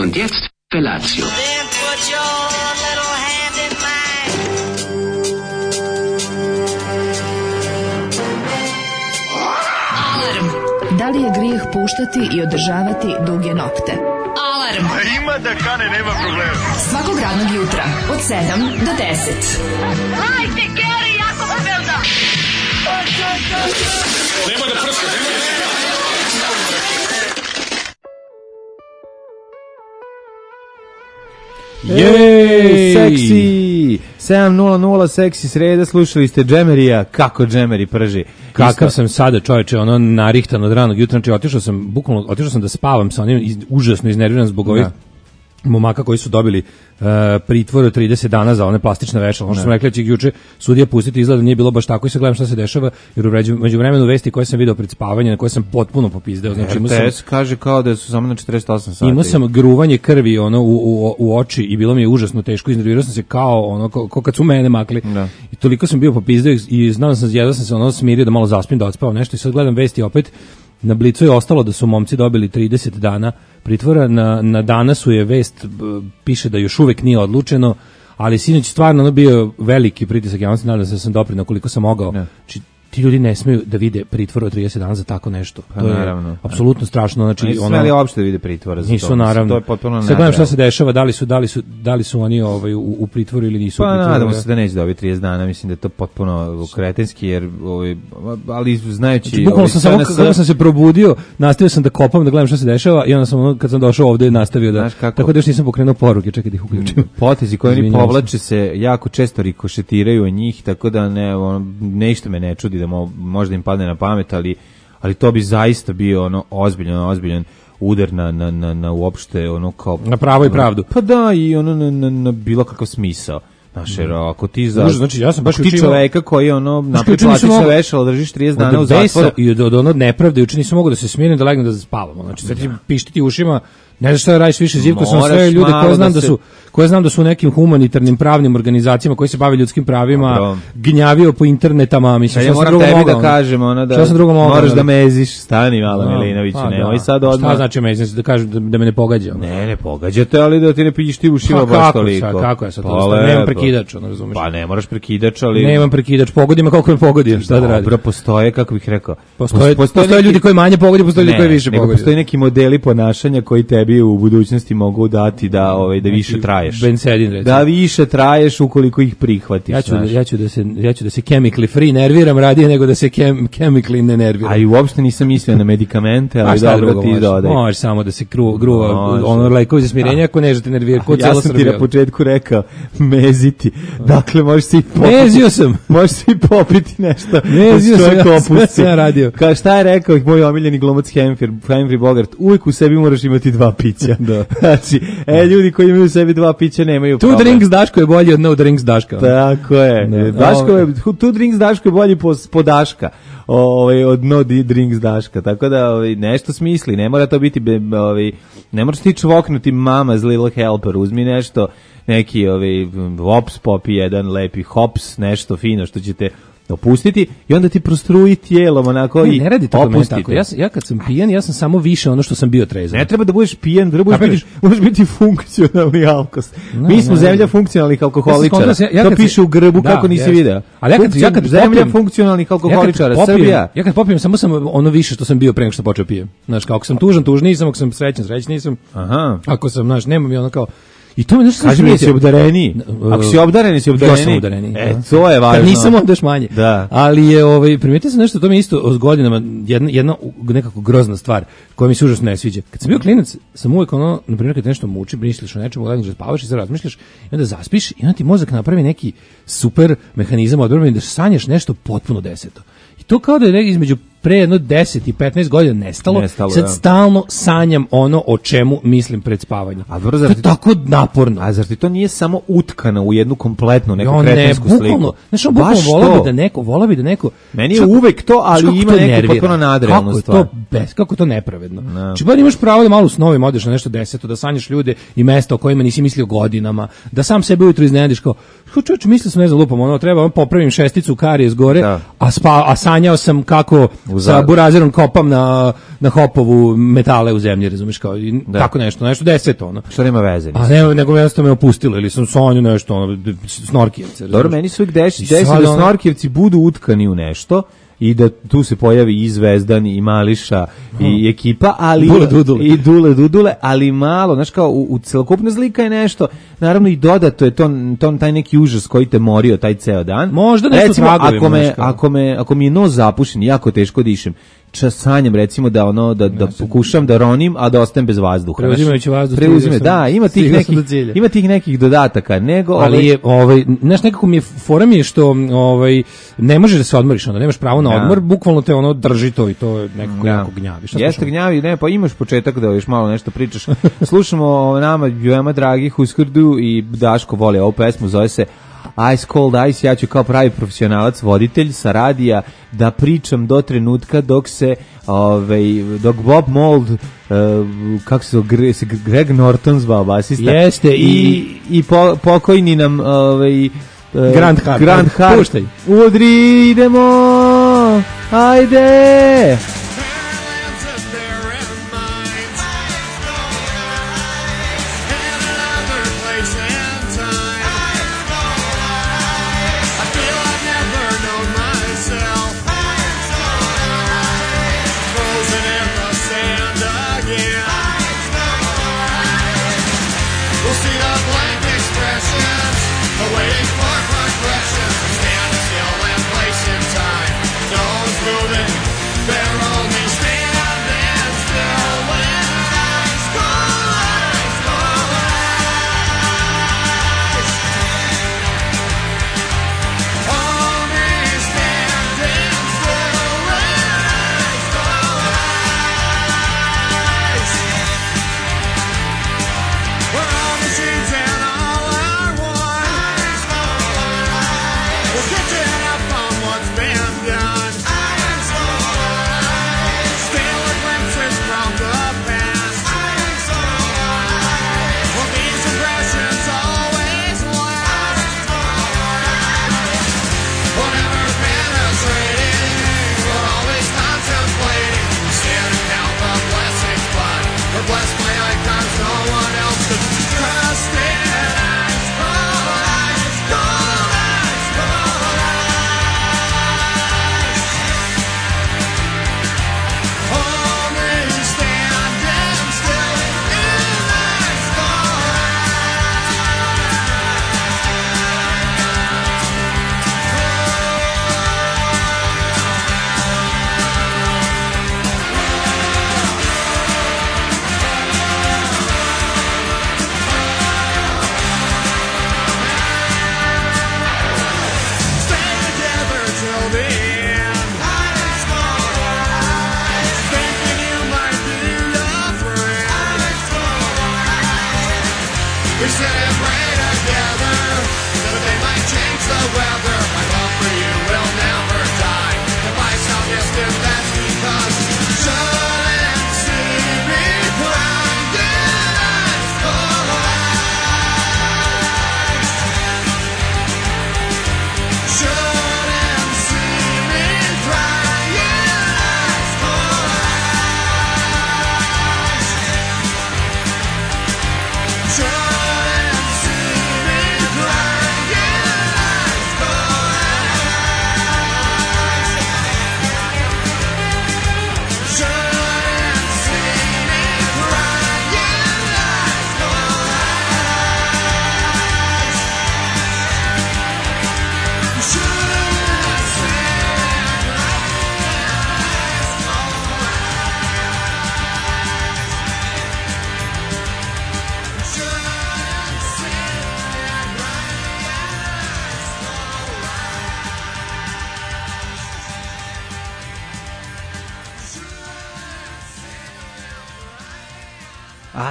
Und jetzt Felatio. Then put your little hand in mine. Alarm. Da li je grijeh puštati i održavati duge nokte? Alarm. Ima da kane, nema problema. Svakog radnog jutra od 7 do 10. Hajde, Geri, jako se velda. Nema da prska, nema da prska. Jej, seksi 7:00 seksi sreda, slušali ste Džemerija, kako Džemeri prži. Kakav sam sada, čoveče, ono narihtan od ranog jutra, znači otišao sam da spavam sa onim užasno iznerviran zbog ovih momaka koji su dobili pritvor od 30 dana za one plastične vešala. Ono što smo rekli da će ih juče sudija pustiti, izgleda da nije bilo baš tako i sad gledam šta se dešava, jer među vremenu vesti koje sam video pred spavanje, na koje sam potpuno popizdeo. Znači, RTS kaže kao da su samo na 48 sati. Imao sam gruvanje krvi ono, u oči i bilo mi je užasno teško, iznervirao sam se kao kad su mene makli. Da. I toliko sam bio popizdeo i znao sam, jedva sam se ono smirio da malo zaspim, da odspavam nešto i sad gledam vesti opet. Na Blicu je ostalo da su momci dobili 30 dana pritvora, na Danasu je vest, piše da još uvek nije odlučeno, ali sinoć stvarno bio veliki pritisak javnosti, nadam se da sam doprinao koliko sam mogao. Znači, ti ljudi ne smeju da vide pritvor od 30 dana za tako nešto. Pa, to je naravno, apsolutno strašno. Znači, nisu smeli uopšte da vide pritvora za to. Nisu, naravno. To je potpuno sad gledam šta se dešava, da li su oni u pritvoru ili nisu u pritvoru. Pa nadamo se da neće dobiti 30 dana, mislim da je to potpuno kretenski, jer ali znajući... Znači, bukvalno sam samo, kako sam se probudio, nastavio sam da kopam, da gledam šta se dešava i onda sam, kad sam došao ovde, nastavio da... Tako da još nisam pokrenuo poruke, čekaj da ih uključim. Potezi koji oni povlače se jako često rikošetiraju od njih, tako da nešto me ne čudi da možda im padne na pamet, ali to bi zaista bio ono ozbiljan udar na uopšte ono kao na pravo i pravdu. Pa da, i ono na bilo kakav smisao. Naše, ako ti znači ja sam baš ti čoveka koji ono napred plastične vešala držiš 30 dana u zatvoru i od ono nepravde juče nisam mogao da se smirim da legnem da spavam. Znači sad ti pištiti ušima. Ne znaš šta da radiš više, zivko sam sve ljude koje znam da su u nekim humanitarnim pravnim organizacijama koji se bave ljudskim pravima gnjavio po internetama, mislim, ja moram tebi da kažem, moraš da meziš, stani malo Milinoviću, nemoj sad odmah. Šta znači mezim, da kažem da me ne pogađa? Ne pogađate, ali da ti ne piđeš ti ušima baš toliko. Kako je sad to? Nemam prekidač, ono razumiješ? Pa ne moraš prekidač, ali... Nemam prekidač, pogodi me koliko me pogodi, šta da radim? Dobro, postoje, kako bih rekao... Postoje ljudi koji manje pogodi, postoje ljudi koji više pogodi. Postoje neki modeli ponašanja koji tebi u budućnosti mogu dati da više traješ. Bensedin, recimo. Da više traješ ukoliko ih prihvatiš. Ja ću da se chemically free nerviram radije nego da se chemically ne nerviram. A i uopšte nisam mislio na medikamente, ali dobro ti dodaj. Možeš samo da se gruva ono lekovi za smirenje ako ne žete nervirati. Ja sam ti na početku rekao meziti. Dakle, možeš si popiti. Mezio sam. Možeš si popiti nešto. Mezio sam, sve ja radio. Kao šta je rekao moj omiljeni glumac Humphrey Bogart, uvijek u sebi moraš imati 2 pića. Da. Znači, ljudi koji imaju u sebi 2 pića nemaju problem. Two drinks Daško je bolji od no drinks Daška. Tako je. Two drinks Daško je bolji po Daška. Od no drinks Daška. Tako da nešto smisli. Ne mora to biti ne moraš ti čvoknuti mama's little helper. Uzmi nešto, neki hops popi jedan lepi hops, nešto fino što ćete opustiti i onda ti prostruji tijelom onako i ne radi to meni tako. Ja kad sam pijan, ja sam samo više ono što sam bio trezan. Ne treba da budeš pijan, možeš biti funkcionalni alkos. Mi smo zemlja funkcionalnih alkoholičara. To piše u grbu, kako nisi video. Ali ja kad zemlja funkcionalnih alkoholičara, Srbija. Ja kad popijem, samo sam ono više što sam bio pre nego što počeo pijem. Znaš, kako sam tužan, nisam, ako sam srećan nisam. Aha. Ako sam, znaš, nemam ono kao i to me nešto kaže mi si obdareni. Ako si obdareni, si obdareni. Ja sam obdareni. To je važno. Kad nisam onda još manje. Da. Ali je primetio sam nešto, to mi isto s godinama jedna nekako grozna stvar koja mi se užasno ne sviđa. Kad sam bio klinac, sam uvek na primjer kad nešto muči, misliš o nečemu, legneš da spavaš i sad razmišljaš i onda zaspiš i onda ti mozak napravi neki super mehanizam odbrane da sanjaš nešto potpuno deseto. I to kao da je između pre jedno 10 i 15 godina nestalo sad stalno sanjam ono o čemu mislim pred spavanjem. A to je tako naporno. A zar ti to nije samo utkano u jednu kompletnu neku kretensku sliku? Znaš, on bukvalno volao bi da neko... Meni je uvek to, ali ima neku potpuno nadrealnu stvar. Kako to nepravedno? Znači, bar imaš pravo da malo u snovima odeš na nešto deseto, da sanjaš ljude i mesta o kojima nisi mislio godinama, da sam sebe ujutro iznenadiš kao, čovječe, mislio sam, ne znam, lupam, treba popravim šesticu karije s gore, a sanjao sam kako sa burazerom kopam na hopovu metale u zemlji, razumiješ, kao i tako nešto deseto, ono. Što nema veze. A ne, nego jednostavno me opustilo, ili sam sonju nešto, ono, snorkijevce. Dobro, meni su uvijek desi da snorkijevci budu utkani u nešto, i da tu se pojavi i Zvezdan i Mališa i ekipa, ali i Dule Dudule, ali malo, znaš, kao u celokupna slika je nešto, naravno i dodato je to taj neki užas koji te morio taj ceo dan. Možda nešto recimo, ako mi je nos zapušen, jako teško dišem, sanjam recimo da pokušam da ronim, a da ostanem bez vazduha. Preuzimajući vazduh. Da, ima tih nekih dodataka, nego ali je znaš, nekako mi je fora mi je što ne možeš da se odmoriš, onda nemaš pravo na odmor, bukvalno te drži to i to nekako jako gnjavi. Jeste gnjavi, ne, pa imaš početak da još malo nešto pričaš. Slušamo nama veoma dragi Huskardu i Daško voli ovu pesmu, zove se Ice Cold Ice. Ja ću kao pravi profesionalac, voditelj sa radija, da pričam do trenutka dok Bob Mould, kako se Greg Norton zvao basista, jeste, i pokojni nam Grand Hart. Puštaj. Udri, idemo, ajde.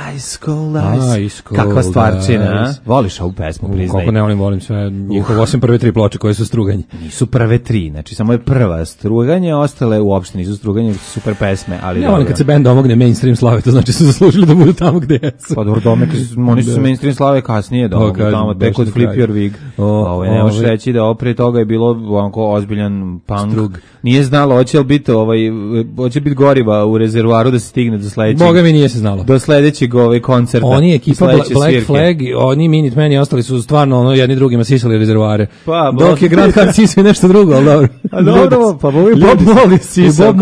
Ice Cold Ice. Ice Cold Kakva stvarčina, Ice. Voliš ovu pesmu, priznaj. Kako ne volim sve, njihove osim prve 3 ploče koje su struganje. Nisu prve 3, znači samo je prva struganje, ostale uopšte nisu struganje, super pesme, ali Ja volim kad se bend domogne mainstream slave, to znači su zaslužili da budu tamo gde jesu. Pa dobro, oni su mainstream slave kasnije, tamo tek od Flip Your Wig. Ne možeš reći da pre toga je bilo onako ozbiljan punk. Strug. Nije znalo hoće li biti goriva u rezervoaru da se stigne do sledećeg. Boga mi nije se znalo. Do sledećeg koncerta. Oni ekipa Black Flag, oni Minutemani ostali su stvarno jedni drugima sisali rezervoare. Pa, dok je Grand Hard sisao nešto drugo, al dobro. A dobro, pa Bob Molly sisao.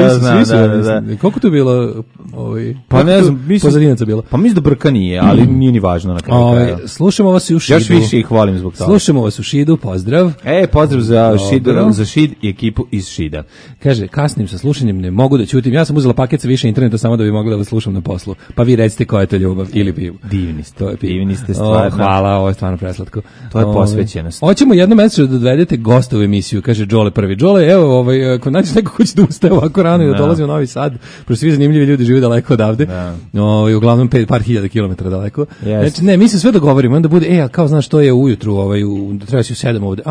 Koliko to bilo pa ne znam, pozadinaca bilo. Pa mislim da brka nije, ali nije ni važno na kraju. Slušamo vas u Šidu. Još više ih volim zbog toga. Slušamo vas u Šidu, pozdrav. Pozdrav za Šid i ekipu iz Šida. Kaže, kasnim sa slušanjem, ne mogu da ćutim. Ja sam uzela paket sa više interneta samo da bi mogla da vas slušam na poslu. Pa vi recite koja je to ljubav ili pivo. Divni ste stvarno. Hvala, ovo je stvarno preslatko. To je posvećenost. Hoćemo jednom mesečno da dovedete gosta u emisiju, kaže Đole prvi. Đole, evo, ako nađeš neko ko će da ustaje ovako rano i da dolazi u Novi Sad, pošto svi zanimljivi ljudi žive daleko odavde, uglavnom par hiljada kilometara daleko. Znači, ne, mi se sve dogovorimo, onda bude, kao znaš, to je ujutru, treba si u 7 ovde.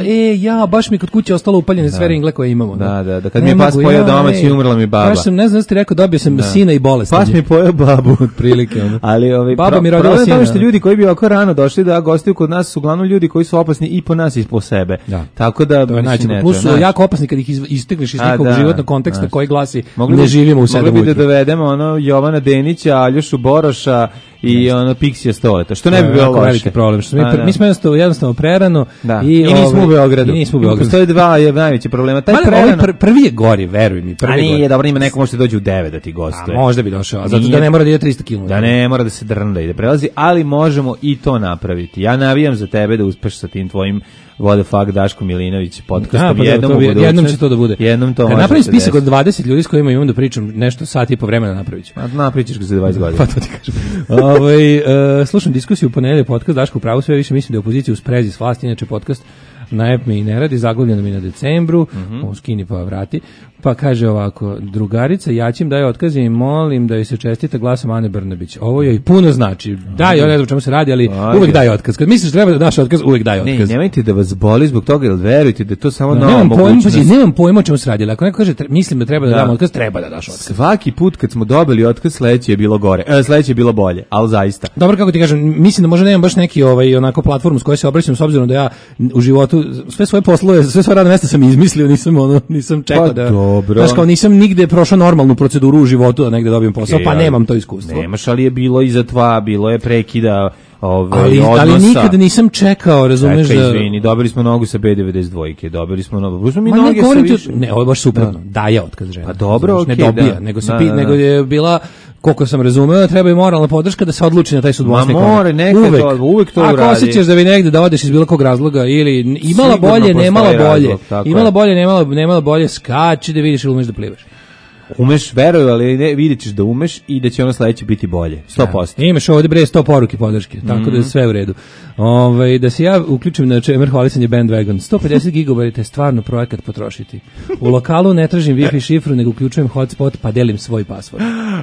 Baš mi kod kuće ostalo upaljene sve ringle koje imamo. Da, kad mi je pas pojeo domać i umrla mi baba. Kažem, ne znam da ste rekao, dobio sam sina i bolest. Pas mi pojeo babu. Otprilike. Ali baba mi rodila sina. Što ljudi koji bi ovako rano došli da gostuju kod nas su uglavnom ljudi koji su opasni i po nas i po sebe. Tako da, to je način. Plus su jako opasni kad ih istegneš iz nekog životnog konteksta koji glasi ne živimo u 7 ujutru. Mogli bi da dovedemo Jovana Denića, Aljošu Boroša i Piksija Stoleta, što ne bi bilo loše. Veliki problem, što mi smo jednostavno prerano i nismo u Beogradu. Postoje dva najveći problema. Prvi je gori, veruj mi. A nije, dobro, ima neko možete dođe u 9 da ti gostuje. Možda bi došao, zato da ne mora da ide 300 km. Da ne mora da se drnda i da prelazi, ali možemo i to napraviti. Ja navijam za tebe da uspeš sa tim tvojim What the fuck Daško Milinović podcastom. Jednom će to da bude. Jednom to može. Napravim spisak od 20 ljudi s kojima imam da pričam nešto sat i po vremena napraviću. Napričaš ga za 20 godina. Pa to ti kažem. Slušam diskusiju u ponedeljak podcast Daško pravo, sve više mislim da je opozicija u sprezi s vlasti, inače podcast najep mi i ne radi, zaglavljeno mi na decembru, skini pa vrati, pa kaže ovako, drugarica Jaćim daje otkaz i molim da joj se čestita glasom Ane Brnabić. Ovo joj puno znači. Daj, ja ne znam o čemu se radi, ali uvek daje otkaz. Kad misliš treba da daš otkaz, uvek daje otkaz. Ne, nemojte da vas boli zbog toga, jer verujte da je to samo nova mogućnost. Nemam pojma o čemu se radi, ali ako neko kaže mislim da treba da dam otkaz, treba da daš otkaz. Svaki put kad smo dobili otkaz, sledeće je bilo gore. Sledeće je bilo bolje, ali zaista. Dobro, kako ti kažem, mislim da možda nemam baš neki onako platformu s kojoj se obraćam, s obzirom da ja u životu sve svoje poslove, sve svoje radna mesta sam izmislio, nisam čekao da. Znaš, kao nisam nigde prošao normalnu proceduru u životu da negde dobijem posao, pa nemam to iskustvo. Nemaš, ali je bilo i zatva, bilo je prekida ali nikad nisam čekao, razumeš da... Izvini, dobili smo nogu sa B92, dobili smo nogu... Ne, ovo je baš suprotno, daje otkaz žena. Pa dobro, okej, ne dobija, nego je bila... Koliko sam razumeo, treba i moralna podrška da se odluči na taj sudbosni korak. Ma more, uvek to uradi. Ako osjećaš da bi negde da odeš iz bilo kog razloga ili imala bolje, nemala bolje, nemala bolje, skači da vidiš ili umeš da plivaš. Umeš, veruj, ali ne, vidjet ćeš da umeš i da će ono sledeće biti bolje. 100%. Imaš ovdje 100 poruke podrške, tako da je sve u redu. Da se ja uključim na čemer hvalisanje Bandwagon. 150 gigabajta je stvarno projekat potrošiti. U lokalu ne tražim Wi-Fi šifru, nego uključujem hotspot pa delim svoj password.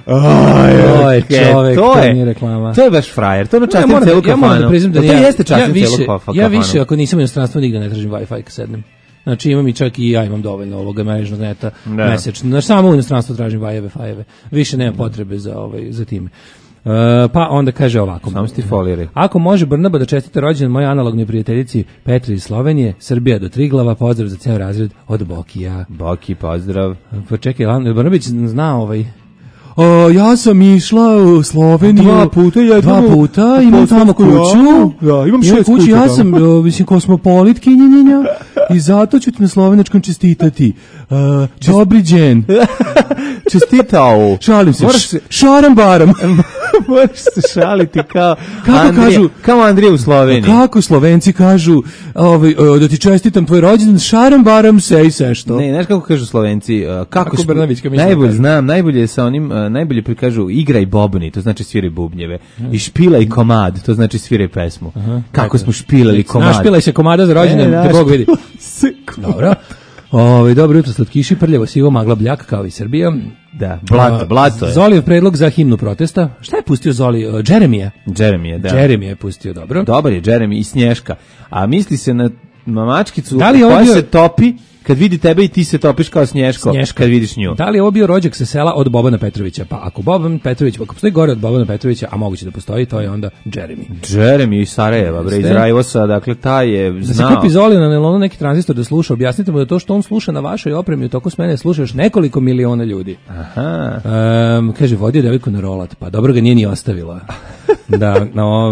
To nije reklama. To je baš frajer, to je častim celu kafanu. Ja moram da priznam da to jeste častim celu kafanu. Ja više, ako nisam u inostranstvu, nigde ne tražim Wi-Fi kad sednem. Znači imam i čak i ja imam dovoljno ovoga mrežnog neta mesečno. Znači samo u inostranstvu tražim fajeve. Više nema potrebe za time. Pa onda kaže ovako. Samo sti foliri. Ako može Brnaba da čestite rođendan moje analognoj prijateljici Petri iz Slovenije, Srbija do Triglava, pozdrav za ceo razred od Bokija. Boki, pozdrav. Pa čekaj, Brnabić zna ja sam išla u Sloveniju 2 puta, imam tamo kuću. Ja, imam 6 kuću. Ja sam, kosmopolitkinjenja i zato ću ti na slovenačkom čestitati. Dobri džen. Čestitao. Šalim se. Šaram baram. Moraš se šaliti kao Andrija u Sloveniji. Kako Slovenci kažu da ti čestitam tvoj rođendan, šaram baram se i sve što. Ne, znaš kako kažu Slovenci? Kako Brnabićka misli? Najbolje znam, najbolje je sa onim, najbolje prikažu igraj bobni, to znači sviraj bubnjeve. I špilaj komad, to znači sviraj pesmu. Kako smo špilali komad. Našpilaj se komada za rođendan, te Bog vidi. Dobro. Dobro jutro, slatkiši, prljavo, sivo, magla, bljak, kao i Srbija. Da, blato je. Zolijev predlog za himnu protesta. Šta je pustio Zoli? Jeremija, da. Jeremija je pustio, dobro. Dobar je Jeremy i Snješka. A misli se na mačkicu da li je koja se topi kad vidi tebe i ti se topiš kao Snješko kad vidiš nju. Da li je ovo bio rođak sa sela od Bobana Petrovića? Pa ako Boban Petrović, ako postoji gore od Bobana Petrovića, a moguće da postoji, to je onda Jeremy iz Sarajeva, bre, iz Rajvosa, dakle taj je znao. Da se kupi Zoli na nelonu neki tranzistor da sluša, objasnite mu da to što on sluša na vašoj opremi u toku smene slušaš nekoliko miliona ljudi. Aha. Kaže, vodio devojku na rolat, pa dobro ga nije ni ostavila. Da,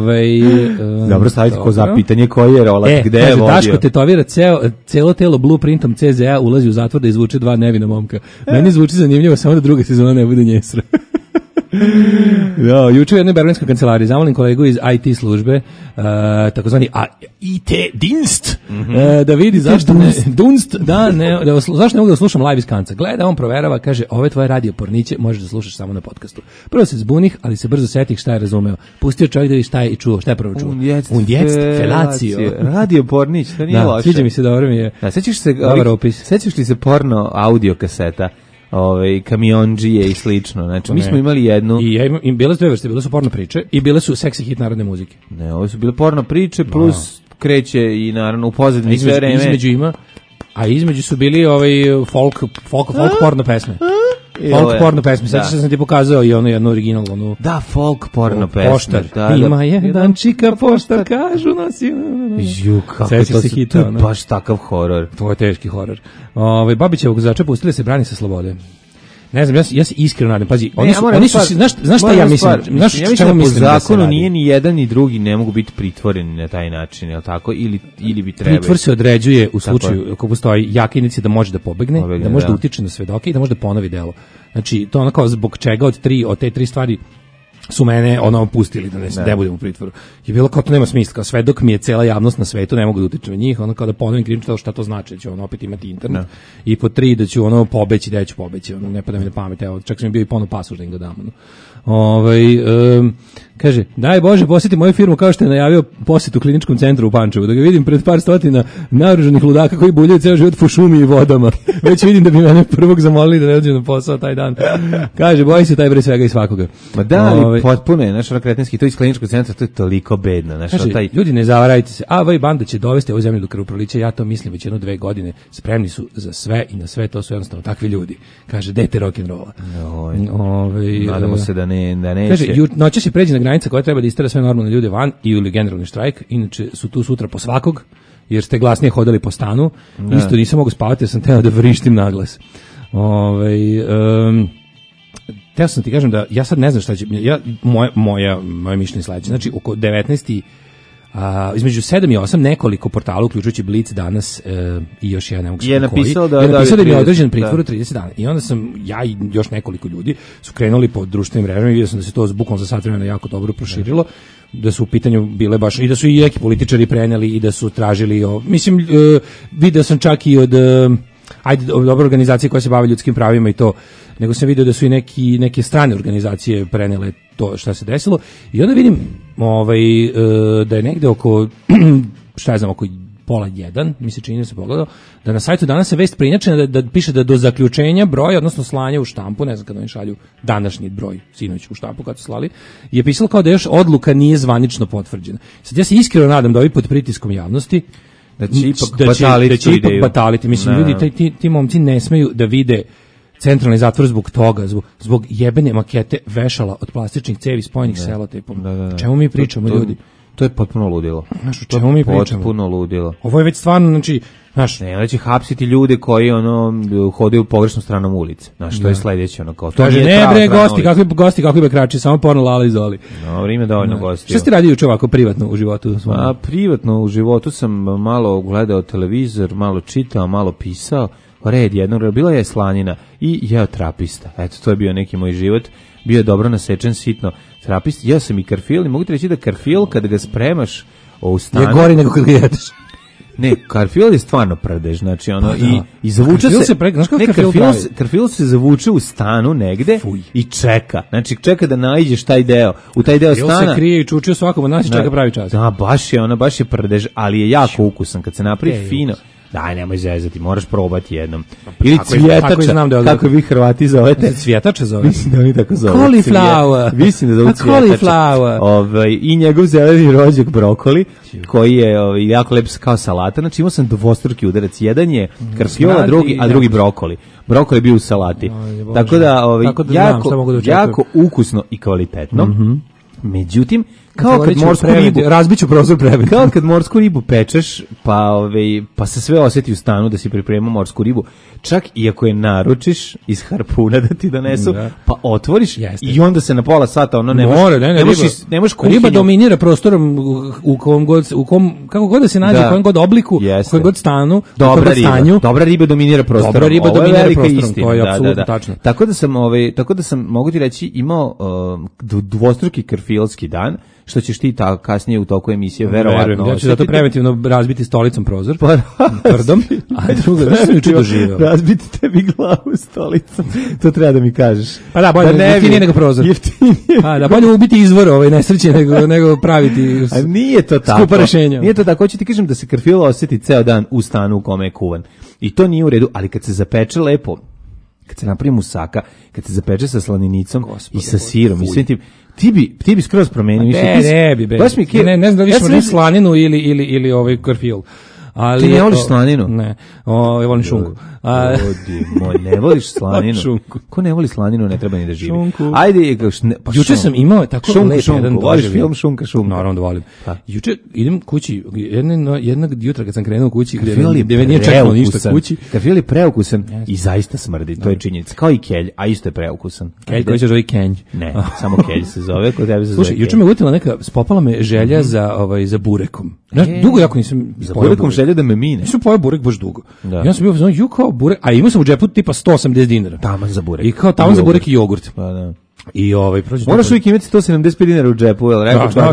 dobro staviti ko za pitanje koji je rolat, gde je vodio. Daško tetovira celo telo blueprintom CZA, ulazi u zatvor da izvuče 2 nevina momka. Meni zvuči zanimljivo, samo da druga sezona ne bude njesra. Juče u jednoj berlinskoj kancelariji zamolim kolegu iz IT službe, takozvani IT Dienst, da vidi zašto zašto ne mogu da slušam live iz kanca. Gleda, on proverava, kaže, ove tvoje radio porniće možeš da slušaš samo na podcastu. Prvo se zbunih, ali se brzo setih šta je razumeo. Pustio čovjek da vidi šta je i čuo, šta je prvo čuo. Und jetzt felatio. Radio pornić, to nije loše. Sviđa mi se, dobro mi je. Da, sećaš li se porno audio kaseta? Kamionđije i slično. Znači, mi smo imali jednu... I bile su dve vrste, bile su porno priče i bile su seksi hit narodne muzike. Ne, ovo su bile porno priče, plus kreće i naravno u pozadini sve vreme. Između su bili folk porno pesme. Folk porno pesme, sad što sam ti pokazao i onu jednu originalnu. Da, folk porno pesme. Poštar. Ima jedan čika poštar, kažu nas je. Kako to je baš takav horor. To je teški horor. Babićevog vozača pustili se brani sa slobode. Ne znam, ja se iskreno nadam. Pazi, oni su znaš šta ja mislim? Znaš čemu mislim? Po zakonu nije ni jedan ni drugi ne mogu biti pritvoreni na taj način, je li tako? Ili bi trebali. Pritvor se određuje u slučaju ako postoji jaka indicija da može da pobegne, da može da utiče na svedoke i da može da ponovi delo. Znači, to ono kao zbog čega od te tri stvari su mene pustili da ne budem u pritvoru. Je bilo kao to nema smisla, kao svedok mi je cela javnost na svetu, ne mogu da utičem na njih, kao da ponovim krivično šta to znači, da ću opet imati internet. I po 3 da ću pobeći, da ću pobeći, ne pada mi na pamet, evo, čak sam mi bio i ponovno pasoš da im ga dam. Kaže, daj Bože, posjeti moju firmu kao što je najavio posjet u kliničkom centru u Pančevu, da ga vidim pred par stotina naoružanih ludaka koji buljaju ceo život po šumi i vodama. Već vidim da bi mene prvog zamolili da ne dođem na posao taj dan. Kaže, boji se taj bre svega i svakoga. Ma da, ali potpuno je, kretenski, to iz kliničkog centra, to je toliko bedno. Kaže, ljudi, ne zavarajte se, banda će dovesti ovu zemlju do krvoprolića, ja to mislim već 1-2 godine, spremni su za sve i na sve, to su jednostavno takvi ljudi. Kaže, dete rock'n'rolla. Nadamo se da neće. Kaže, noćas se pređe na granica koja treba da istera sve normalne ljude van ili generalni štrajk, inače su tu sutra po svakog, jer ste glasnije hodali po stanu. Isto nisam mogu spavati jer sam teo da vrištim naglas. Teo sam ti kažem da ja sad ne znam šta će, moje mišljenje sledeće, znači oko 19. Između 7 i 8 nekoliko portala, uključujući Blic danas i još jedan, ne mogu se napisao da je određen pritvor 30 dana. I onda sam ja i još nekoliko ljudi su krenuli po društvenim mrežama i vidio sam da se to bukvalno za sat vremena jako dobro proširilo, da su u pitanju bile baš i da su i neki političari preneli i da su tražili mislim, video sam čak i od dobre organizacije koje se bave ljudskim pravima i to, nego sam vidio da su i neke strane organizacije prenele to šta se desilo i onda vidim da je negde oko oko 12:30, mi se čini da se pogledao, da na sajtu danas je vest preinačena da piše da do zaključenja broja, odnosno slanja u štampu, ne znam kada oni šalju današnji broj, sinoć u štampu kad su slali, je pisalo kao da još odluka nije zvanično potvrđena. Sad ja se iskreno nadam da ovi pod pritiskom javnosti da će ipak bataliti. Mislim, ljudi, ti momci ne smeju da vide centralni zatvor zbog toga, zbog jebene makete vešala od plastičnih cevi spojenih selotejpom. Čemu mi pričamo, ljudi? To je potpuno ludilo. Znaš, o čemu mi pričamo? Potpuno ludilo. Ovo je već stvarno, znači, znaš, ne, onda će hapsiti ljude koji hodaju pogrešnom stranom ulice. Znaš, to je sledeće, kao to nije ne bre, gosti kakvi bekrači, samo porno Lala i Zoli. Dobro, ima dovoljno gostiju. Šta ste radio juče ovako privatno u životu? Privatno u životu sam malo gledao televizor, malo čitao, malo pisao. Red jednog, bila je slanina i jeo trapista. Eto, to je bio neki moj život. Bio je dobro nasečen, sitno trapist. Jeo sam i karfil i mogu ti reći da karfil kada ga spremaš u stanu... Je gori nego kad ga jedeš. Ne, karfil je stvarno prdež, znači i zavuče se... Karfil se zavuče u stanu negde i čeka. Znači čeka da naiđeš taj deo. U taj deo stana... Karfil se krije i čuči u svakom od nas i čeka pravi čas. Da, baš je prdež, ali je jako ukusan kad se napravi fino. Daj, nemoj zezati, moraš probati jednom. Ili tako cvjetača, znam da je kako vi Hrvati zovete. Cvjetača zove. Mislim da oni tako zove. Cauliflower. Mislim da zovu cvjetača. I njegov zeleni rođak brokoli, koji je jako lep kao salata. Znači imao sam dvostruki udarac. Jedan je karfiola, a drugi brokoli. Brokoli je bio u salati. Tako da, jako ukusno i kvalitetno. Međutim, kao kad morsku ribu razbiću prozor previd. Kao kad morsku ribu pečeš, pa se sve osjeti u stanu da si pripremao morsku ribu. Čak i ako je naručiš iz harpuna da ti donesu, pa otvoriš i onda se na pola sata ono ne možeš kuhinju. Riba dominira prostorom u kom kako god da se nađe, u kojem god obliku, u kojem god stanu, dobra riba dominira prostorom. Dobra riba dominira prostorom, to je apsolutno tačno. Tako da sam mogu ti reći imao dvostruki karfilski dan, što ćeš ti kasnije u toku emisije verovatno. Ja ću zato preventivno razbiti stolicom prozor. Pardon. A drugo, da sam juče doživeo. Razbiti tebi glavu stolicom. To treba da mi kažeš. Pa da, bolje jeftinije nego prozor. Pa da, bolje ubiti izvor nesreće nego praviti. A nije to tako. Skupa rešenja. Nije to tako. Hoću ti kažem da se karfilo osjeti ceo dan u stanu u kome je kuvan. I to nije u redu, ali kad se zapeče lepo, kad se napravi musaka, kad se zapeče sa slaninicom i sa sirom i svim tim, ti bi skroz promenio. Ne bi. Ne znam da više slaninu ili ovaj karfil. Ali ti ne voliš slaninu? Ne, volim šunku. Moj, ne voliš slaninu? Ko ne voli slaninu, ne treba ni da živi. Šunku. Ajde, juče sam imao tako lep jedan voliš film Šunka? Naravno da volim. Juče idem kući, jednog jutra kad sam krenuo kući, gdje me nije čekalo ništa kući. Karfil je preukusan i zaista smrdi, to je činjenica. Kao i kelj, a isto je preukusan. Kelj koji se zove kenj. Ne, samo kelj se zove, kod tebe se zove. Slušaj, juče me utila spopala me želja za burekom. Dugo jako nisam za burekom želja da me mine. Nisam pojeo burek baš dugo. Ja sam bio kao burek, a imao sam u džepu tipa 180 dinara. Taman za burek. I kao taman za burek i jogurt. Pa da. I prođe. Moraš uvijek imati 175 dinara u džepu, jel?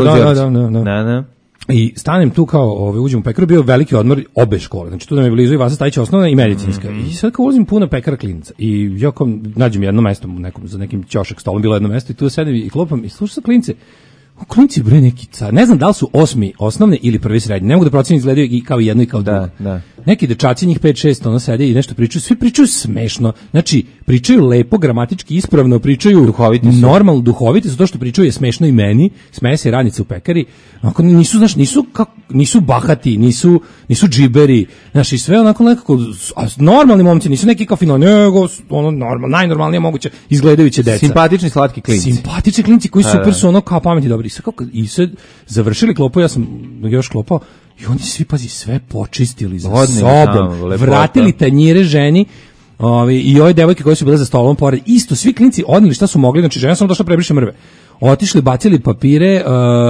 Da. I stanem tu kao, uđem u pekaru, bio veliki odmor obe škole. Znači tu da me blizu i Vasa Stajića osnovna i medicinska. I sad kao ulazim puno pekara klinaca. I ja kao nađem jedno mesto za nekim ćošak stolom, bilo jedno mesto i tu sedim i klopam i slušam sa klince. Klinci bre neki car. Ne znam da li su 8. osnovne ili 1. srednje. Ne mogu da procenim, izgledaju i kao jedno i kao drugo. Da. Neki dečaci, njih 5-6, sede i nešto pričaju. Svi pričaju smešno. Znači, pričaju lepo, gramatički ispravno, pričaju normalno, duhoviti su. To što pričaju je smešno i meni. Smeje se radnice u pekari. Onako, nisu bahati, nisu džiberi. Znači, sve onako nekako, normalni momci, nisu neki kao fino, nego najnormalnije moguće izgledajuće deca. Simpatični, slatki klinci. Simpatični klinci koji super su ono kao pametni, dobri. I sad završili klopu, ja sam još klopao i oni svi, pazi, sve počistili za sobom, vratili tanjire ženi i ove devojke koje su bile za stolom pored, isto svi klinci odneli šta su mogli, znači žena sam došla prebriše mrve. Otišli, bacili papire,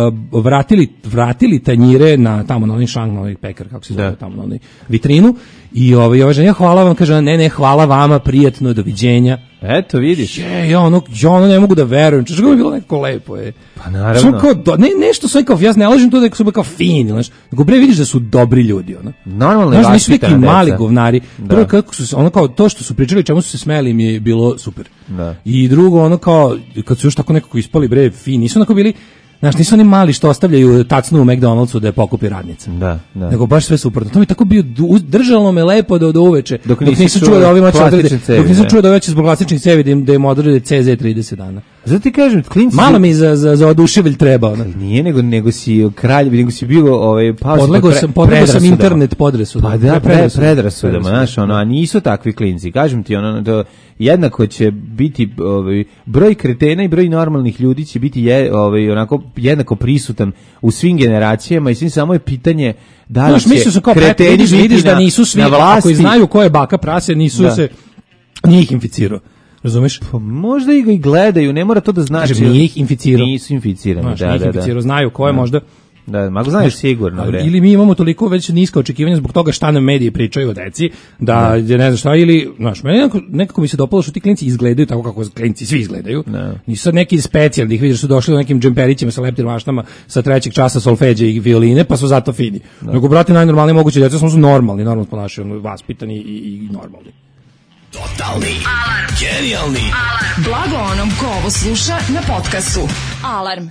vratili tanjire tamo na onaj šank, na onaj pekar, kako se zove, tamo na onaj vitrinu. I ova žena, hvala vam, kaže, ne, hvala vama, prijatno, doviđenja. Eto, vidiš. Ja ono ne mogu da verujem, češ kako bi bilo neko lepo, Pa naravno. Nešto sve kao, ja ne lažem to da su kao fini, znaš, nego bre vidiš da su dobri ljudi, ono. Normalno je nisu neki mali govnari. Prvo kako su, ono kao, to što su pričali, čemu su se smeli, mi je bilo super. Da. I drugo, ono kao, kad su još tako nekako ispali, bre, fini, nisu onako bili, znaš, nisu oni mali što ostavljaju tacnu u McDonald'su da je pokupi radnica. Da. Nego baš sve suprotno. To mi tako bio, držalo me lepo do uveče. Dok nisam čuo da ovima će odrede, dok nisam čuo da će zbog plastičnih cevi da im odrede CZ 30 dana. Zato ti kažem, klinci... Malo mi za oduševilj treba. Ono. Nije, nego si kralj, nego si bio... Podlegao sam internet podresudama. Pa da, predrasudama, znaš, a nisu takvi klinci. Kažem ti, jednako će biti broj kretena i broj normalnih ljudi će biti onako jednako prisutan u svim generacijama i svim, samo je pitanje da li će kreteni vidiš da nisu svi, ako znaju ko je baka prase, nije ih inficirao. Razumeš? Pa možda i gledaju, ne mora to da znači. Nije ih inficirao. Nisu inficirani, da. Znaju ko je možda. Da, mogu znaš sigurno. Ili mi imamo toliko već niska očekivanja zbog toga šta nam mediji pričaju o deci, da ne znam šta, ili, znaš, nekako mi se dopalo što ti klinci izgledaju tako kako klinci svi izgledaju. Nisu sad neki specijalni, ih vidiš su došli u nekim džemperićima sa leptir maštama sa 3. časa solfeđa i violine, pa su zato fini. Nego, brate, najnormalnije moguće deca, samo su normalno ponašaju, vaspitani i normalni. Totalni alarm. Genijalni alarm. Blago onom ko ovo sluša na podcastu. Alarm.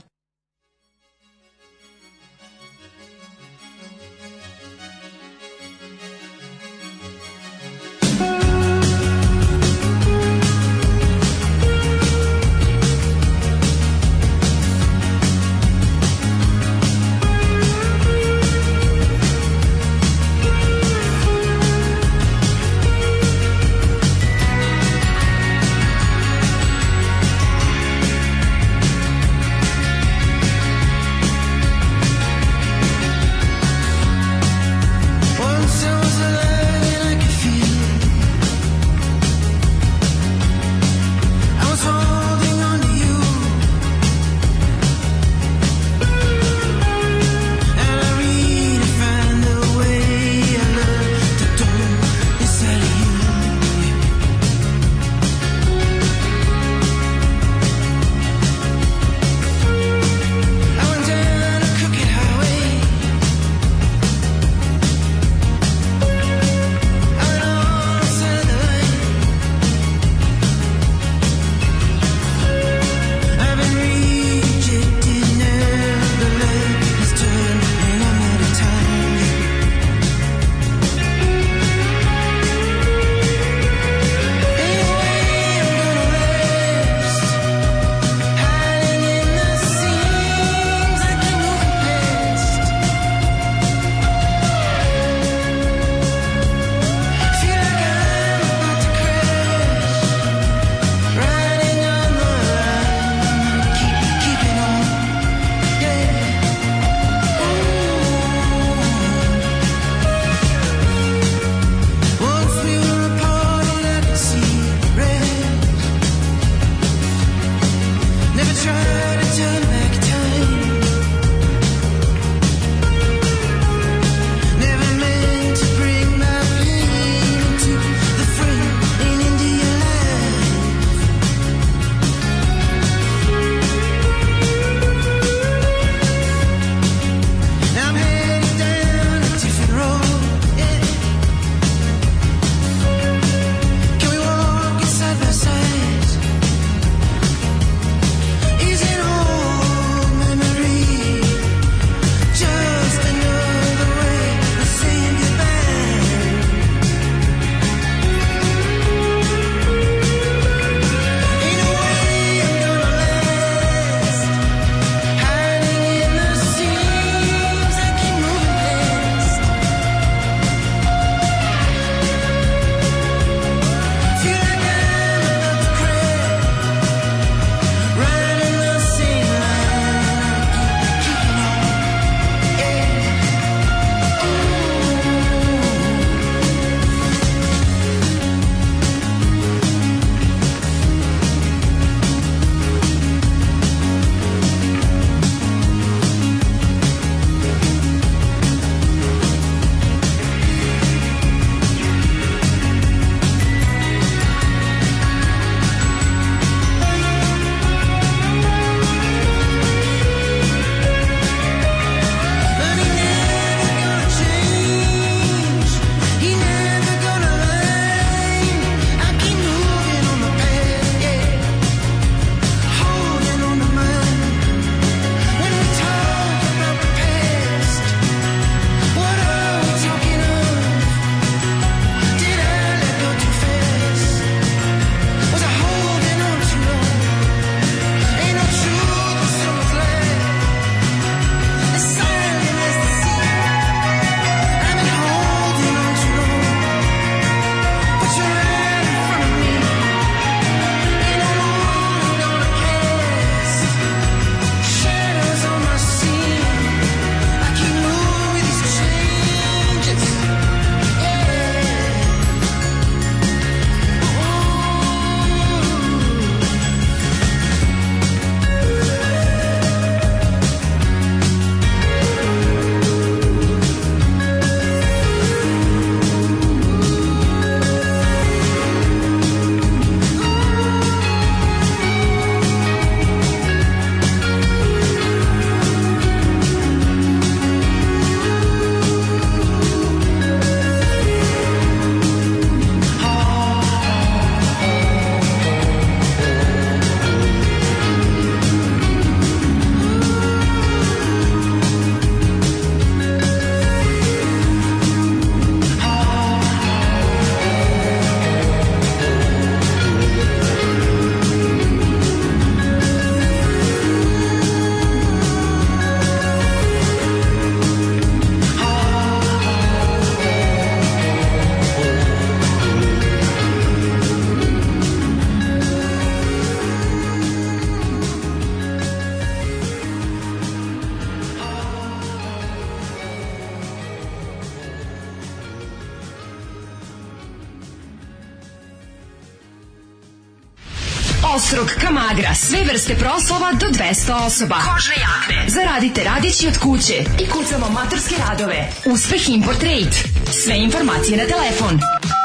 ostrog, kamagra, sve vrste proslova do 200 osoba. Kožne jakne. Zaradite radići od kuće i kucamo amatorske radove. Uspeh Import Trade. Sve informacije na telefon.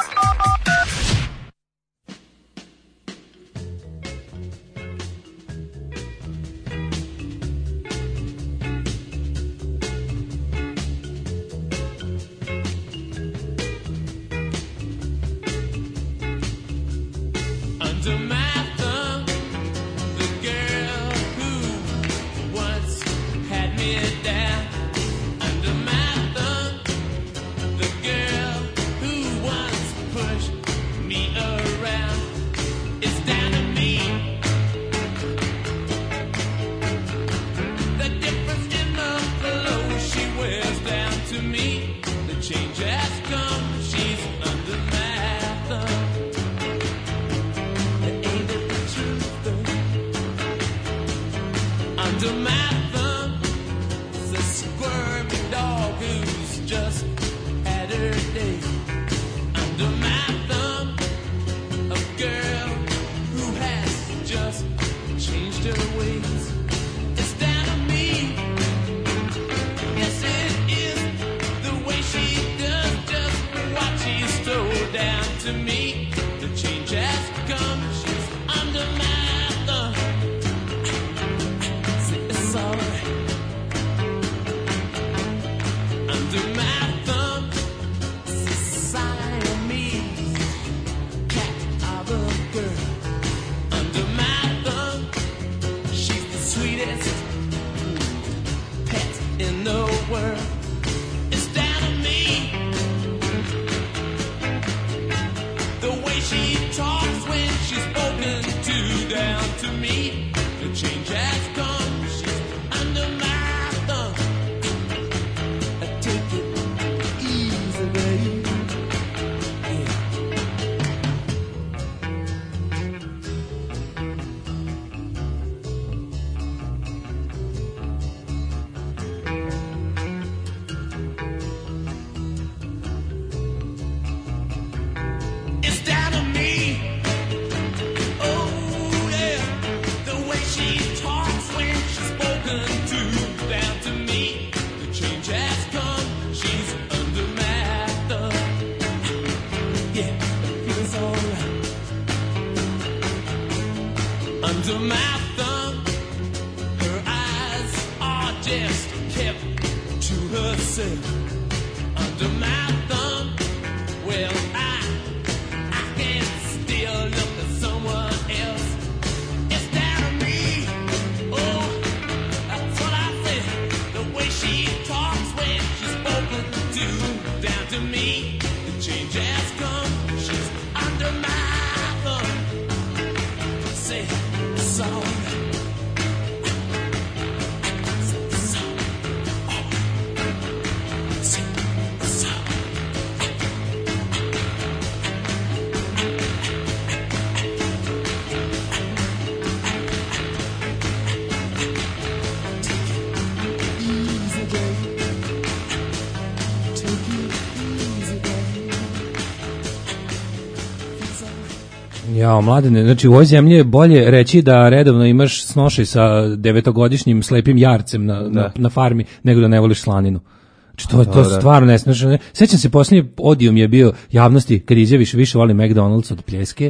Jao, Mladene, znači u ovoj zemlji je bolje reći da redovno imaš snošaj sa 9-godišnjim slepim jarcem na farmi, nego da ne voliš slaninu. Znači to stvarno ne smiješ. Sećam se, posljednji odijum je bio javnosti kad izjaviš više volim McDonald's od pljeske.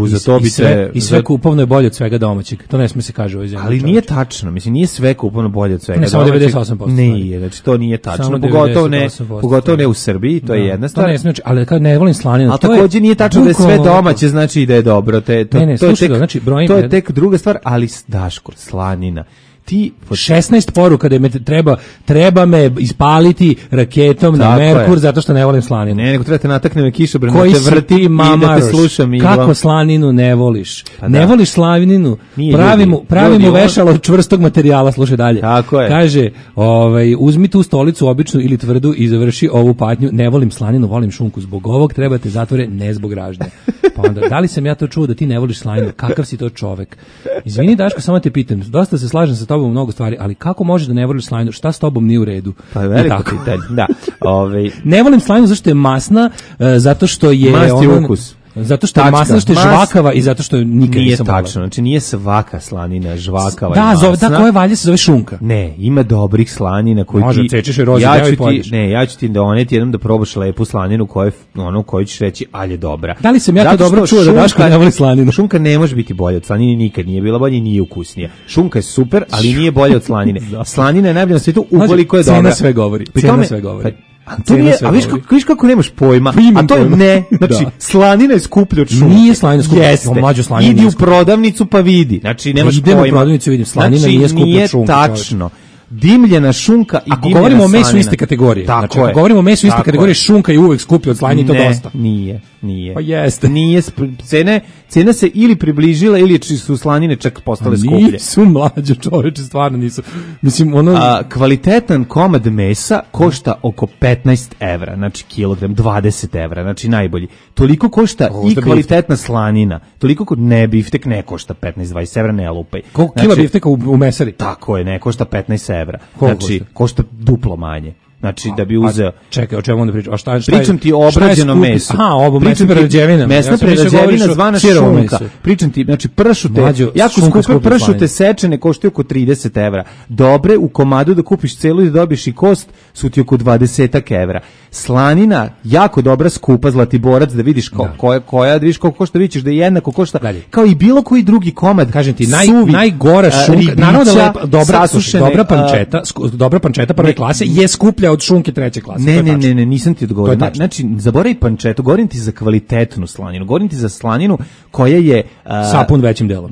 I sve kupovno je bolje od svega domaćeg. To ne smije se kaže u ovoj zemlji. Ali nije tačno, mislim, nije sve kupovno bolje od svega domaćeg. Ne, samo 98%. Nije, znači to nije tačno, pogotovo ne u Srbiji, to je jedna stvar. To ne smije, ali kad ne volim slaninu, ali također nije tačno da je sve domaće, znači da je dobro. To je tek druga stvar, ali Daško, slanina. Ti 16 poruka da me treba me ispaliti raketom na Merkur zato što ne volim slaninu. Ne, nego treba te natakne me kišobran da te vrti i da te slušam. Kako slaninu ne voliš? Pa ne voliš slaninu? Pravimo vešalo od čvrstog materijala, slušaj dalje. Tako je. Kaže, uzmi tu stolicu običnu ili tvrdu i završi ovu patnju. Ne volim slaninu, volim šunku. Zbog ovog treba te zatvore, ne zbog ražnje. Pa onda, da li sam ja to čuo da ti ne voliš slaninu? Kakav si to čovek? Izvini Daško, samo te pitam. Dosta se slažem sa tobom u mnogo stvari, ali kako možeš da ne voliš slaninu? Šta s tobom nije u redu? Pa je veliko pitanje, da. Ne volim slaninu zato što je masna, zato što je... Masti ukus. Zato što je masna, što je žvakava i zato što nikad nije nisam volao. tačno, znači nije svaka slanina žvakava. Da, koja valja se zove šunka. Ne, ima dobrih slanina koji može, cečeš i rozi, ja ću ti doneti jednom da probaš lepu slaninu koju ćeš reći, ali je dobra. Da li sam ja to dobro čuo da Daško ne voli slaninu? Šunka ne može biti bolja od slanine, nikad nije bila bolja i nije ukusnija. Šunka je super, ali nije bolja od slanine. Slanina je najbolja na svijetu ukoliko je dobra. Cena sve govori. Cena sve govori. A viš kako nemaš pojma, a to je ne, znači slanina je skuplja od šunke. Nije slanina skuplja, mlađo slanina. Idi u prodavnicu pa vidi, znači nemaš pojma. Idem u prodavnicu vidim, slanina nije skuplja od šunke. Nije tačno. Dimljena šunka i ako dimljena govorimo o mesu slanina. Iste kategorije, tako znači ako govorimo o mesu iste kategorije, šunka je uvek skuplja od slanine, to dosta. Nije. Pa jeste. Nije, cena se ili približila ili su slanine čak postale skuplje. Nisu mlađe, čoveče, stvarno nisu. Mislim, kvalitetan komad mesa košta oko 15 evra, znači kilogram, 20 evra, znači najbolji. Toliko košta i kvalitetna slanina, toliko ne, biftek ne košta 15-20 evra, ne lupaj. Koliko kila bifteka u mesari? Tako je, ne košta 15 evra. Znači, košta duplo manje. Znači, da bi uzeo... Čekaj, o čemu onda pričam? Pričam ti o obrađenom mesu. Mesna prerađevina. Mesna prerađevina zvana šunka. Pričam ti, znači, pršute, jako skupe pršute sečene koštaju oko 30 evra. Dobre, u komadu da kupiš celu i da dobiješ i kost, su ti oko 20 evra. Slanina, jako dobra, skupa, Zlatiborac, da vidiš koja, da vidiš koliko košta, vidit ćeš da je jednako košta, kao i bilo koji drugi komad. Kažem ti, najgora šunka, naravno da dobra pančeta prve klase je skuplja od šunke treće klase. Ne, nisam ti odgovorio. Znači, zaboravi pančetu, govorim ti za kvalitetnu slaninu. Govorim ti za slaninu koja je... sapun većim delom.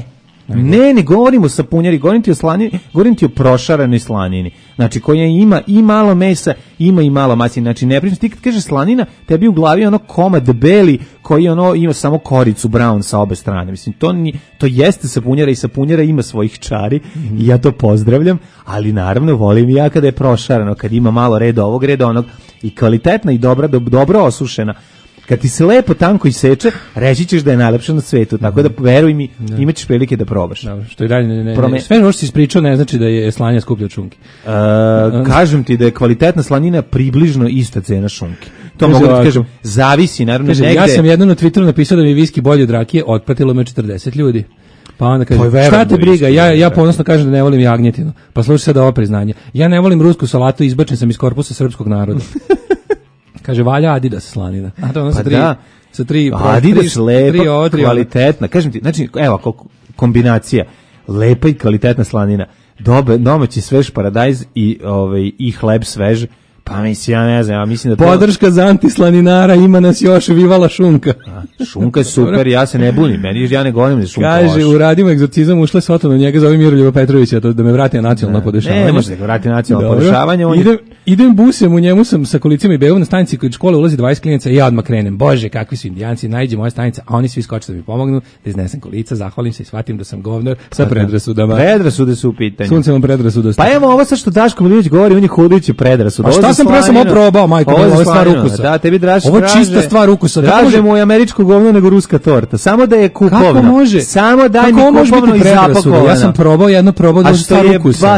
Ne govorimo o sapunjari, govorim ti o slanini, govorim ti o prošaranoj slanini. Znači, koja ima i malo mesa, ima i malo masi. Znači, ne pričam, ti kad kažeš slanina, tebi u glavi ono komad beli koji ima samo koricu brown sa obe strane. Mislim, to jeste sapunjara i sapunjara ima svojih čari i ja to pozdravljam, ali naravno volim i ja kada je prošarano, kad ima malo reda ovog, reda onog i kvalitetna i dobro osušena. Kad ti se lepo tanko iseče, reći ćeš da je najlepše na svetu, tako da veruj mi, imaćeš prilike da probaš. Dobro, što i dalje sve što si ispričao ne znači da je slanina skuplja od šunke. Kažem ti da je kvalitetna slanina približno ista cena šunke. To mogu da ti kažem, zavisi naravno negde. Ja sam jednom na Twitteru napisao da mi viski bolji od rakije, otpratilo me 40 ljudi. Pa onda kaže, šta te briga, ja ponosno kažem da ne volim jagnjetinu. Pa slušaj sad ovo priznanje. Ja ne volim rusku salatu, izbačen sam iz korpusa srpskog naroda. Kaže, valja Adidas slanina. A to ono sa tri Adidas lepa, kvalitetna. Kažem ti, znači, evo, kombinacija lepa i kvalitetna slanina. Domaći svež paradajz i hleb svež. Pa mislim, ja ne znam, ja mislim da podrška za antislaninara, ima nas još vivala šunka. Šunka je super, ja se ne bunim, ja ne govorim da je šunka loša. Kaže, uradimo egzorcizam, ušle Sotona, njega zove Miroljuba Petrovića, da me vrati na nacionalno podešavanje. Ne može da vrati na nacionalno podešavanje. Idem busem, u njemu sam sa kolicima i bevom na stanici kod škole ulazi 20 klinica i ja odmah krenem. Bože, kakvi su indijanci, najđe moja stanica, a oni svi skoče da mi pomognu, da iznesem kolica, zahvalim se i shvatim da sam govnar sa predrasudama. Predrasude su u pitanju. Suncevom predrasudosti. Pa evo ovo sad što Daško Milinović govori, on je hodajući predrasud. A šta sam prvo samo probao, majko, ovo je stvar ukusa. Da, tebi Draško ovo čista stvar ukusa. Kaže mu američko govno nego ruska torta. Samo da je kupovno. Kako može? Samo daj mi kupovno i zapakovano. Ja sam probao da stvar ukusa.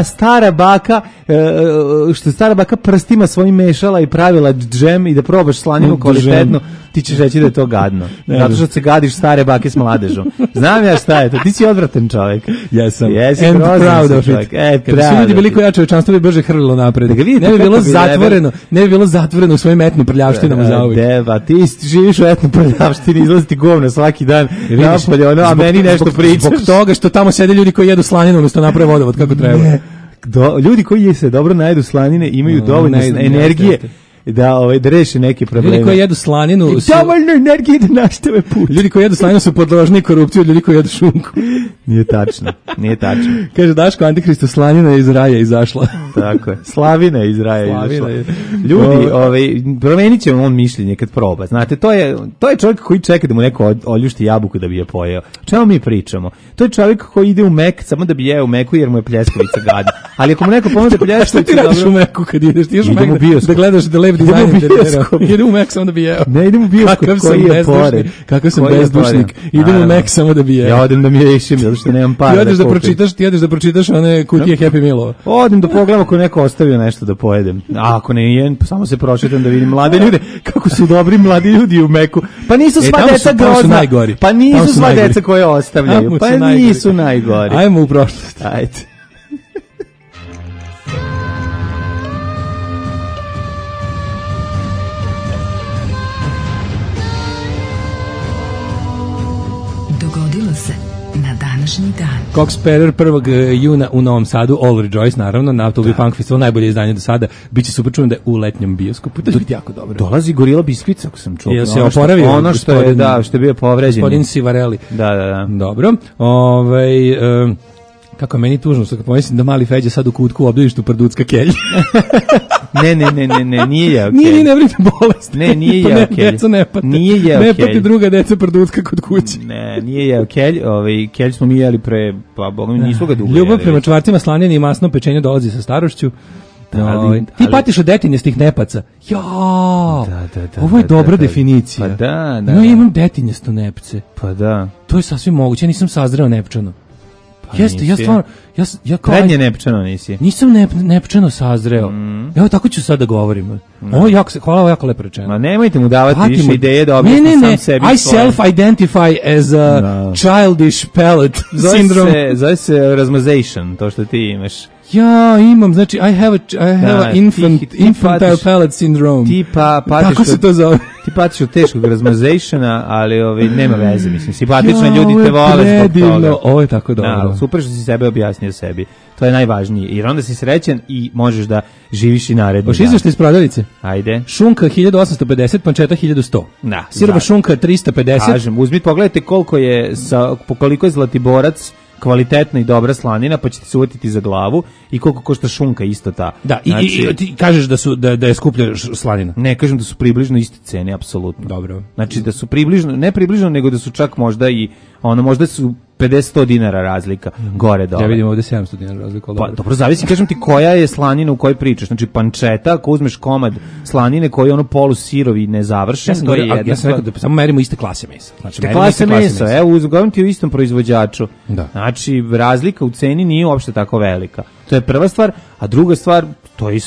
Što je stara baka prstima svojim mešala i pravila džem i da probaš slaninu kvalitetno, ti ćeš reći da je to gadno. Zato što se gadiš stare bake s mladežom. Znam ja šta je to, ti si odvratan čovjek. Jesam. And proud of it. Kad su ljudi bili koji ja čovječanstvo bi brže hrlilo napred. Ne bi bilo zatvoreno u svojim etno prljavštinama zauvijek. Deva, ti živiš u etno prljavštini, izlazi ti govno svaki dan napolje, a meni nešto pričaš. Zbog toga što tamo sede ljudi koji jedu slaninu umjesto naprave vodovod kako treba. Ljudi koji se dobro najedu slanine imaju dovoljno energije da reše neke probleme. Ljudi koji jedu slaninu dovoljno energije da nastave put. Ljudi koji jedu slaninu su podložni korupciji od ljudi koji jedu šunku. Nije tačno. Kaže Daško, Antikristo, slanina je iz raja izašla. Tako je. Slavina je iz raja izašla. Ljudi, promenit će on mišljenje kad proba. Znate, to je čovjek koji čeka da mu neko oljušti jabuku da bi je pojeo. Čemu mi pričamo? To je čovjek koji ide u Mek samo da bi jeo u Meku jer mu je pljeskavica gadna. Ali ako mu neko ponude pljeskavicu, šta ti radiš u Meku kad ideš? Ti ideš u Mek da gledaš da lev dizajn interiera. Idem u Mek samo da bi jeo. Ne, idem u bioskop koji je pored. Kakav sam bezdušnik. Idem u Mek samo da bi jeo. Ja odem da mi ješim, zato što nemam para. Ti odeš da pročitaš one kutije Happy Mealova. Odim da pogledam ako neko ostavio nešto da pojedem. A ako ne jem, samo se prošetam da vidim mlade ljude, kako su dobri mladi ljudi u Meku. Pa nisu sva deca grozna. Pa nisu sva deca koje ostavljaju. Pa nisu najgori. Ajmo u prošlost. Ajde. Dogodilo se na današnji dan. Cox Sparrer 1. juna u Novom Sadu, All Rejoice, naravno, na Autobi Punk Festival, najbolje izdanje do sada. Biće super, čujem da je u letnjem bioskopu. To će biti jako dobro. Dolazi Gorila Biskvica, ako sam čuo. Jel se oporavio? Ono što je, da, što je bio povređen. Gospodin Sivarelli. Da. Dobro. Kako je meni tužno, što kad pomislim da mali Feđa sad u kutku u obdaništu prducka kelj. Ne, nije jeo kelj. Nije, ne brinite bolest. Ne, nije jeo kelj. Deca ne pate. Nije jeo kelj. Ne pati druga deca prducka kod kuće. Ne, nije jeo kelj. Kelj smo mi jeli pre, pa Boga mi nisu ga dugo jeli. Ljubav prema čvarcima slanjeni i masnom pečenju dolazi sa starošću. Ti patiš od detinjastih nepaca. Da. Ovo je dobra definicija. Pa da. No, imam detinjasto nepce. Pa da. To je sasvim moguće, ja nisam sazreo nepčano. Jeste, ja stvarno, ja kao... Prednje nepčano nisi. Nisam nepčano sazreo. Evo, tako ću sad da govorim. Ovo je jako lepo rečeno. Ma nemojte mu davati više ideje da objasni sam sebi. I self-identify as a childish palate syndrome. Zove se rasmazation, to što ti imaš. Ja imam, znači I have a infantile palate syndrome. Ti tako se to zove. Ti patiš od teškog rasmazationa, ali nema veze, mislim. Simpatični ljudi te vole zbog toga. Ovo je tako dobro. Super što si sebe objasnio sebi. To je najvažnije. Jer onda si srećan i možeš da živiš i naredni. Hoš izveštaj iz prodavnice? Ajde. Šunka 1850, pančeta 1100. Sirova šunka 350. Kažem, uzmite, pogledajte koliko je Zlatiborac kvalitetna i dobra slanina, pa ćete se uvatiti za glavu i koliko košta šunka isto ta. Da, znači, i ti kažeš da je skuplja slanina. Ne, kažem da su približno iste cene, apsolutno. Dobro. Znači da su ne približno, nego da su čak možda i možda su 50-100 dinara razlika, gore dole. Ja vidim ovde 700 dinara razlika. Pa dobro, zavisi, kažem ti koja je slanina u kojoj pričaš. Znači pančeta, ako uzmeš komad slanine koji je polusirovi nezavršen, to je jedna. Ja sam rekao da samo merimo iste klase mesa. Znači klase mesa, evo, uzgovorim ti u istom proizvođaču. Da. Znači razlika u ceni nije uopšte tako velika. To je prva stvar, a druga stvar, to je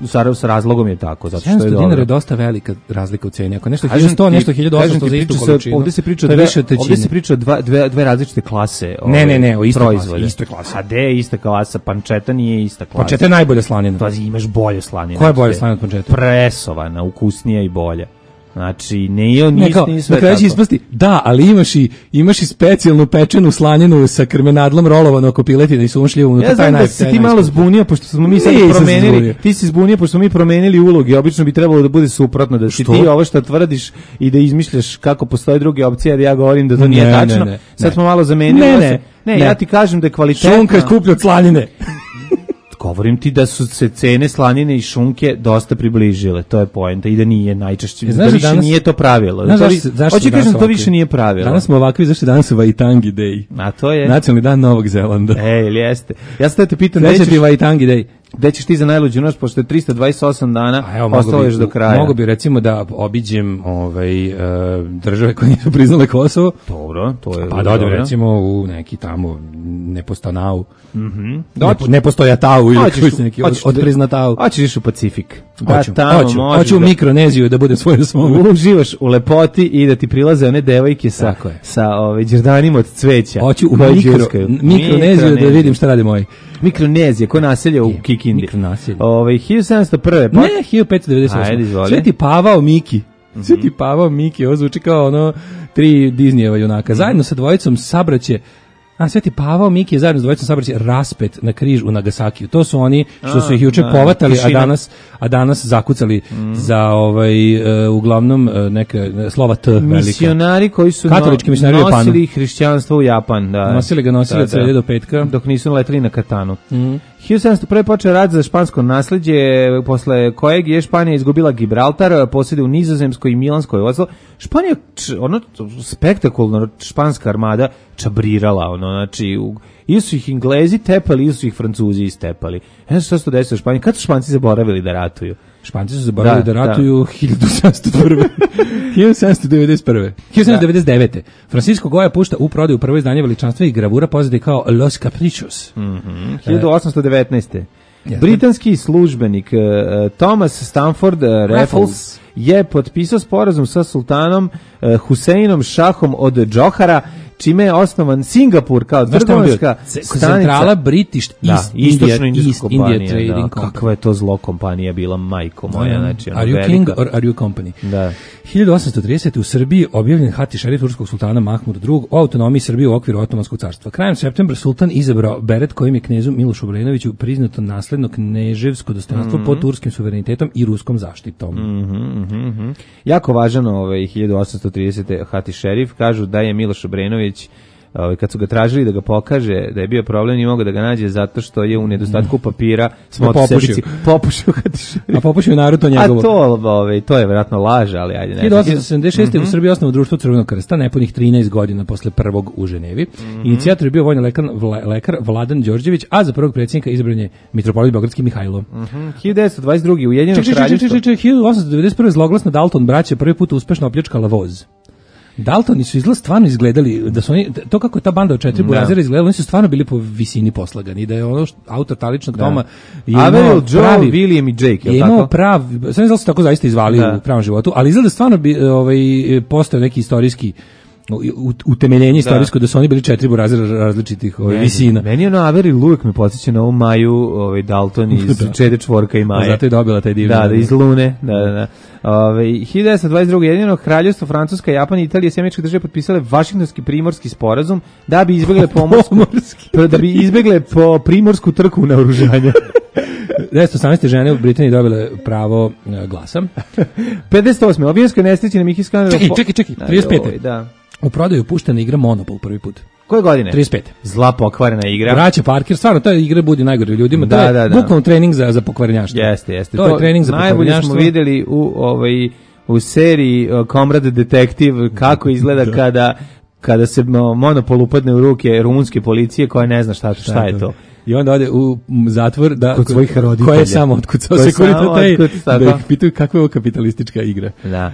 s razlogom je tako, zato što je dobro. 700 dinara je dosta velika razlika u ceni. Ako nešto 1100, nešto 1800 za istu količinu. Ovde se priča o dve različite klase. Ne, o istoj klasi. A de je ista klasa, pančeta nije ista klasa. Pančeta je najbolja slanina. Pazi, imaš bolje slanine. Koja je bolja slanina od pančete? Presovana, ukusnija i bolja. Znači, nije sve tako. Ispasti, da, ali imaš i specijalnu pečenu slanjenu sa krmenadlom rolovano oko piletine i sumšljivom. Ja znam da si ti malo zbunio, pošto smo mi sad promenili. Ti si zbunio, pošto smo mi promenili uloge. Obično bi trebalo da bude suprotno, da si ti ovo što tvrdiš i da izmišljaš kako postoje druge opcije, jer ja govorim da to nije tačno. Sad smo malo zamenili. Ne, ja ti kažem da je kvalitetna. Šunka je skuplja od slanine. Govorim ti da su se cene slanine i šunke dosta približile, to je poenta, i da nije najčešće, da više danas, nije to pravilo. Hoće kažem, to više nije pravilo. Danas smo ovakvi, zašto danas je Waitangi Day? A to je? Nacionalni dan Novog Zelanda. Ili jeste. Ja sad te pitam, Waitangi Day. Gde ćeš ti za najluđu noć, pošto je 328 dana, ostalo još do kraja. Mogu bi recimo da obiđem države koje nisu priznale Kosovo. Dobro, to je. Pa da odem recimo u neki tamo Nepostanau. Nepostojatau ili neki od priznatau. Hoćeš u Pacifik. Hoću u Mikroneziju da bude svoje svom. Uživaš u lepoti i da ti prilaze one devojke sa đerdanima od cveća. Hoću u Mikroneziju da vidim šta rade moji. Mikronezija, ko naselja u Kikindi. 1701. Ne, 1598. Sveti Pavao Miki. Sveti Pavao Miki, ovo zvuči kao 3 Disneyjeva junaka. Zajedno sa dvojicom sabraće Sveti Pavao Miki je zajedno s dvojicom sabraće raspet na križ u Nagasakiju. To su oni što su ih juče povatali, a danas zakucali za uglavnom neka slova T velika. Misionari koji su nosili hrišćanstvo u Japan. Da. Nosili ga od srede do petka. Dok nisu leteli na katanu. 1701. počeo rat za špansko nasleđe, posle kojeg je Španija izgubila Gibraltar, posjede u Nizozemskoj i Milanskoj odslo. Španija, spektakularno španska armada čabrirala, znači, ili su ih Englezi tepali, ili su ih Francuzi istepali. Šta se to desilo u Španiji? Kad su Španci zaboravili da ratuju? Španci su zaboravili da ratuju 1701. 1799. Francisco Goya pušta u prodaju prvo izdanje veličanstvenih gravura poznate kao Los Caprichos. 1819. Britanski službenik Thomas Stamford Raffles je potpisao sporazum sa sultanom Huseinom Šahom od Džohara, čime je osnovan Singapur kao trgovinska stanica. Centrala British East India Trading Company. Kakva je to zlo kompanija bila, majko moja. Znači, are you king or are you company? Da. 1830. u Srbiji objavljen hati šerif turskog sultana Mahmuda II o autonomiji Srbije u okviru Otomanskog carstva. Krajem septembra sultan izabrao beret kojim je knezu Milošu Obrenoviću priznato nasledno kneževsko dostojanstvo pod turskim suverenitetom i ruskom zaštitom. Jako važan 1830. hati šerif, kažu da je Miloš Obrenović kad su ga tražili da ga pokaže da je bio problem, nije mogao da ga nađe zato što je u nedostatku papira popušio hati šerif. A popušio Naruto njegovo. A to je vjerojatno laž, ali ajde ne. 1876. u Srbiji osnovno društvo Crvenog krsta, nepunih 13 godina posle prvog u Ženevi. Inicijator je bio vojni lekar Vladan Đorđević, a za prvog predsjednika izabran je mitropolit Beogradski Mihajlo. 1922. Ujedinjeno kraljevstvo. 1891. zloglasna Dalton braća prvi put uspešno opljačkala voz. Daltoni su stvarno izgledali, da su oni, to kako je ta banda od 4 burazera izgledala, oni su stvarno bili po visini poslagani, da je ono autor taličnog toma Averil, Joe, William i Jake, je imao prav, sam ne znam da su tako zaista izvali u pravom životu, ali izgleda stvarno bi postao neki istorijski utemeljenje istorijsko da su oni bili 4 burazera različitih visina. Meni je Averil uvijek me podsjeća na ovu Maju Dalton iz Čede čvorka i Maje. Zato je dobila taj divni. Da, iz Lune. Da. 1922. Ujedinjeno kraljevstvo Francuska, Japan i Italija i američke države potpisale Vašingtonski primorski sporazum da bi izbegle po primorsku trku naoružanja. 1918. žene u Britaniji dobile pravo glasa. 58. Obijenskoj nesreći na Mickey Scanner. Čekaj, 35. Da. U prodaju puštena igra Monopol prvi put. Koje godine? 35. Zla pokvarena igra. Braća Parker, stvarno, ta igra budi najgore ljudima. To je bukvalno trening za pokvarenjaštvo. Jeste. To je trening za pokvarenjaštvo. Najbolje smo videli u seriji Comrade Detective kako izgleda kada se Monopol upadne u ruke rumunske policije koja ne zna šta je to. I onda ode u zatvor kod svojih roditelja. Koje je samo otkucao Securitate da ih pitaju kakva je ovo kapitalistička igra. Da.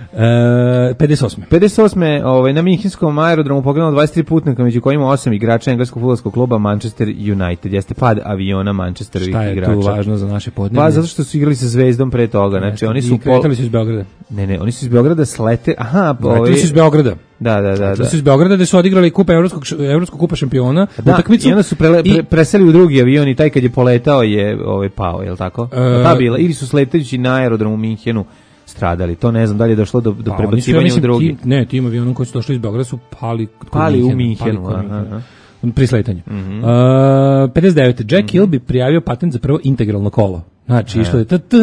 58. Na Minhenskom aerodromu poginulo 23 putnika, među kojima 8 igrača engleskog fudbalskog kluba Manchester United. Jeste pad aviona Manchesterovih igrača. Šta je tu važno za naše podneblje? Pa zato što su igrali sa Zvezdom pre toga. Znači, oni su kretali su iz Beograda. Ne, oni su iz Beograda slete. Kretali su iz Beograda. Da. Su iz Beograda gde su odigrali kup Evropskog kupa šampiona, utakmicu. I onda su preseli u drugi avion i taj kad je poletao je pao, je li tako? Ta bila, ili su sletajući na aerodromu u Minhenu stradali. To ne znam da li je došlo do prebacivanja u drugi. Tim avionom koji su došli iz Beograda su pali u Minhenu. Pri sletanju. 59. Jack Kilby prijavio patent za prvo integralno kolo. Znači, što je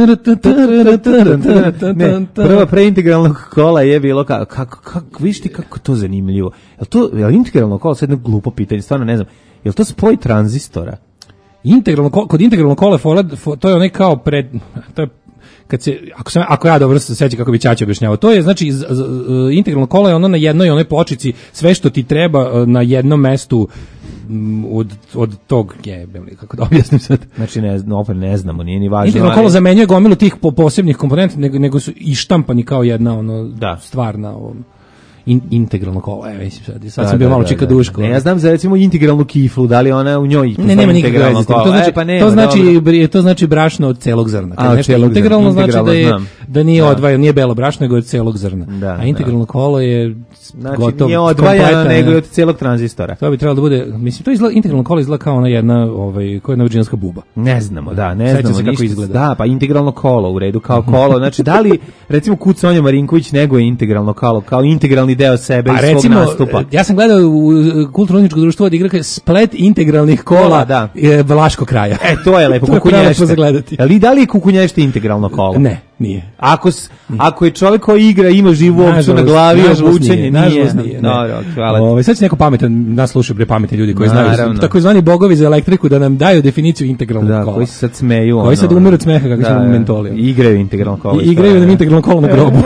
prva preintegralnog kola je bilo vidiš ti kako to zanimljivo. Je li integralno kola, sad jedno glupo pitanje, stvarno ne znam, je li to spoj tranzistora? Kod integralnog kola to je onaj kao to je kad se, ako ja dobro se sećam kako bi Ćaća objašnjavao, to je znači integralno kola je ono na jednoj onoj pločici, sve što ti treba na jednom mestu od tog kako da objasnim sad. Znači ne znamo, nije ni važno. Integralno kolo zamenjuje gomilu tih posebnih komponenta, nego su i štampani kao jedna stvarna integralno kolo. Sad sam bio malo čika duško. Ne, ja znam za recimo integralnu kiflu, da li ona u njoj nema integralno kolo. To znači brašno od celog zrna. Integralno znači da nije odvajano, nije belo brašno, nego od celog zrna. A integralno kolo je gotovo. Nije odvajano, nego od celog tranzistora. To bi trebalo da bude, mislim, to izgleda, integralno kolo izgleda kao ona jedna, koja je virginska buba. Ne znamo kako izgleda. Da, pa integralno kolo u redu, kao kolo. Znači, da li, recimo, Kut Sonja Marinković nego je integralno kolo, kao integralni deo sebe i svog nastupa. Ja sam gledao u kulturno-umjetničko društvo da igra splet integralnih kola Vlaškog kraja. To je lepo, kukunješta. Ali da li je kukunješta integralno kolo? Ne, nije. Ako je čovjek koji igra, ima živu opciju na glavi, obučenje, nažalost nije. Hvala. Sad će neko pametan, nas slušaju pametni ljudi koji znaju, takozvani bogovi za elektriku, da nam daju definiciju integralnog kola. Koji se sad smeju. Koji sad umiru od smeha kako smo mentoli. Igraju integralno kolo. Igraju nam integralno kolo na grobu.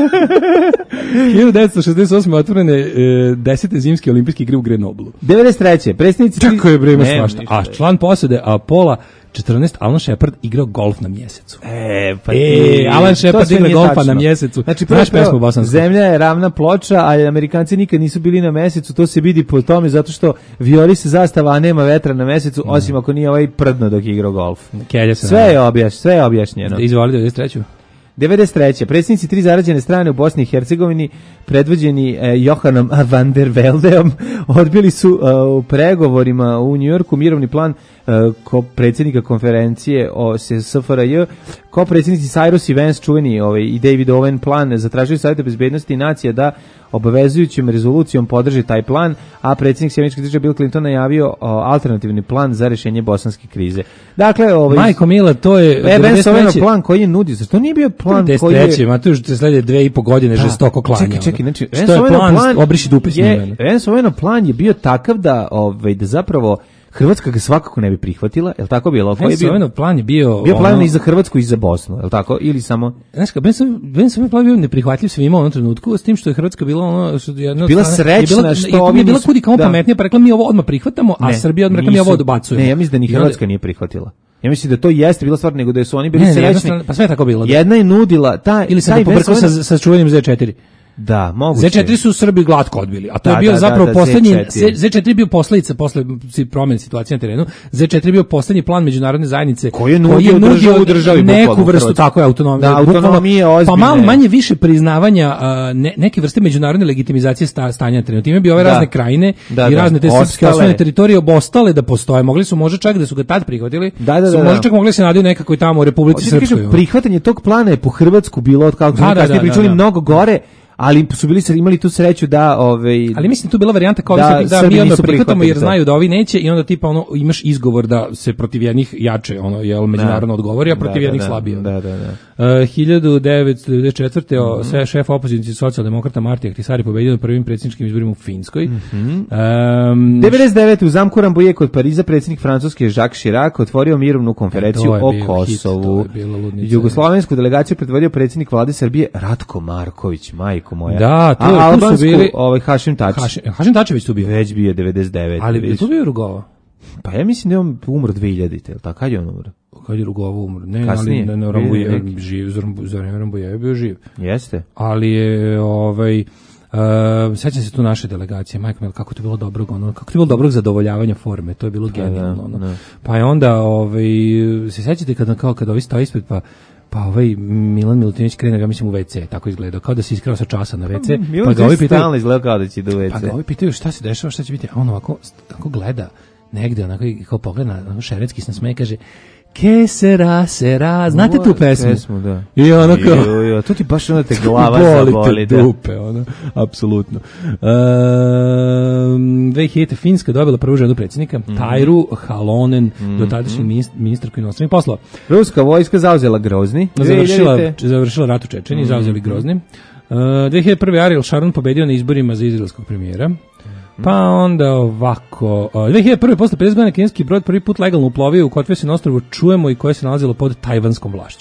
1968. otvorene 10. zimske olimpijske igre u Grenoblu. 93. predsjednici... Čekaj, bre, ima svašta. A član posade Apola 14 Alan Shepard igrao golf na mjesecu. Pa Alan Shepard igra golfa na mjesecu. Znači, znaš pesmu bosansku? Zemlja je ravna ploča, a Amerikanci nikad nisu bili na mesecu, to se vidi po tome zato što vijori se zastava, a nema vetra na mesecu, osim ako nije ovaj prdno dok je igrao golf. Sve je objašnjeno. Izvoli 93. 93. Predsjednici tri zarađene strane u Bosni i Hercegovini, predvođeni Johanom van der Veldeom, odbili su u pregovorima u Njujorku mirovni plan predsjednika konferencije o SFRJ, ko predsjednici Cyrus i Vance čuveni i David Owen plan zatražili Savjeta bezbednosti nacija da obavezujućom rezolucijom podrži taj plan, a predsjednik Sjemeničkih država Bill Clinton najavio alternativni plan za rješenje bosanske krize. Dakle, Majko Mila, to je Vance Owenov plan koji je nudio. Zašto nije bio plan koji je... 93. Ma tu je slede 2,5 godine žestoko klanja. Čekaj, znači, što je plan, obriši dupe s njime. Vance Owenov plan je bio takav da zapravo Hrvatska ga svakako ne bi prihvatila, je li tako bilo? Vance plan je bio plan i za Hrvatsku i za Bosnu, je li tako? Ili samo... Znaš ka, Vance plan bio neprihvatljiv svima u onom trenutku, s tim što je Hrvatska bila ono... Bila srećna što ovi... Je bila kudi kao pametnija, pa rekla mi ovo odmah prihvatamo, a Srbija odmah rekla mi ovo odbacujemo. Ne, ja mislim da ni Hrvatska nije prihvatila. Ja mislim da to jeste bila stvar, nego da su oni bili srećni. Pa sve tako bilo. Jedna je nudila... Ili sam pobrkao sa čuvenim Z4. Da, moguće. Z4 su Srbi glatko odbili, a to je bio zapravo poslednji Z4 je bio posledica posle promene situacije na terenu. Z4 je bio poslednji plan međunarodne zajednice koji je nudio državi neku vrstu tako je autonomije, pa malo manje više priznavanja neke vrste međunarodne legitimizacije stanja na terenu. Time bi ove razne krajine i razne te srpske osvojene teritorije ostale da postoje. Mogli su možda čak da su ga tad prihvatili. Su možda čak mogli se nadaju nekako i tamo u Republici Srpskoj. Prihvatanje tog plana je po Hrvatsku bilo od kako smo kasnije pričali mnogo gore. Ali su imali tu sreću da ali mislim tu bila varijanta kao da mi onda prihvatamo jer znaju da ovi neće i onda tipa imaš izgovor da se protiv jednih jače međunarodno odgovori, a protiv jednih slabije. 1994. sve šef opozicije socijaldemokrata Marti Ahtisaari pobedio na prvim predsjedničkim izborima u Finskoj. 99. u zamku Rambouillet kod Pariza predsjednik Francuske Jacques Chirac otvorio mirovnu konferenciju o Kosovu. Jugoslovensku delegaciju predvodio predsjednik vlade Srbije Ratko Marković, majko moja. Da, tu su bili Hašim Tačić. Hašim Tačević tu bio. Već bio 99. Ali tu bio Rugova. Pa ja mislim da je on umro 2000-te, ili tako? Kad je on umro? Kad je Rugova umro? Ne, kasnije. Ali ne Rambouillet živ, za vreme Rambouillet je bio živ. Jeste. Ali je, sećam se tu naše delegacije, majko mil, kako to bilo dobrog zadovoljavanja forme, to je bilo genijalno. Pa je onda, se sećate kad ovi stoji ispred, pa Milan Milutinović krene, ja mislim, u WC, tako izgledao, kao da se iskrao sa časa na WC. Milan Milutinović stalno izgleda kao da će do WC. Pa ga ovi pitaju šta se dešava, šta će biti, a on ovako gleda negde, onako kao pogleda, šeretski se nasmeje, kaže, Que sera, znate tu pesmu? Da. I ono kao... To ti baš ono te glava zaboli. Te dupe, ono, apsolutno. 2000. Finska dobila prvu ženu predsjednika, Tajru Halonen, dotadašnju ministarku inostranih poslova. Ruska vojska zauzela Grozni. Završila rat u Čečeni, zauzeli Grozni. 2001. Ariel Sharon pobedio na izborima za izraelskog premijera. Pa onda ovako, 2001. posle 50 godina kineski brod prvi put legalno uplovio u Kotvesino ostrvo Čujemo i koje se nalazilo pod tajvanskom vlašću.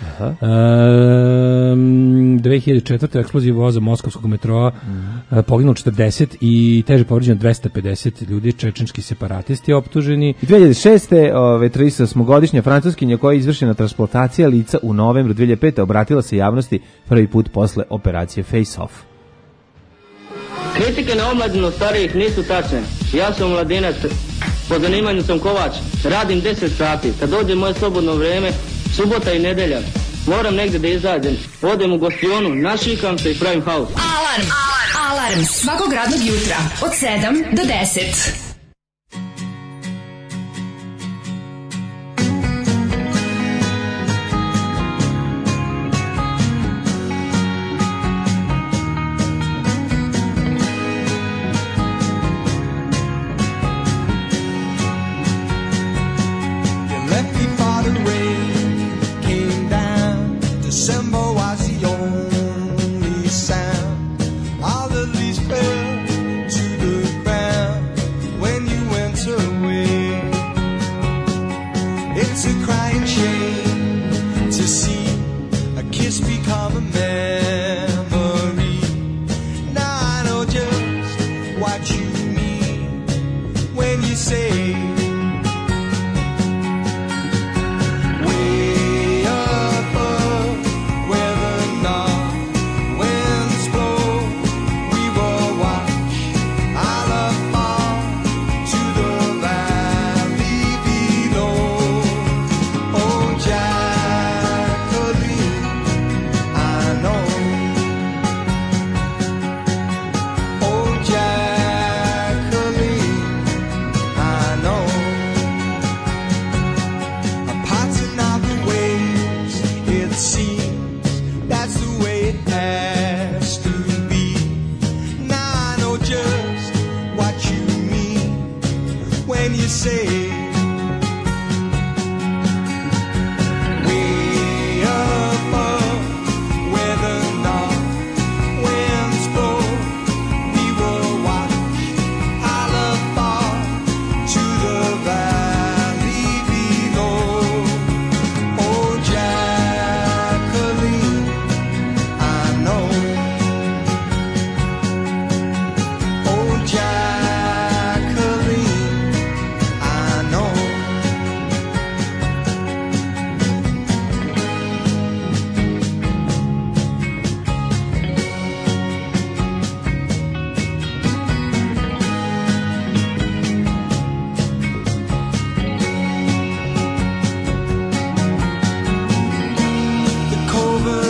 2004. eksplozija voza moskovskog metroa, poginulo 40 i teže povređeno 250 ljudi, čečenski separatisti optuženi. 2006. 38-godišnja francuskinja koja je izvršena transplantacija lica u novembru 2005. obratila se javnosti prvi put posle operacije Face Off. Kritike na omladinu starijih nisu tačne. Ja sam mladinac, po zanimanju sam kovač, radim 10 sati. Kad dođe moje slobodno vrijeme, subota i nedelja, moram negdje da izađem. Odem u gostionu, našikam se i pravim haos. Alarm svakog radnog jutra od 7 do 10.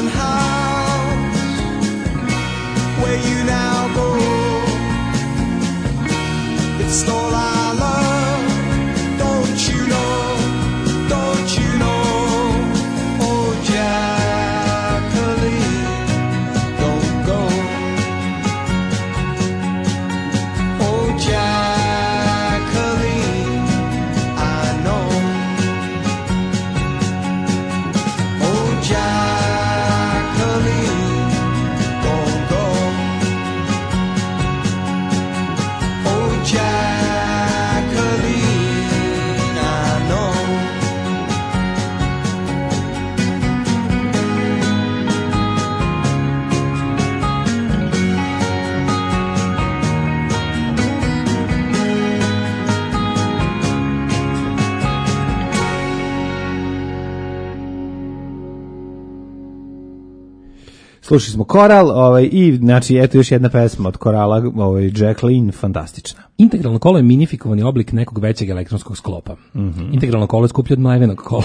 Slušali smo Koral, i znači eto još jedna pesma od Korala, Jacqueline, fantastična. Integralno kolo je minifikovani oblik nekog većeg elektronskog sklopa. Integralno kolo je skuplje od mlevenog kola.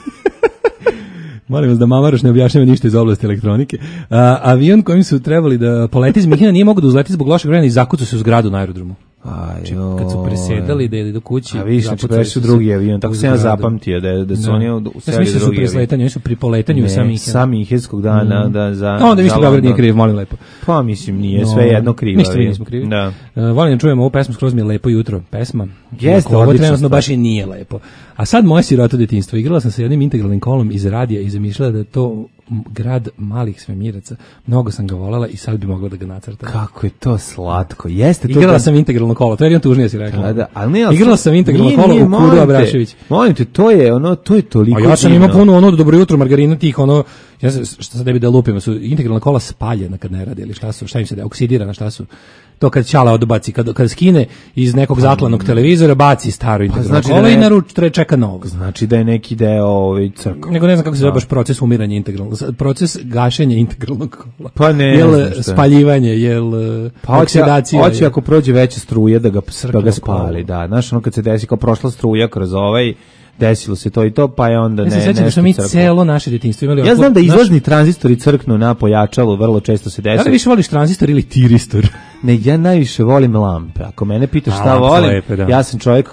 Molim vas da Mamaroš ne objašnjava ništa iz oblasti elektronike. Avion kojim su trebali da poleti iz Mihina nije mogao da uzleti zbog lošeg vremena i zakucao se u zgradu na aerodromu. Kad su presedali da ili do kući, a viš, znači prešli u drugi avion, tako sam ja zapamtio da su oni useli u drugi avion. Oni su pri poletanju sa Minhenskog dana onda vi što Beograd nije kriv, molim lepo. Pa mislim, nije sve jedno krivo. Ništa mi nismo krivi. Volim da čujemo ovu pesmu, skroz mi je Lepo jutro pesma. Jeste, ovo trenutno baš i nije lepo. A sad moje siroto detinjstvo. Igrala sam sa jednim integralnim kolom iz radija i zamišljala da je to grad malih svemiraca. Mnogo sam ga volela i sad bi mogla da ga nacrtam. Kako je to slatko. Jeste to. Igrala sam integralno kolo. To je jedan tužnije si rekla. Da, ali igrala sam integralno kolo u Kuru Abrašević. Molim te, to je toliko. A ja sam imao puno dobro jutro Margarina tih ja šta sad ne bi da lupimo, su integralna kola spaljena kad ne rade ili šta im se da oksidirana, šta su? To kad Ćala odbaci, kad skine iz nekog zatlanog televizora, baci staro integralno kolo i naruč čeka novo. Znači da je neki deo crkva. Nego ne znam kako se zove baš proces umiranja integralnog, proces gašenja integralnog kola. Pa ne, jel spaljivanje, jel oksidacija. Hoće ako prođe veća struja da ga spali, da. Znaš, ono kad se desi kao prošla struja kroz desilo se to i to, pa je onda ne nešto. Da smo mi celo naše djetinjstvo imali. Ja znam da izlazni tranzistori crknu na pojačalu, vrlo često se desi. Da li više voliš tranzistor ili tiristor? Ne, ja najviše volim lampe. Ako mene pitaš šta volim, lepe, ja sam čovjek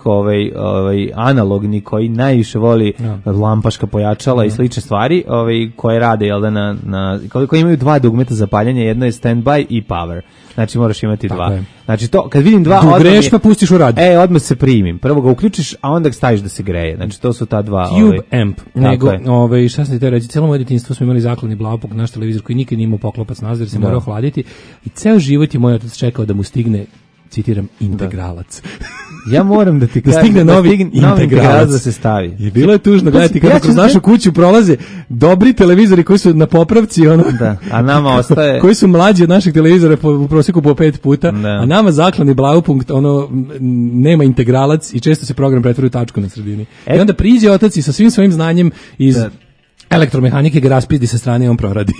analogni koji najviše voli lampaška pojačala i slične stvari, koje rade koji imaju dva dugmeta za paljenje, jedno je standby i power. Znači moraš imati dva. Znači to kad vidim dva, odmah greš pa pustiš u rad. Odmah se primim. Prvo ga uključiš, a onda ga staviš da se greje. Znači to su ta dva. Cube amp. Nego šta sam ti reći, celo moje djetinjstvo smo imali zakladni Blaupunkt, naš televizor koji nikad nije imao poklopac nazad, jer se morao hladiti i ceo život je moj otac čekao da mu stigne, citiram, integralac. Ja moram da ti kažem, stigne novi integralac da se stavi. I bilo je tužno gledati kako kroz našu kuću prolaze dobri televizori koji su na popravci, a nama ostaje koji su mlađi od naših televizora u prosjeku po 5 puta, a nama zakladni Blaupunkt nema integralac i često se program pretvori u tačku na sredini. I onda priđe otac i sa svim svojim znanjem iz elektromehanike ga raspizdi sa strane i on proradi.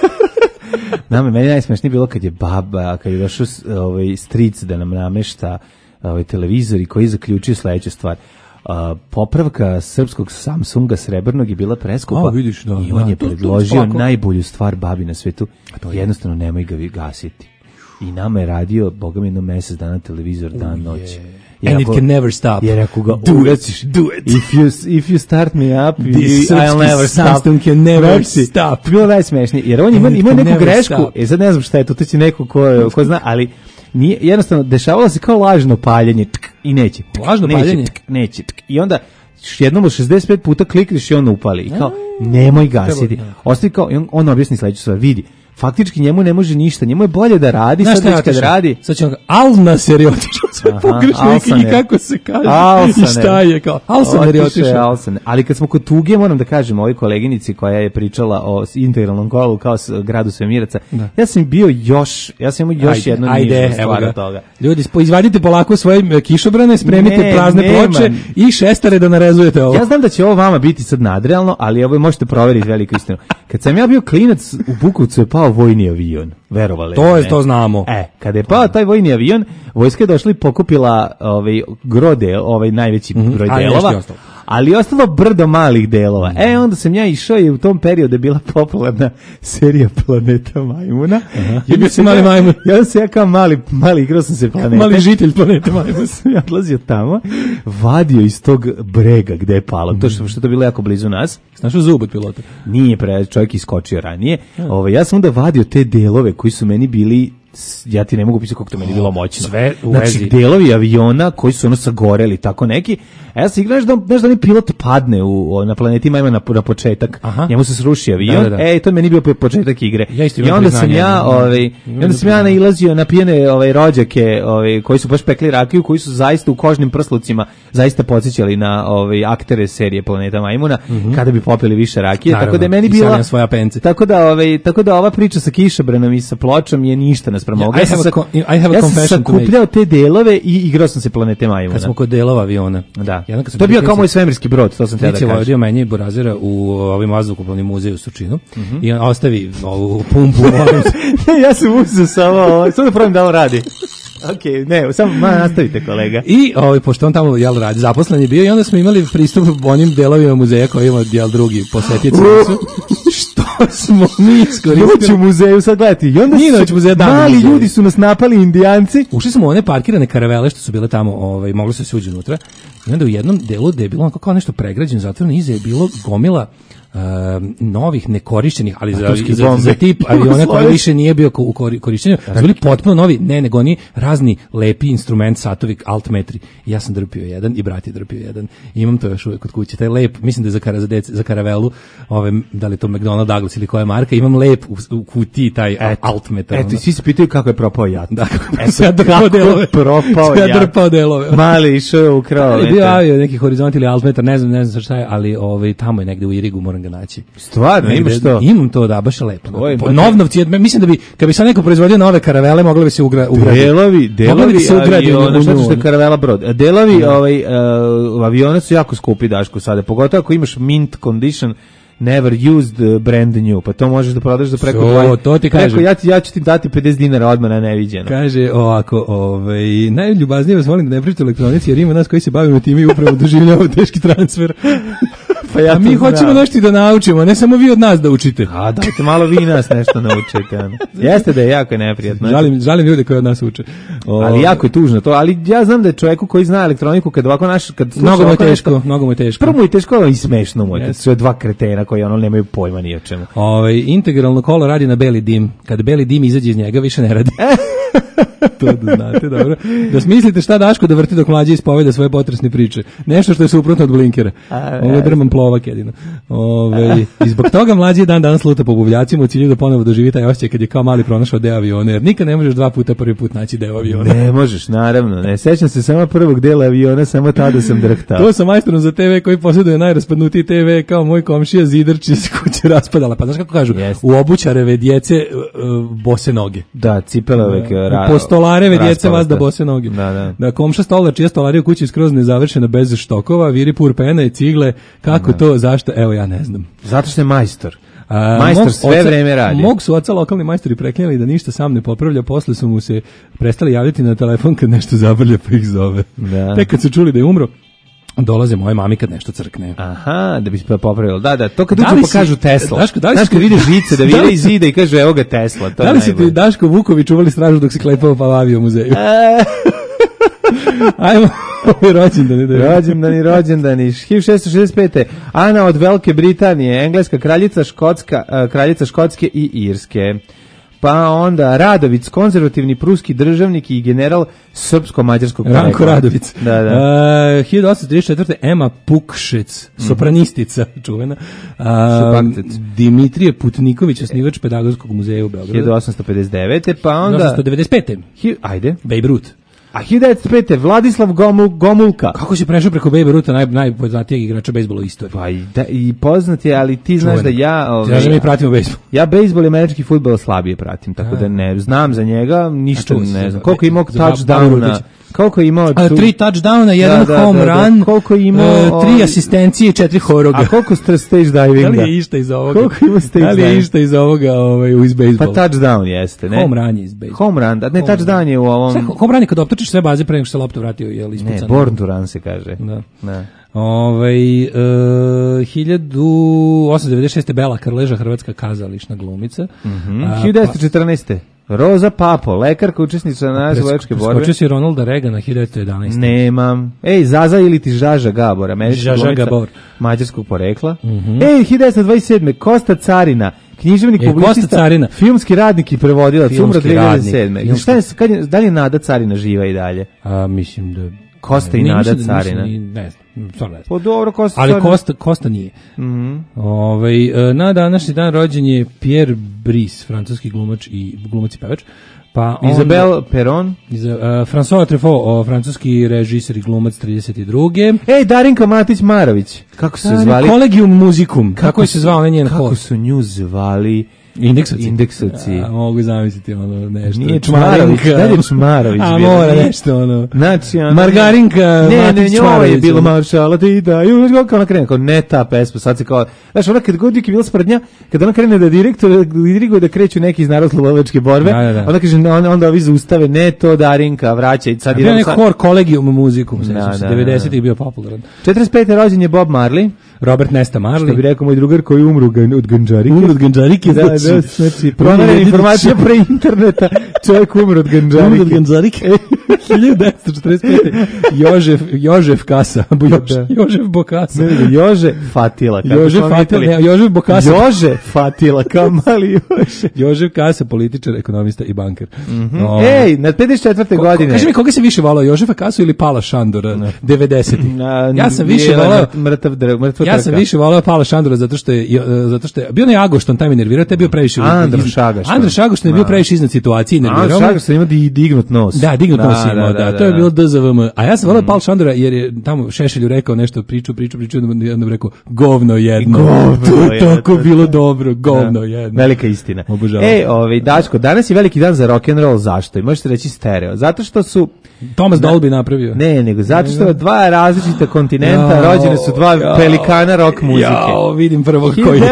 Meni najsmešnije bilo kad je došao stric da nam namešta televizor i koji je zaključio sledeću stvar. Popravka srpskog Samsunga srebrnog je bila preskupa i on je predložio najbolju stvar babi na svetu, jednostavno nemoj ga gasiti. I nama je radio, boga mi, jedno mesec dana televizor dan noć. And it can never stop. Jer ako ga uraciš, do it. If you start me up, I'll never stop. Samsung can never stop. Bilo najsmešnije. Jer on ima neku grešku, sad ne znam šta je, to će neko ko zna, ali nije, jednostavno, dešavalo se kao lažno paljenje i neće. Lažno paljenje? Neće. I onda jednom od 65 puta klikneš i on upali. I kao, nemoj gasiti. Ostavi kao, on objasni sledeću stvar, vidi. Faktički njemu ne može ništa, njemu je bolje da radi, sad već kad radi. Sad će on Alnaser je otišao sve pogrešno i kako se kaže i šta je kao. Alsaner je otišao. Ali kad smo kod tuge, moram da kažem ovoj koleginici koja je pričala o integralnom kolu kao gradu svemiraca, ja sam imao još jednu nižu stvar od toga. Ljudi, izvadite polako svoje kišobrane, spremite prazne ploče i šestare da narezujete ovo. Ja znam da će ovo vama biti sad nadrealno, ali ovo možete proveriti veliku istinu. Kad sam ja bio klinac, u Bukovcu je pao vojni avion, verovali. To znamo. Kada je pao taj vojni avion, vojska je došla i pokupila najveći broj delova, ali je ostalo brdo malih delova. Onda sam ja išao i u tom periodu je bila popularna serija Planeta Majmuna. I bio si mali majmun. Ja sam kao mali igrao sam se planete. Mali žitelj Planete Majmuna. Ja odlazio tamo, vadio iz tog brega gde je palo, to što je to bilo jako blizu nas. Našao zub od pilota. Nije čovjek iskočio ranije. Ja sam onda vadio te delove koji su meni bili, ja ti ne mogu pisati kako to meni bilo moćno. Sve u znači, vezi. delovi aviona koji su sagoreli, tako neki. Ja sam igraš da mi pilot padne na planeti Majmuna na početak. Aha. Njemu se sruši avion. Da. To meni bio početak igre. I onda sam ja nailazio na pijene rođake koji su baš pekli rakiju, koji su zaista u kožnim prslucima zaista podsjećali na aktere serije Planeta Majmuna, kada bi popili više rakije. Naravno, tako da je meni bila svoja pence. Tako da ova priča sa kišobranom i sa pločom je ništa naspram ovoga. I have a confession to make. Ja sam sakupljao te delove i igrao sam se Planete Majmuna. Kad smo kod delova aviona. Da. To je bio kao moj svemirski brod, to sam te da kažem. Vodio menje Borazera u ovim vazduhoplovnim muzeju u Surčinu i on ostavi ovu pumpu. Ja sam uzeo samo da probam da on radi. Ok, ne, samo nastavite kolega. I pošto on tamo radi, zaposlen je bio i onda smo imali pristup onim delovima muzeja koji ima drugi posetioci su. Što smo mi iskoristili? Noć u muzeju, sad gledati. I onda mali ljudi su nas napali, Indijanci. Ušli smo u one parkirane karavele što su bile tamo, moglo se uđe unutra. I onda u jednom delu gde je bilo kao nešto pregrađeno, zatvoreno, iza je bilo gomila novih nekorišćenih, ali za tip aviona koji više nije bio u korišćenju, bili potpuno novi, nego oni razni lepi instrument, satovi, altmetri. I ja sam drpio jedan i brat je drpio jedan. I imam to još uvijek kod kuće. Taj lep, mislim da je za karavelu, da li je to McDonnell Douglas ili koja marka, imam lep u kutiji taj altmetar. Eto, svi se pitaju kako je propao jat. Da, kako je drpao delove. Mali išao je ukrao. Bio avio neki horizont ili altmetar, ne znam šta je, ali tamo je negde u Irigu, moram ga naći. Stvarno, imaš to? Imam to, da, baš je lepo. Novnovci, mislim da bi, kad bi sad neko proizvodio nove karavele, mogli bi se ugraditi. Delovi aviona, što je karavela brod. Delovi aviona su jako skupi, Daško, sada. Pogotovo ako imaš mint condition, never used, brand new, pa to možeš da prodaš za preko 20. To ti kaže. Ja ću ti dati 50 dinara odmah na neviđeno. Kaže ovako, najljubaznije vas molim da ne pričate o elektronici, jer ima nas koji se bavimo tim i upravo doživljavamo teški transfer. A mi hoćemo nešto da naučimo, ne samo vi od nas da učite. A dajte malo vi nas nešto naučite. Jeste da je jako neprijatno. Žalim ljude koji od nas uče. Ali jako je tužno to, ali ja znam da je čovjeku koji zna elektroniku kad ovako mnogo mu je teško. Prvo mu je teško i smešno mu je. Sve dva kretena koji nemaju pojma ni o čemu. Integralno kolo radi na beli dim. Kad beli dim izađe iz njega, više ne radi. To da znate, dobro. Da smislite šta Daško da vrti dok mlađe ispoveda svoje potresne priče. Nešto što je suprotno od blinkera. Ovo je drman plovak jedino. I zbog toga mlađi dan danas luta po buvljacima u cilju da ponovo doživi taj osjećaj kad je kao mali pronašao deo aviona. Jer nikad ne možeš dva puta prvi put naći deo aviona. Ne možeš, naravno. Ne sećam se samo prvog dela aviona, samo tada sam drhtao. To sam majstorom za TV koji posjeduje najraspadnutiji TV kao moj komšija Zidarči iz kuće raspadala. Pa znaš kako kažu? U obućareve djece bose noge. Da, cipelove stolareve djece vas da bose noge. Da komša stolar, čija stolarija u kući skroz nezavršena bez štokova, viri pur pena i cigle, kako to, zašto, evo ja ne znam. Zato što je majstor. Majstor sve vreme radi. Mog su oca lokalni majstori preklinjali da ništa sam ne popravlja, posle su mu se prestali javljati na telefon kad nešto zabrlja pa ih zove. Tek kad su čuli da je umro, dolaze moje mami kad nešto crkne. Aha, da bi se popravilo. Da, to kad uđu pa kažu Tesla. Znaš kad vide žice da vide iz zida i kažu evo ga Tesla. Da li si ti Daško Vuković uvali stražu dok si klepao pa avio muzeju? Ajmo, rođendani. 1665. Ana od Velike Britanije, engleska kraljica, kraljica Škotske i Irske. Pa onda Radovic, konzervativni pruski državnik i general srpsko-mađarskog porekla. Ranko Radovic. Da. 1834. Ema Pukšec, sopranistica, čuvena. Dimitrije Putniković, osnivač Pedagogskog muzeja u Beogradu. 1859. Pa onda 1895. Ajde. Babe Ruth. A 1905. Vladislav Gomulka. Kako si prešao preko Babe Rutha, najpoznatijeg igrača bejsbola u istoriji? Pa i poznat je, ali ti znaš da ja... mi pratimo bejsbol. Ja bejsbol i američki fudbal slabije pratim, tako da ne znam za njega, ništa ne znam. Koliko je imao touchdowna... Koliko je imao 3 touchdowna, 1 home run, koliko je imao 3 asistencije, 4 horoga. A koliko stage divinga? Da li je išta iz ovoga? Koliko ima stage divinga? Da li je išta iz ovoga iz bejsbola? Pa touchdown jeste, ne? Home run je iz bejsbola. Home run, ne touchdown je u ovom... Home run je kad optočiš izvučeš sve baze pre nego što se lopta vratio, jel ispucan. Ne, Born to Run se kaže. Da. Da. 1896. Bela Krleža, hrvatska kazališna glumica. 1914. Roza Papo, lekarka, učesnica na oslobodačke borbe. Skočio si Ronalda Reagana 1911. Nemam. Ej, Zaza ili ti Žaža Gabor, američka Žaža glumica Gabor. mađarskog porekla. Ej, 1927. Kosta Carina, književnik, publicista, Kosta Carina. filmski radnik i prevodilac, umro Filmski radnik. 2007. Šta je, da li je Nada Carina živa i dalje? Mislim da... Kosta i Nada Carina. Ne znam, stvarno ne znam. Po dobro, Kosta Ali Carina. Kosta nije. Na današnji dan rođen je Pierre Brice, francuski glumac i pevač. Pa Isabelle Perron. François Truffaut, francuski režiser i glumac 32. Ej, Darinka Matić-Marović. Kako su se zvali? Collegium Musicum. Kako se zvao njen hor? Kako su nju zvali? Indeksovci. Mogu zamisliti ono nešto. Nije Čmarović, da je Čmarović. A mora nešto ono. Znači, Margarinka. Ne, njoj je bilo maršala Tita. I uvijek kao ona krene, kao ne ta pesma, sad se kao, znaš, ona kad god je bila sprednja, kad ona krene da diriguje da kreću neki iz narodno-slobodačke borbe, ona kaže, onda ovi zaustave, ne to Darinka, vraćaj. Sad bio je hor Collegium Musicum, 90-ih bio popularan. 45. rođen je Bob Marley. Robert Nesta Marley. Što bi rekao moj drugar koji umru od ganđarike. Umru od ganđarike, znači pronađena informacija pre interneta, čovjek umru od ganđarike. Umru od ganđarike. 1945. Jožef Kasa. Jožef Bokasa. Jože Fatila. Jožef Bokasa. Jože Fatila, kao mali Jože. Jožef Kasa, političar, ekonomista i banker. Ej, na 54. godine. Kaži mi, koga se više volao, Jožefa Kasu ili Pala Šandora 90-ih? Ja sam više volao Ja sam više volao Pala Šandora zato što je bio onaj Agošton, taj me nervirao, te je bio previše Andra Šagašton. Andra Šagašton je bio previše iznad situacije i nervirao. Andra Šagašton ima dignut nos. Da, dignut nos imao, da. To je bilo DZVM. A ja sam volao Pala Šandora jer je tamo Šešelju rekao nešto, priču, onda mi rekao, govno jedno. To je tako bilo dobro, govno jedno. Velika istina. Daško, danas je veliki dan za rock'n'roll, zašto? I možete reći stereo. Zato što su Thomas Dolby napravio. Ne, nego zato što dva različita kontinenta rođene su dva pelikana rock muzike. Vidim prvo koji.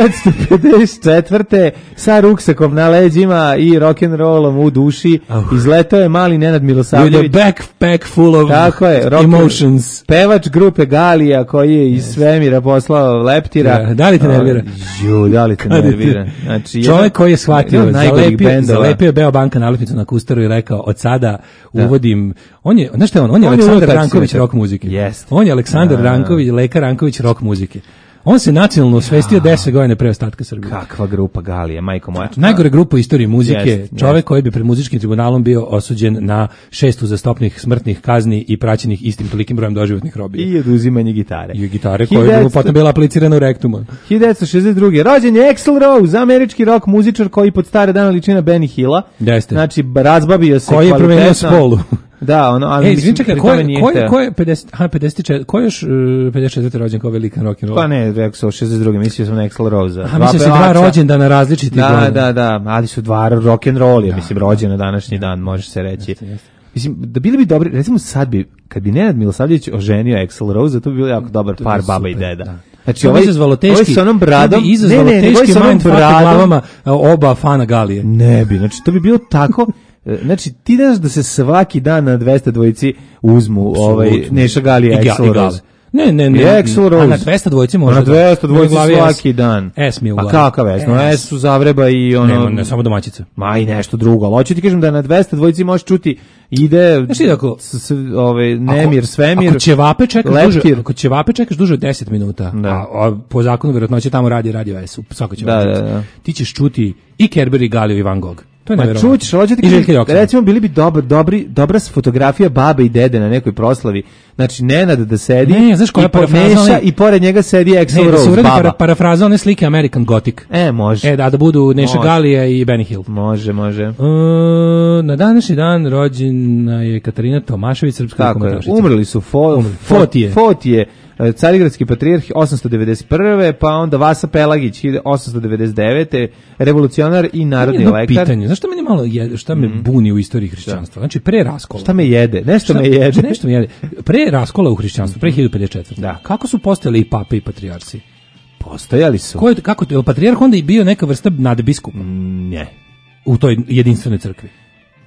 1954. sa ruksakom na leđima i rock'n'rollom u duši izletao je mali Nenad Milosavljević. With a backpack full of emotions. Pevač grupe Galija koji je iz svemira poslao leptira. Da li te nervira? Da li te nervira? Znači, čovjek koji je shvatio, zalepio Beo Banka nalepnicu na kustaru i rekao, od sada uvodim. On je Aleksandar Ranković rock muzike. On je Aleksandar Ranković, Leka Ranković rock muzike. On se nacionalno osvestio 10 godina pre ostatka Srbije. Kakva grupa Galija, majko moja. Najgore grupa u istoriji muzike, čovjek koji bi pred muzičkim tribunalom bio osuđen na 6 uzastopnih smrtnih kazni i praćenih istim tolikim brojem doživotnih robija. I oduzimanje gitare. I gitare koja je potom bila aplicirana u rektumu. 1962. Rođen je Axl Rose, američki rock muzičar koji pod stare dana liči na Benny Hilla. Znači, razbavio se koji kvalitetno. Koji je promenio spolu. Da, ali čekaj, ko je 54, ko je još 54. rođen kao velikan rock'n'roll? Pa ne, rekao sam 62. mislio sam na Axl Rose. Mislim se dva rođendana različitih godina. Da, ali su dva rock'n'roll, mislim, rođen na današnji dan, može se reći. Mislim, da bili bi dobri, recimo sad bi, kad bi Nenad Milosavljević oženio Axl Rose, to bi bilo jako dobar par baba i deda. Znači, ovo izazvalo teški, sa onom bradom, teški mindfuck glavama oba fana Galije. Ne bi, znači to bi bilo tako. Znači, ti znaš da se svaki dan na 200 dvojici uzmu Neša Galija i Axl Rose. Ne. Axl Rose. A na 200 dvojici može. Na 200 dvojici svaki dan. S mi u glavi. A kakav S? No S su Zavreba i ono... Ne, samo domaćica. Ma i nešto drugo. Ali hoću ti kažem da na 200 dvojici možeš čuti ide nemir, svemir, ako ćevape čekaš duže od 10 minuta, a po zakonu vjerojatnoće tamo radi Radio S, svako će ti ćeš čuti i Kerber i Galiju i Van Gogh. Čućeš, recimo bili bi dobra fotografija babe i dede na nekoj proslavi. Znači Nenad da sedi i pored njega sedi Axl Rose, baba. Da se parafraza one slike American Gothic. Može. Da budu Neša Galija i Benny Hill. Može. Na današnji dan rođena je Katarina Tomašević, srpska komentašica. Umrli su Fotije, Carigradski patrijarh 891. pa onda Vasa Pelagić 899. revolucionar i narodni lekar. Pitanje, znaš što meni malo šta me buni u istoriji hrišćanstva? Znači pre raskola. Šta me jede? Nešto me jede. Pre raskola u hrišćanstvu, pre 1054. Da. Kako su postojali i pape i patrijarsi? Postojali su. Kako je patrijarh onda i bio neka vrsta nadbiskupa? Ne. U toj jedinstvenoj crkvi.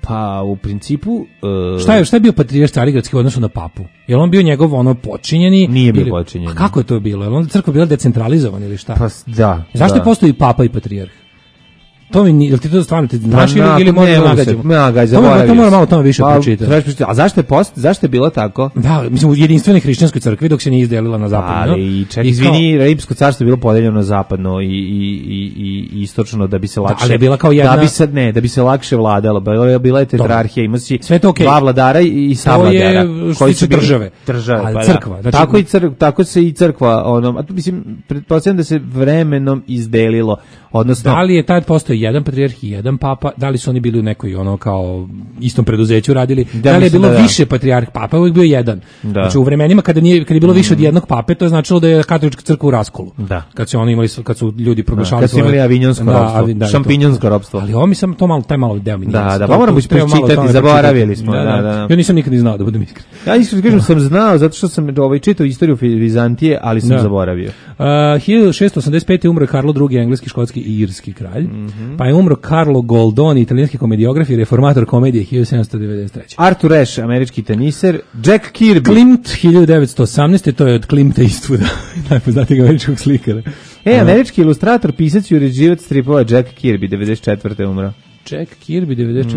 Pa u principu Šta je bio patrijarh Carigradski u odnosu na papu? Je on bio njegov ono počinjeni? Nije bio počinjeni. A kako je to bilo? Je onda crkva bila decentralizovana ili šta? Pa da. Zašto postoji papa i patrijarh? To mi jel ti to stvarno ti znaš ili možemo nagađamo? To mora malo tome više pročitati. A zašto je bilo tako? Da, mislim u jedinstvenoj hrišćanskoj crkvi dok se nije izdelila na zapadno. Ali izvini, Rimsko carstvo je bilo podeljeno na zapadno i istočno da bi se lakše. Ali je bila kao jedna da bi se lakše vladalo. Bila je tetrarhija, ima si dva vladara i savladara koji su države. Pa crkva. Tako se i crkva, mislim pretpostavljam da se vremenom izdelilo. Odnosno, da li je tad postoji jedan patrijarh i jedan papa, da li su oni bili u nekoj ono kao istom preduzeću radili, da li je bilo više patrijarh, papa je uvijek bio jedan. Znači u vremenima kada je bilo više od jednog pape, to je značilo da je katolička crkva u raskolu. Kad su ljudi proglašavali kad su imali avinjonsko ropstvo, šampinjonsko ropstvo. Ali ovo mi sam to malo taj malo deo mi nije. Da, pa moramo pročitati, zaboravili smo. Ja nisam nikad ni znao, da budem iskren. Ja iskreno kažem sam znao zato što sam čitao istoriju Vizantije, ali sam zaboravio. 1685 umro Karlo II, engleski, škotski i irski kralj. Pa je umro Carlo Goldoni, italijanski komediograf i reformator komedije 1793. Arthur Ashe, američki teniser. Jack Kirby. Klimt 1918. To je od Klimta Eastwooda, najpoznatijeg američkog slikara. Američki ilustrator, pisac i uređivač stripova Jack Kirby, 94. umro. Jack Kirby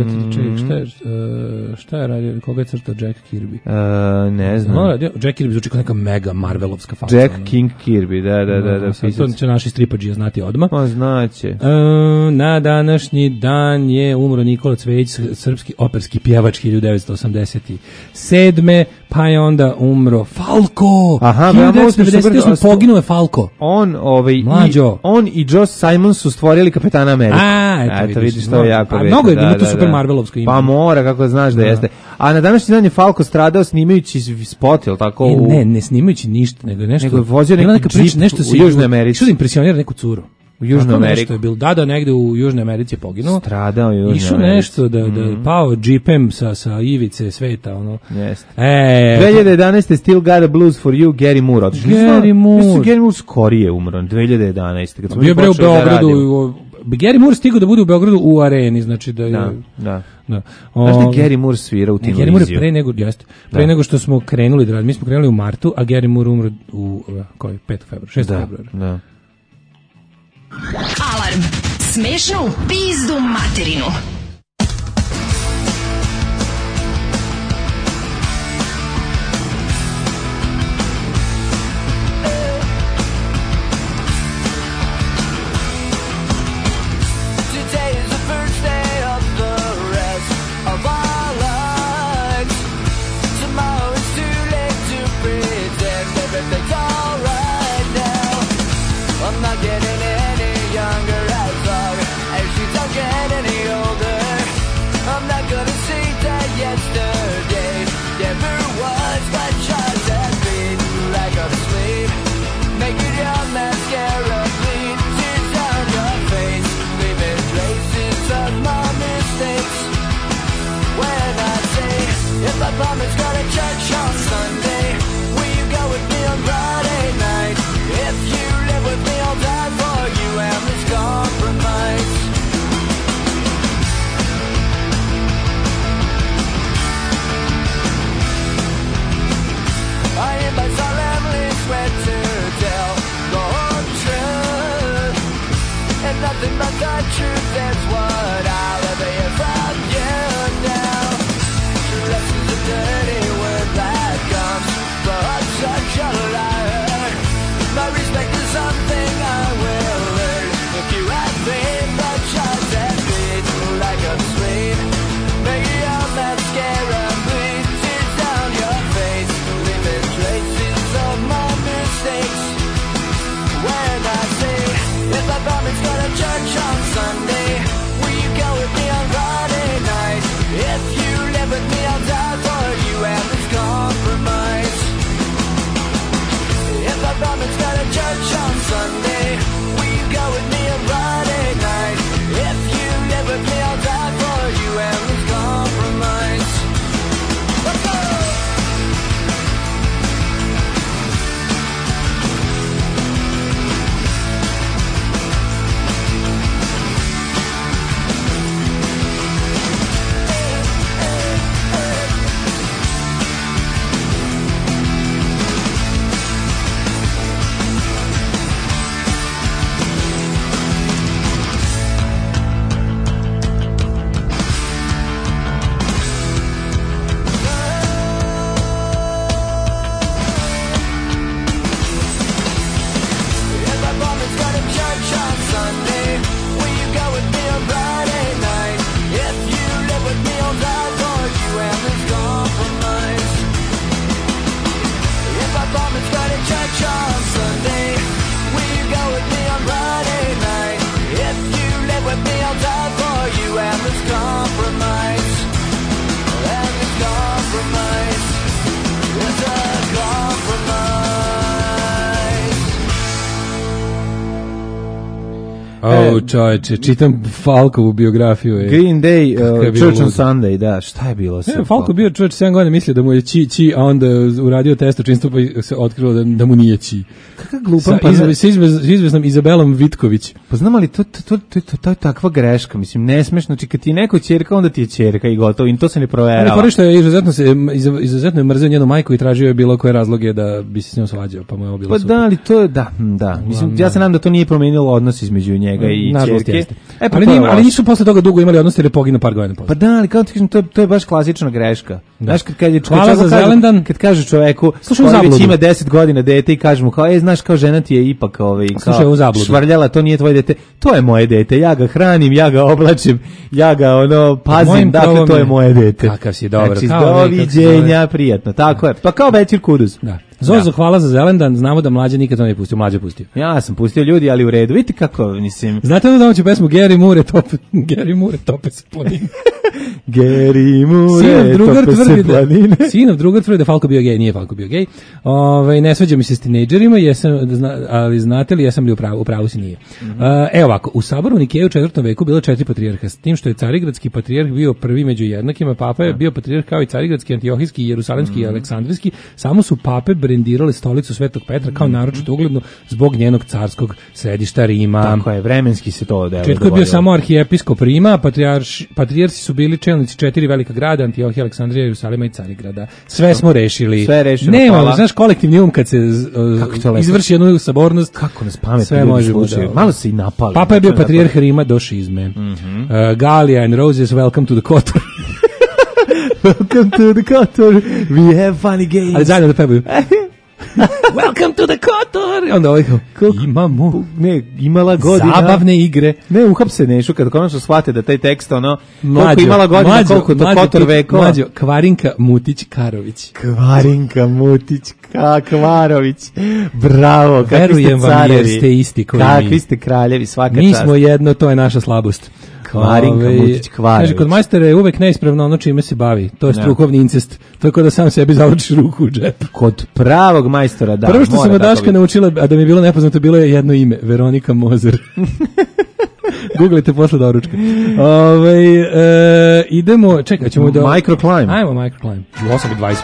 94. Šta je radio? Koga je crtao Jack Kirby? Ne znam. Jack Kirby zvuči kao neka mega Marvelovska faca. Jack King Kirby, da. To će naši stripađi znati odmah. Znaće. Na današnji dan je umro Nikola Cvejić, srpski operski pjevač 1987. Pa je onda umro Falko. 1998. Poginuo je Falko. On i Joe Simon su stvorili Kapetana Amerika. Eto vidiš, to je jako već. Mnogo je, ima to super Marvelovsko ime. Pa mora, kako znaš da jeste. A na današnji dan je Falko stradao snimajući spot, ili tako? Ne snimajući ništa, nego nešto. Nego je vozio neki džip u Južnoj Americi. Što da impresionira neku curu. U Južnoj Americi. Je bilo negde u Južnoj Americi je poginuo. Stradao u Južnoj Americi. Išao nešto da pao džipem sa ivice sveta, ono. Jeste. 2011. Still Got a Blues for You, Gary Moore. Gary Moore. Gary Moore skorije umro, 2011. Kad smo bio u Beogradu. Gary Moore stigao da bude u Beogradu u areni, znači da je... Da. Znaš da Gary Moore svira u televiziju? Gary Moore pre nego što smo krenuli da radimo. Mi smo krenuli u martu, a Gary Moore umro u 5. februara, 6. februara. Da. Alarm. Smešno u pizdu materinu. I'm not getting any younger as long as she don't get any older. Čovječe, čitam Falkovu biografiju. Green Day, Church on Sunday, da, šta je bilo? Falko bio čovječ 7 godina, mislio da mu je Ći, a onda uradio test očinstva pa se otkrilo da mu nije Ći. Kakav glupan, sa izveznom Izabelom Vitković. Pa znam ali to je takva greška, mislim, nesmešno, znači kad ti je neko ćerka, onda ti je ćerka i gotovo, i to se ne proverava. Ali što je izuzetno je mrzeo njenu majku i tražio je bilo koje razloge da bi se s njom svađao, pa mu je ovo bilo super. Pa da, ali to je, da. Mislim, ja se nadam da to nije promenilo odnos između njega i ćerke. Ali nisu posle toga dugo imali odnos jer je poginuo par godina posle. Pa da, ali kao ti kažem, to je baš klasična greška. Znaš, kad kaže čoveku, koji već ima 10 godina dete i kaže mu kao, znaš, kao žena ti je ipak kao švrljala, to nije tvoje dete, to je moje dete, ja ga hranim, ja ga oblačim, ja ga pazim, dakle to je moje dete. Kakav si dobro. Znači, doviđenja, prijatno, tako je. Pa kao Bećir Kuduz. Da. Zozo, hvala za Zelendan, znamo da Mlađe nikad to ne pustio, Mlađe pustio. Ja sam pustio ljudi, ali u redu, vidite kako, mislim... Znate ono domaću pesmu Gary Moore tope se planine. Gary Moore tope se planine. Sinov drugar tvrdi da Falko bio gej, nije Falko bio gej. Ne svađa mi se s tinejdžerima, ali znate li, jesam li u pravu si nije. Evo ovako, u saboru Nikeje u 4. veku bilo 4 patrijarha, s tim što je carigradski patrijarh bio prvi među jednakima, papa je bio patrijarh kao i carigradski, antiohijski, jerusalemski i aleksandrijski, samo su pape brendirali stolicu Svetog Petra kao naročito uglednu zbog njenog carskog središta Rima. Tako je, vremenski se to dogodilo. Četko je bio samo arhijepiskop Rima, patrijarsi su bili čelnici 4 velika grada, Antiohija, Aleksandrija, Jerusalima i Carigrada. Sve smo rešili. Sve rešeno. Nema, znaš, kolektivni kad se izvrši jednu sabornost. Kako nas pametno sve može slušaju. Malo se i napali. Papa je bio patrijarh Rima do šizme. Galija and Roses, welcome to the Kotor. Welcome to the Kotor, we have funny games. Ali zajedno da pevaju. Welcome to the Kotor. Onda imala godina. Zabavne igre. Ne, uhapse Nešu kad konačno shvate da taj tekst koliko imala godina, koliko to Kotor vekova. Mlađo, Kvarinka Mutić-Karović. Kvarinka Mutić-Karović. Bravo, kakvi ste carevi. Verujem vam jer ste isti koji mi. Kakvi ste kraljevi, svaka čast. Mi smo jedno, to je naša slabost. Kvarinka Mutić-Karović. Kaže, kod majstora je uvek neispravno ono čime se bavi. To je strukovni incest. Tako da sam sebi zavrčiš ruku u džep. Kod pravog majstora, da. Prvo što sam od Daška naučila, a da mi je bilo nepoznato, bilo je jedno ime. Veronika Mozer. Googlite posle doručka. Idemo, čekaj, ćemo da... Microclimb. Ajmo Microclimb. U 8:20.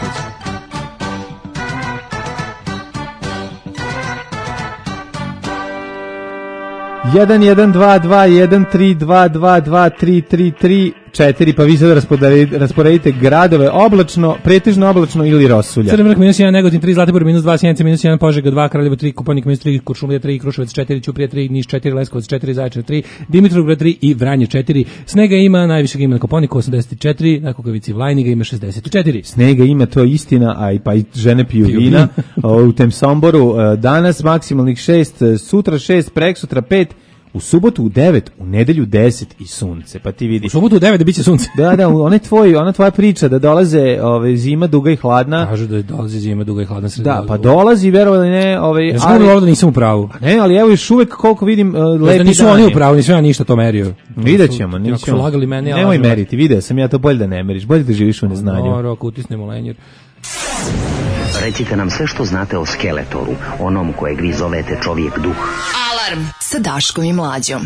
1-1-2-2-1-3-2-2-2-3-3-3-4, pa vi sad rasporedite gradove oblačno, pretežno oblačno ili rosulja. Crni vrh -1, Negotin 3, Zlatibor -2, Sjenica -1, Požega 2, Kraljevo 3, Kopaonik -3, Kuršumlija 3, Kruševac 4, Ćuprija 3, Niš 4, Leskovac 4, Zaječar 3, Dimitrovgrad 3 i Vranje 4. Snega ima, najvišeg ima na Kopaoniku 84, na Kukavici Vlajniga ima 64. Snega ima, to je istina, pa i žene piju vina u tem Somboru. Danas maksimalnih 6, sutra 6, preksutra 5, u subotu u 9, u nedelju 10 i sunce, pa ti vidi. U subotu u 9 biće sunce. Da, ona tvoja priča da dolaze zima duga i hladna. Kažu da dolazi zima duga i hladna sredina. Da, pa dolazi, verovali ne, ja znam da nisam u pravu. Ne, ali evo još uvek koliko vidim lepi dani. Nisu oni u pravu, nisam ja ništa to merio. Videćemo, Ako su lagali mene, nemoj meriti, video sam ja to, bolje da ne meriš, bolje da živiš u neznanju. Dobro, ako utisnemo lenjer. Recite nam sve što znate o Skeletoru, onom kojeg vi zovete čovjek duh. Alarm sa Daškom i Mlađom.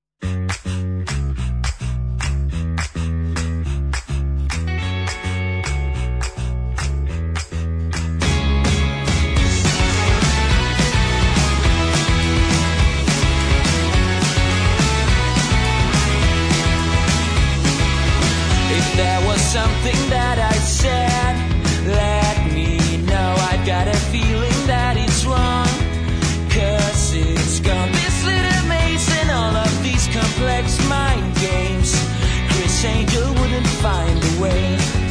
If there was something that I said, let me know. I've got a feeling that it's wrong, 'cause it's gone this little maze and all of these complex mind games. Chris Angel wouldn't find a way,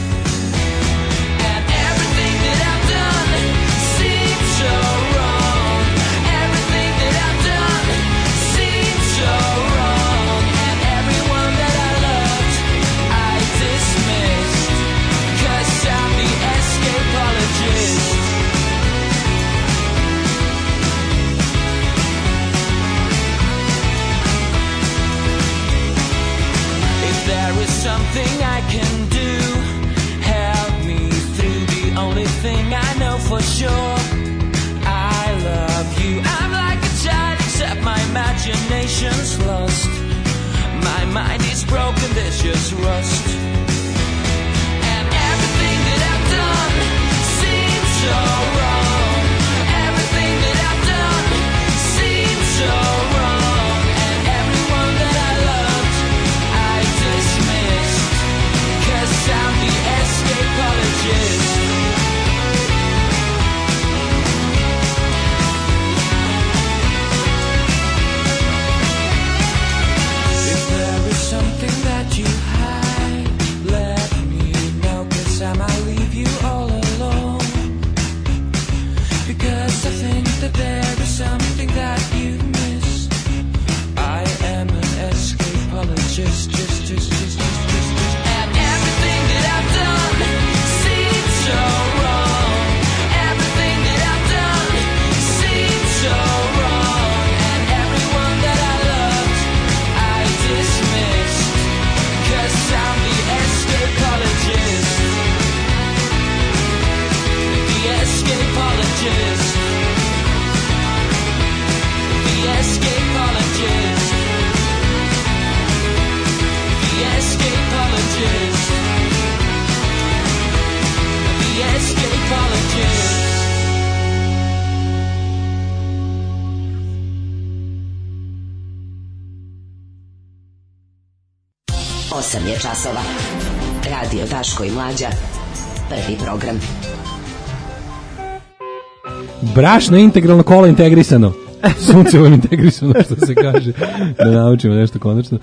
and everything that I've done seems so wrong. Everything that I've done seems so wrong, and everyone that I loved I dismissed, 'cause I'm the escapologist. If there is something I can do, help me through. The only thing I know for sure, I love you. I'm like a child except my imagination's low. mind is broken, there's just rust. And everything that I've done seems so wrong. Everything that I've done seems so wrong. And everyone that I loved, I dismissed. 'Cause I'm the escapologist. Something that you hide, let me know, 'cause I might leave you all alone. Because I think that there is something that you miss. I am an escapologist, just. And everything that I've done seems so wrong. Everything that I've done seems so wrong. And everyone that I loved, I dismissed. 'Cause I'm the escapologist. The escapologist. The escapologist. The escapologist. The escapologist. 8 je časova. Radio Daško i Mlađa. Prvi program. Brašno integralno, kola integrisano. Suncevo integrisano, što se kaže. Da naučimo nešto konačno.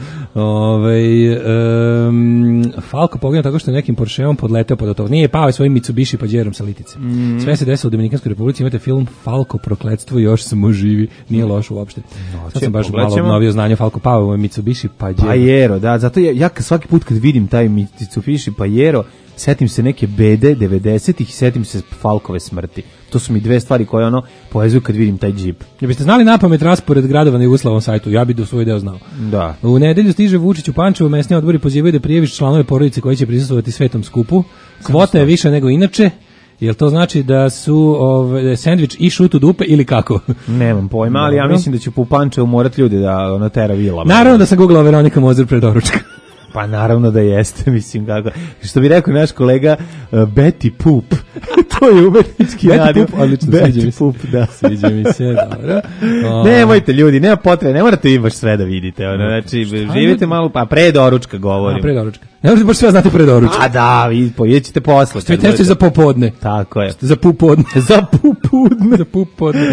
Falko poginuo tako što je nekim Porscheom podleteo pod auto. Nije pao svojim Mitsubishi Pajerom sa litice. Sve se desilo u Dominikanskoj Republici. Imate film Falko prokletstvo, još samo živi. Nije loš uopšte. Sad sam baš malo obnovio znanje. Falko pao u Mitsubishi Pajero, da. Zato ja svaki put kad vidim taj Mitsubishi Pajero, setim se neke bede 90-ih i setim se Falkove smrti. To su mi dve stvari koje povezuju kad vidim taj džip. Ja biste znali napamet raspored gradova na Jugoslavom sajtu, ja bih do svoj deo znao. Da. U nedelju stiže Vučić u Pančevo, mesni odbori pozivaju da prijaviš članove porodice koji će prisustvovati svetom skupu. Kvota je više nego inače. Jel to znači da su sendvič i šut u dupe ili kako? Nemam pojma, ali ja mislim da će po Pančevu morati ljudi da natera vilama. Naravno da sam googlao Veronika Mozer pred doručka. Pa naravno da jeste, mislim kako. Što bi rekao naš kolega Betty Poop. To je umetnički naziv. Betty Poop, da. Sviđa mi se, dobro. Nemojte ljudi, nema potrebe, ne morate vi baš sve da vidite. Znači, živite malo, pa pre doručka govorim. Pre doručka. Ne možete baš sve znati pre doručka. A da, vi pojedete posle. Sve tešće za popodne. Tako je. Za popodne. Za popodne. Za popodne.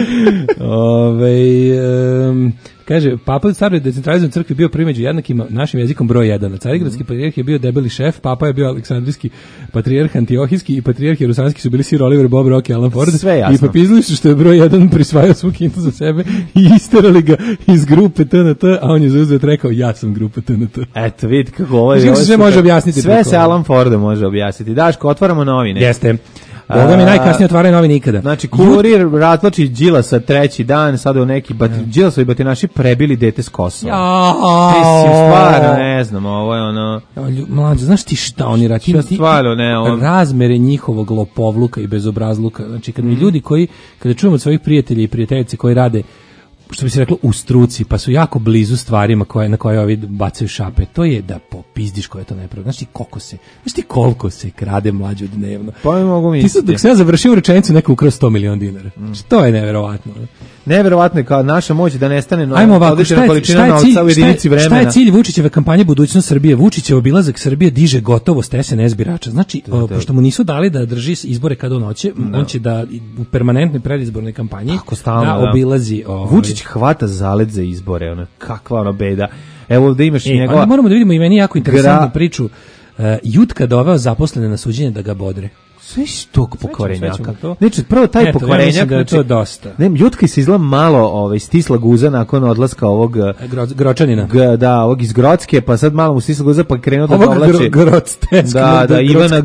Kaže, Papa u staroj decentralizovanoj crkvi bio prvi među jednakima našim jezikom broj 1. Carigradski patrijarh je bio debeli šef, Papa je bio Aleksandrijski patrijarh, Antiohijski i patrijarh Jerusalimski su bili Sir Oliver, Bob Rock i Alan Ford. Sve jasno. I popizli su što je broj 1 prisvajao svu kintu za sebe i isterali ga iz grupe TNT, a on je zauzet rekao, ja sam grupa TNT. Eto, vidite kako ovo je. Sve se može objasniti. Sve se Alan Fordom može objasniti. Daško, otvaramo novine. Jeste. Boga mi najkasnije otvaraju novine ikada. Znači, kurir razloči Đilasa treći dan, sada u neki Đilasovi batinaši prebili dete s Kosova. Mislim, stvarno, ne znam, ovo je ono... Mlađe, znaš ti šta oni radi? Stvarno, ne, ovo... Razmere njihovog lopovluka i bezobrazluka. Znači, kad mi ljudi koji, kada čujemo od svojih prijatelja i prijateljice koji rade, što bi se reklo, u struci, pa su jako blizu stvarima na koje ovi bacaju šape, to je da popizdiš koje to nepravda. Znaš ti koliko se krade mlađu dnevno? Pa mi mogu misliti. Dok sam ja završio rečenicu, neko ukrao 100 miliona dinara. To je neverovatno. Neverovatno je kao naša moć da nestane odlična količina novca u jedinici vremena. Šta je cilj Vučićeve kampanje Budućnost Srbije? Vučićev obilazak Srbije diže gotovost SNS birača. Znači, pošto mu nisu dali da drži izbore kada on hoće, on će da u permanentnoj predizbornoj kampanji da obilazi... Vučić hvata zalet za izbore, kakva beda. Evo ovde imaš njegova... Ali moramo da vidimo i meni jako interesantnu priču. Jutka doveo zaposlene na suđenje da ga bodre. Sve tog pokvarenjaka. Znači, prvo taj pokvarenjak... Ja to dosta. Jutka se izgleda malo stisla guza nakon odlaska ovog... Gročanina. Da, ovog iz Grocke, pa sad malo mu stisla guza, pa krenuo da dovlači... Da, Ivana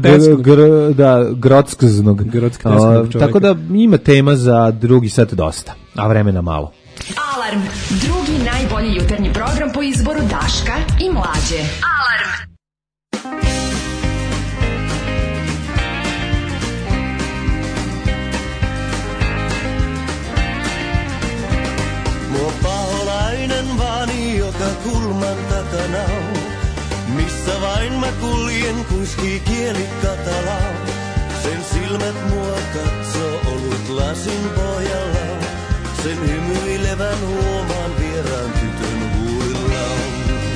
Grockznog. Tako da ima tema za drugi sat dosta, a vremena malo. Alarm, drugi najbolji jutarnji program po izboru Daška i Mlađe. Alarm! Mua paholainen vaani, joka kulman takana on. vain mä kuljen, kuiskii kieli katalaa. Sen silmät mua katsoo olut lasin pohjalla. Sen hymyilevän huomaan vieraan tytön huulillaan.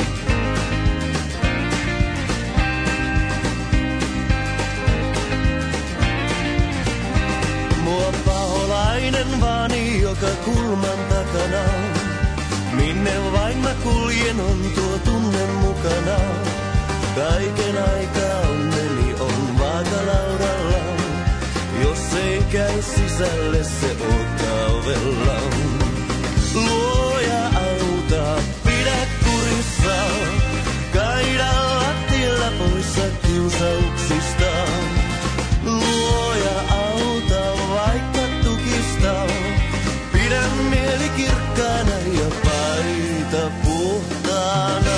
Mua paholainen vaani joka kulman takana. Minne vain mä kuljen on tuo tunne mukana. Kaiken aikaa onneni on vaakalaudalla. Jos ei käy sisälle se odottaa ovella. Luoja auta, pidä kurissa. Kaida lattialla poissa kiusauksista. Luoja auta vaikka tukista. Pidä mieli kirkkaana ja paita puhtaana.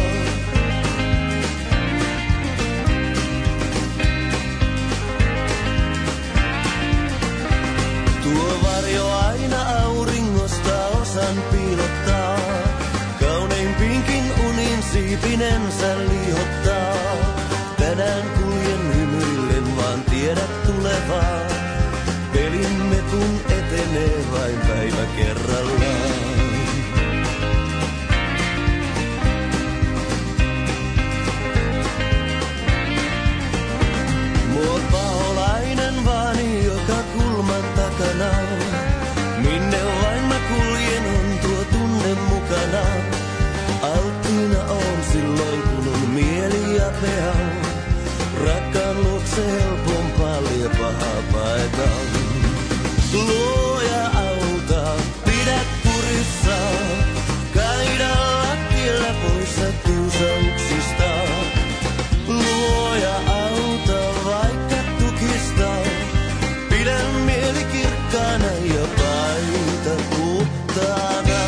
Tuo varjo aina auringosta osan piilottaa. Kauneimpiinkin unin siipinensä liihottaa. Tänään kuljen hymyillen vaan tiedät tulevaa. Pelimme kun etenee vain päivä kerrallaan. Mua paholainen vaani joka kulman takana. Minne vain mä kuljen on tuo tunne mukana. Alttiina on silloin kun on mieli ja peha. Rakkaan luokse helpompaa lie pahaa paeta. Luoja auta, pidä kurissa. Kaida lattialla poissa kiusauksista. Luoja auta vaikka tukista. Pidä mieli kirkkaana ja paita puhtaana.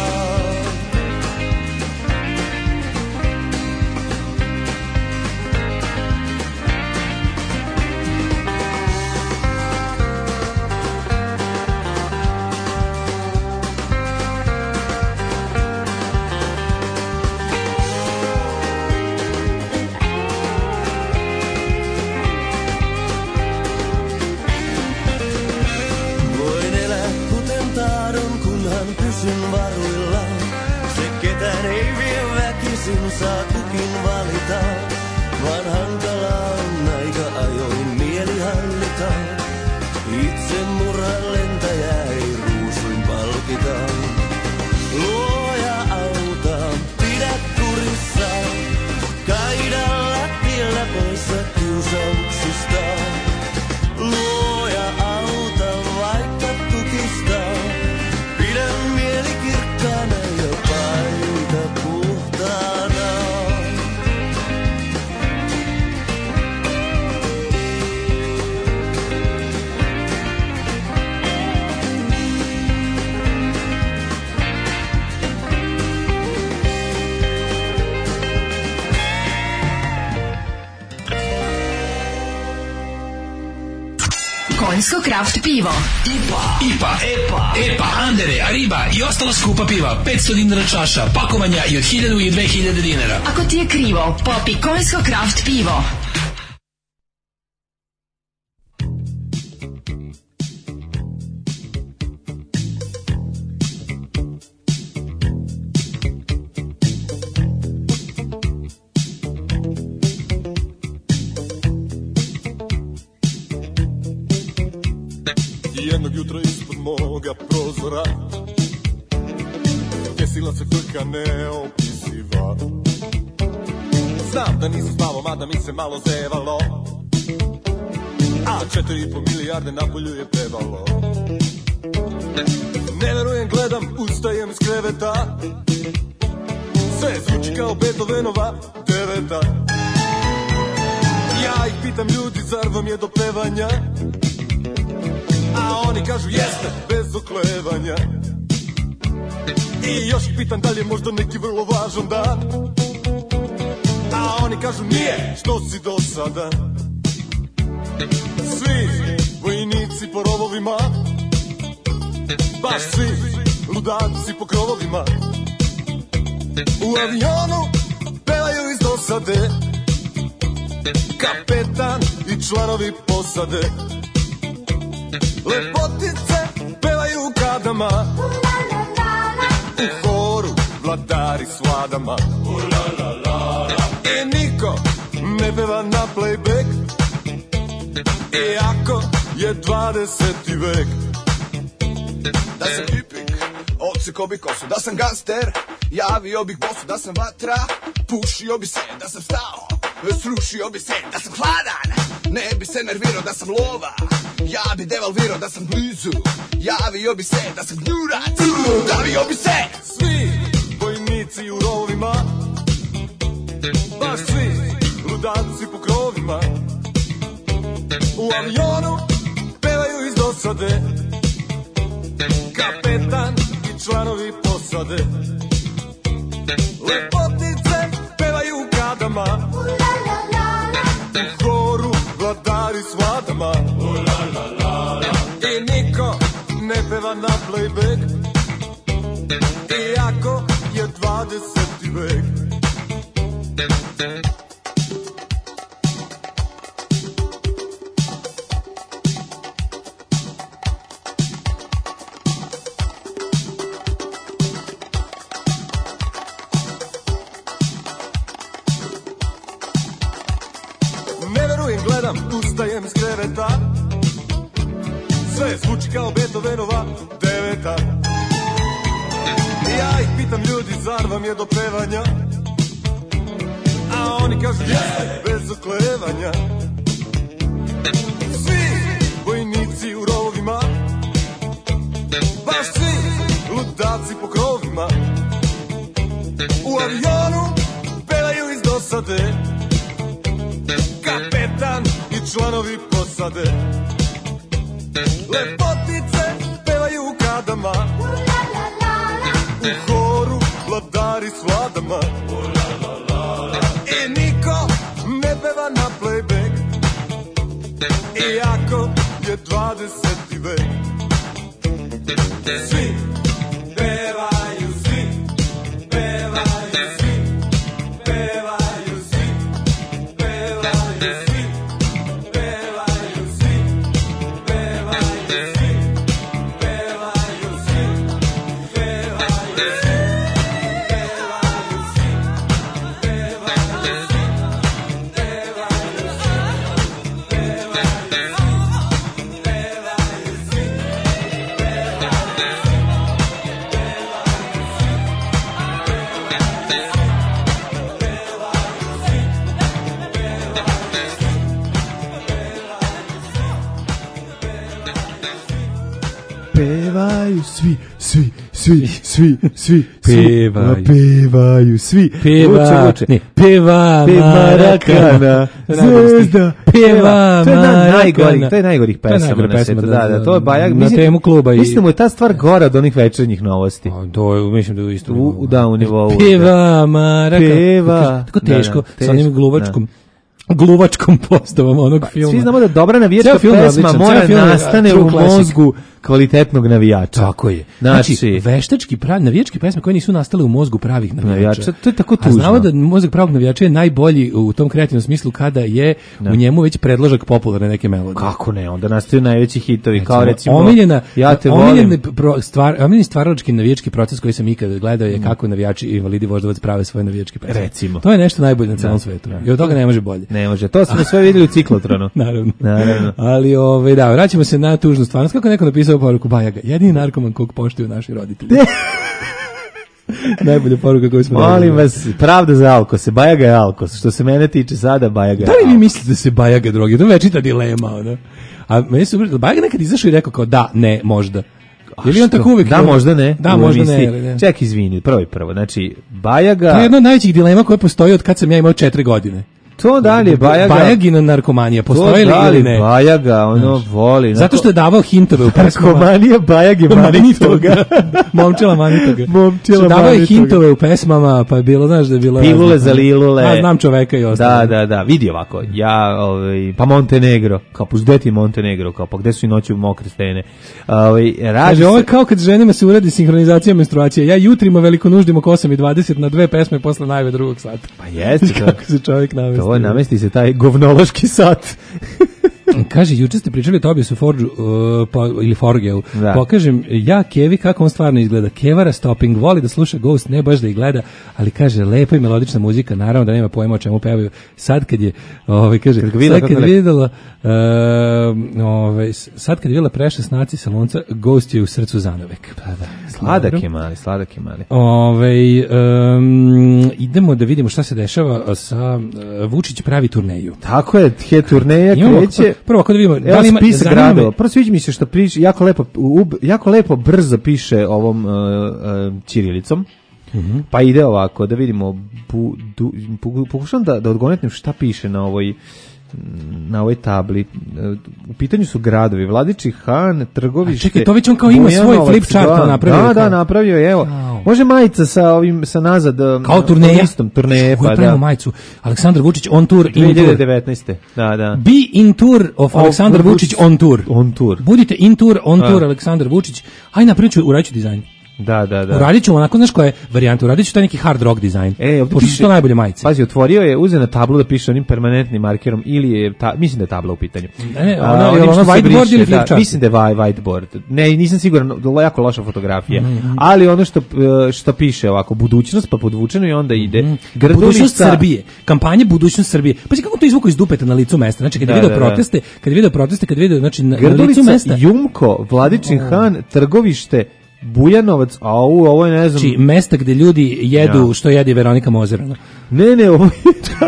Pysyn varuilla, se ketään ei vie väkisin, saa kukin valita. Vaan hankalaa on aika ajoin mieli hallita. Itse murhan lentäjä ei ruusuin palkita. Luoja auta, pidä kurissa. Kaida lattialla poissa kiusauksista. Luoja auta vaikka tukista. Pidä mieli kirkkaana ja paita puhtaana. Konjsko Kraft pivo. IPA, EPA, Andere, Ariba i ostala skupa piva. 500 dinara čaša, pakovanja i od 1000 i 2000 dinara. Ako ti je krivo, popi Konjsko Kraft pivo. Jednog jutra ispod moga prozora desila se frka neopisiva. Znam da nisam spavao, mada mi se malo zevalo, a 4,5 milijarde na polju je pevalo. Ne verujem, gledam, ustajem iz kreveta, sve zvuči kao Beethovenova deveta. Ja ih pitam, ljudi, zar vam je do pevanja? A oni kažu jeste, bez oklevanja. I još ih pitan da li je možda neki vrlo važan dan. A oni kažu nije, što si do sada. Svi vojnici po rovovima, baš svi ludaci po krovovima. U avionu pevaju iz dosade, kapetan i članovi posade. Lepotice pevaju kadama, u horu vladari s vladama. I niko ne peva na playback, iako je 20. vek. Da sam hipik, odsekao bi kosu, da sam gangster, javio bih bosu, da sam vatra, pušio bi se, da sam stao, srušio bi se, da sam hladan, ne bi se nervirao, da sam lova, ja bi devalvirao, da sam blizu, javio bi se, da sam gnjurac, davio bi se. Svi vojnici u rovima, baš svi ludaci po krovima, u avionu pevaju iz dosade, kapetan i članovi posade. Lepotice pevaju kadama, u horu vladari s vladama. I niko ne peva na playback, iako je 20. vek. Ustajem s kreveta, sve zvuči kao Beethovenova deveta. Ja ih pitam, ljudi, zar vam je do pevanja? A oni kažu jeste, bez oklevanja. Svi vojnici u rovima, baš svi ludaci po krovima, u avionu pevaju iz dosade, kapetan i članovi posade. Lepotice pevaju kadama, u horu vladari s vladama. I niko ne peva na playback, iako je 20. vek. Svi pevaju, svi pevaju, svi pevaju, svi pevaju, svi pevaju, svi pevaju, svi pevaju, svi pevaju, pevaju svi, svi pevaju svi, peva Marakana, zvezda peva Marakana. To je najgorih pesama na svetu. Da, to je Bajag. Na temu kluba. Mislim da mu je ta stvar gora od onih večernjih novosti. To je, mislim da je isto. U nivou. Peva Marakana. Peva. Tako teško, sa onim gluvačkom postavom onog filma. Svi znamo da dobra navijačka pesma mora nastane u mozgu kvalitetnog navijača. Tako je. Znači veštački navijačke pesme koje nisu nastale u mozgu pravih navijača. To je tako tužno. A znamo da mozak pravog navijača je najbolji u tom kreativnom smislu kada je u njemu već predložak popularne neke melodije. Kako ne? Onda nastaju najveći hitovi, kao recimo Ja te volim. Omiljeni stvaralački navijački proces koji sam ikada gledao je kako navijači i invalidi Voždovac prave svoje navijačke pesme. Recimo. To je nešto najbolje na celom svetu. I od toga ne može bolje. Ne može. To smo sve videli u ciklotronu. Naravno. Ali vraćamo se na tužnu stvarnost. Kako neko napisao poruku Bajaga, jedini narkoman kog poštuju naši roditelji. Najbolja poruka koju smo dobili. Molim vas, pravda za Alkose, Bajaga je Alkos. Što se mene tiče sada, Bajaga je Alkos. Da li vi mislite da se Bajaga drogi? To je večita dilema, ono. A meni se Bajaga nekad izašao i rekao kao da, ne, možda. Je li on tako uvijek? Da, možda ne. Da, možda ne. Ček, izvini, prvo. Znači, Bajaga... To je jedna od najvećih dilema koje postoji od kad sam ja imao 4 godine. To da li je Bajaga... Bajagina narkomanija, postoji li ili ne? Bajaga, voli... Zato što je davao hintove u pesmama. Narkomanija Bajage Manitoga. Momčela Manitoga. Davao je hintove u pesmama, pa je bilo, znaš da je bilo... Pilule za lilule. A znam čoveka i ostalo. Da. Vidi ovako, pa Montenegro, kao puzdeti Montenegro, kao pa gde su i noći u mokre stene. Kaže, ovo je kao kad ženima se uradi sinhronizacija menstruacije. Ja jutrima veliko nuždim oko 8:20 na 2 pesme posle najve drugog sata. Pa jeste. Kako se čovjek navesti. Ovo namesti se taj govnološki sat. Kaže, juče ste pričali o Tobiasu Forgeu, ili Forgeu. Da. Pokažem ja Kevi kako on stvarno izgleda. Kevara Stopping, voli da sluša Ghost, ne baš da ih gleda, ali kaže, lepa i melodična muzika, naravno da nema pojma o čemu pevaju. Sad kad je, kaže, sad kad je videla Prešla snaci Salonca, Ghost je u srcu zanovek. Pa da, sladak je mali. Idemo da vidimo šta se dešava sa Vučić pravi turneju. Tako je, turneja kreće. Prvo ako da vidimo, da li ima spisak gradova. Prvo sviđa mi se što piše, jako lepo brzo piše ovom ćirilicom. Pa ide ovako, da vidimo, pokušam da odgonetnem šta piše na ovoj tabli. U pitanju su gradovi, Vladičin Han, Trgovište. Čekaj, to već on kao ima svoj flip chart napravio. Da, napravio je, evo. Može majica sa nazad. Kao turneja. Turneje, pa da. Majicu. Aleksandar Vučić on tour. 2019. Da. Be in tour of Aleksandar Vučić on tour. Budite in tour, on tour Aleksandar Vučić. Aj napravit ću, uradit ću dizajn. Da. Uradit ću onako, znaš koja je varijanta, uradit ću taj neki hard rock dizajn. Pošto su to najbolje majice. Pazi, otvorio je, uzeo na tablu da piše onim permanentnim markerom ili je, mislim da je tabla u pitanju. Ono whiteboard ili flip chart? Mislim da je whiteboard. Ne, nisam siguran, jako loša fotografija. Ali ono što piše ovako, budućnost, pa podvučeno i onda ide. Budućnost Srbije, kampanja Budućnost Srbije. Pazi kako to izvuko iz dupeta na licu mesta. Znači, kad je video proteste, znači na licu mesta. Jumko, Vladičin Han, Trgovište, Bujanovac, ovo je ne znam. Znači, mesta gde ljudi jedu što jedi Veronika Mozer. Ne, ovo je...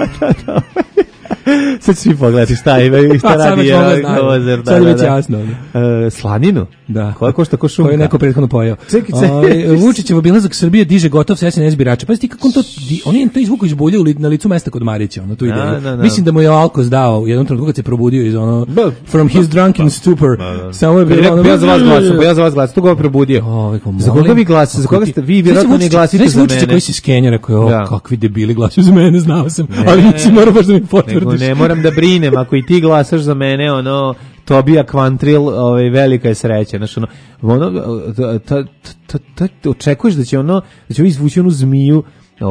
Sad svi pogledati šta radi Mozer. Sad je već jasno. Slaninu? Da. Koja košta ko šunka? Koju je neko prethodno pojao. Vučićev obilazak Srbije diže gotov SNS birača. Pazi ti kako on je to izvuko iz bulje na licu mesta kod Marića. Tu ide. Mislim da mu je Alkos dao u jednom trenutku kad se probudio iz from his drunken stupor. Samo je bilo ja za vas glasam. Tu ga probudio. Za koga vi glasite? Za koga ste vi vjerojatno ne glasite za mene? Vučića koji se skenja, rekao, kakvi debili glasuju za mene, znao sam. Ali nisi morao baš da mi potvrdiš. Ne moram da brinem, ako i ti glasaš za mene, Tobija Kvantril, velika je sreća. Znaš, očekuješ da će izvući onu zmiju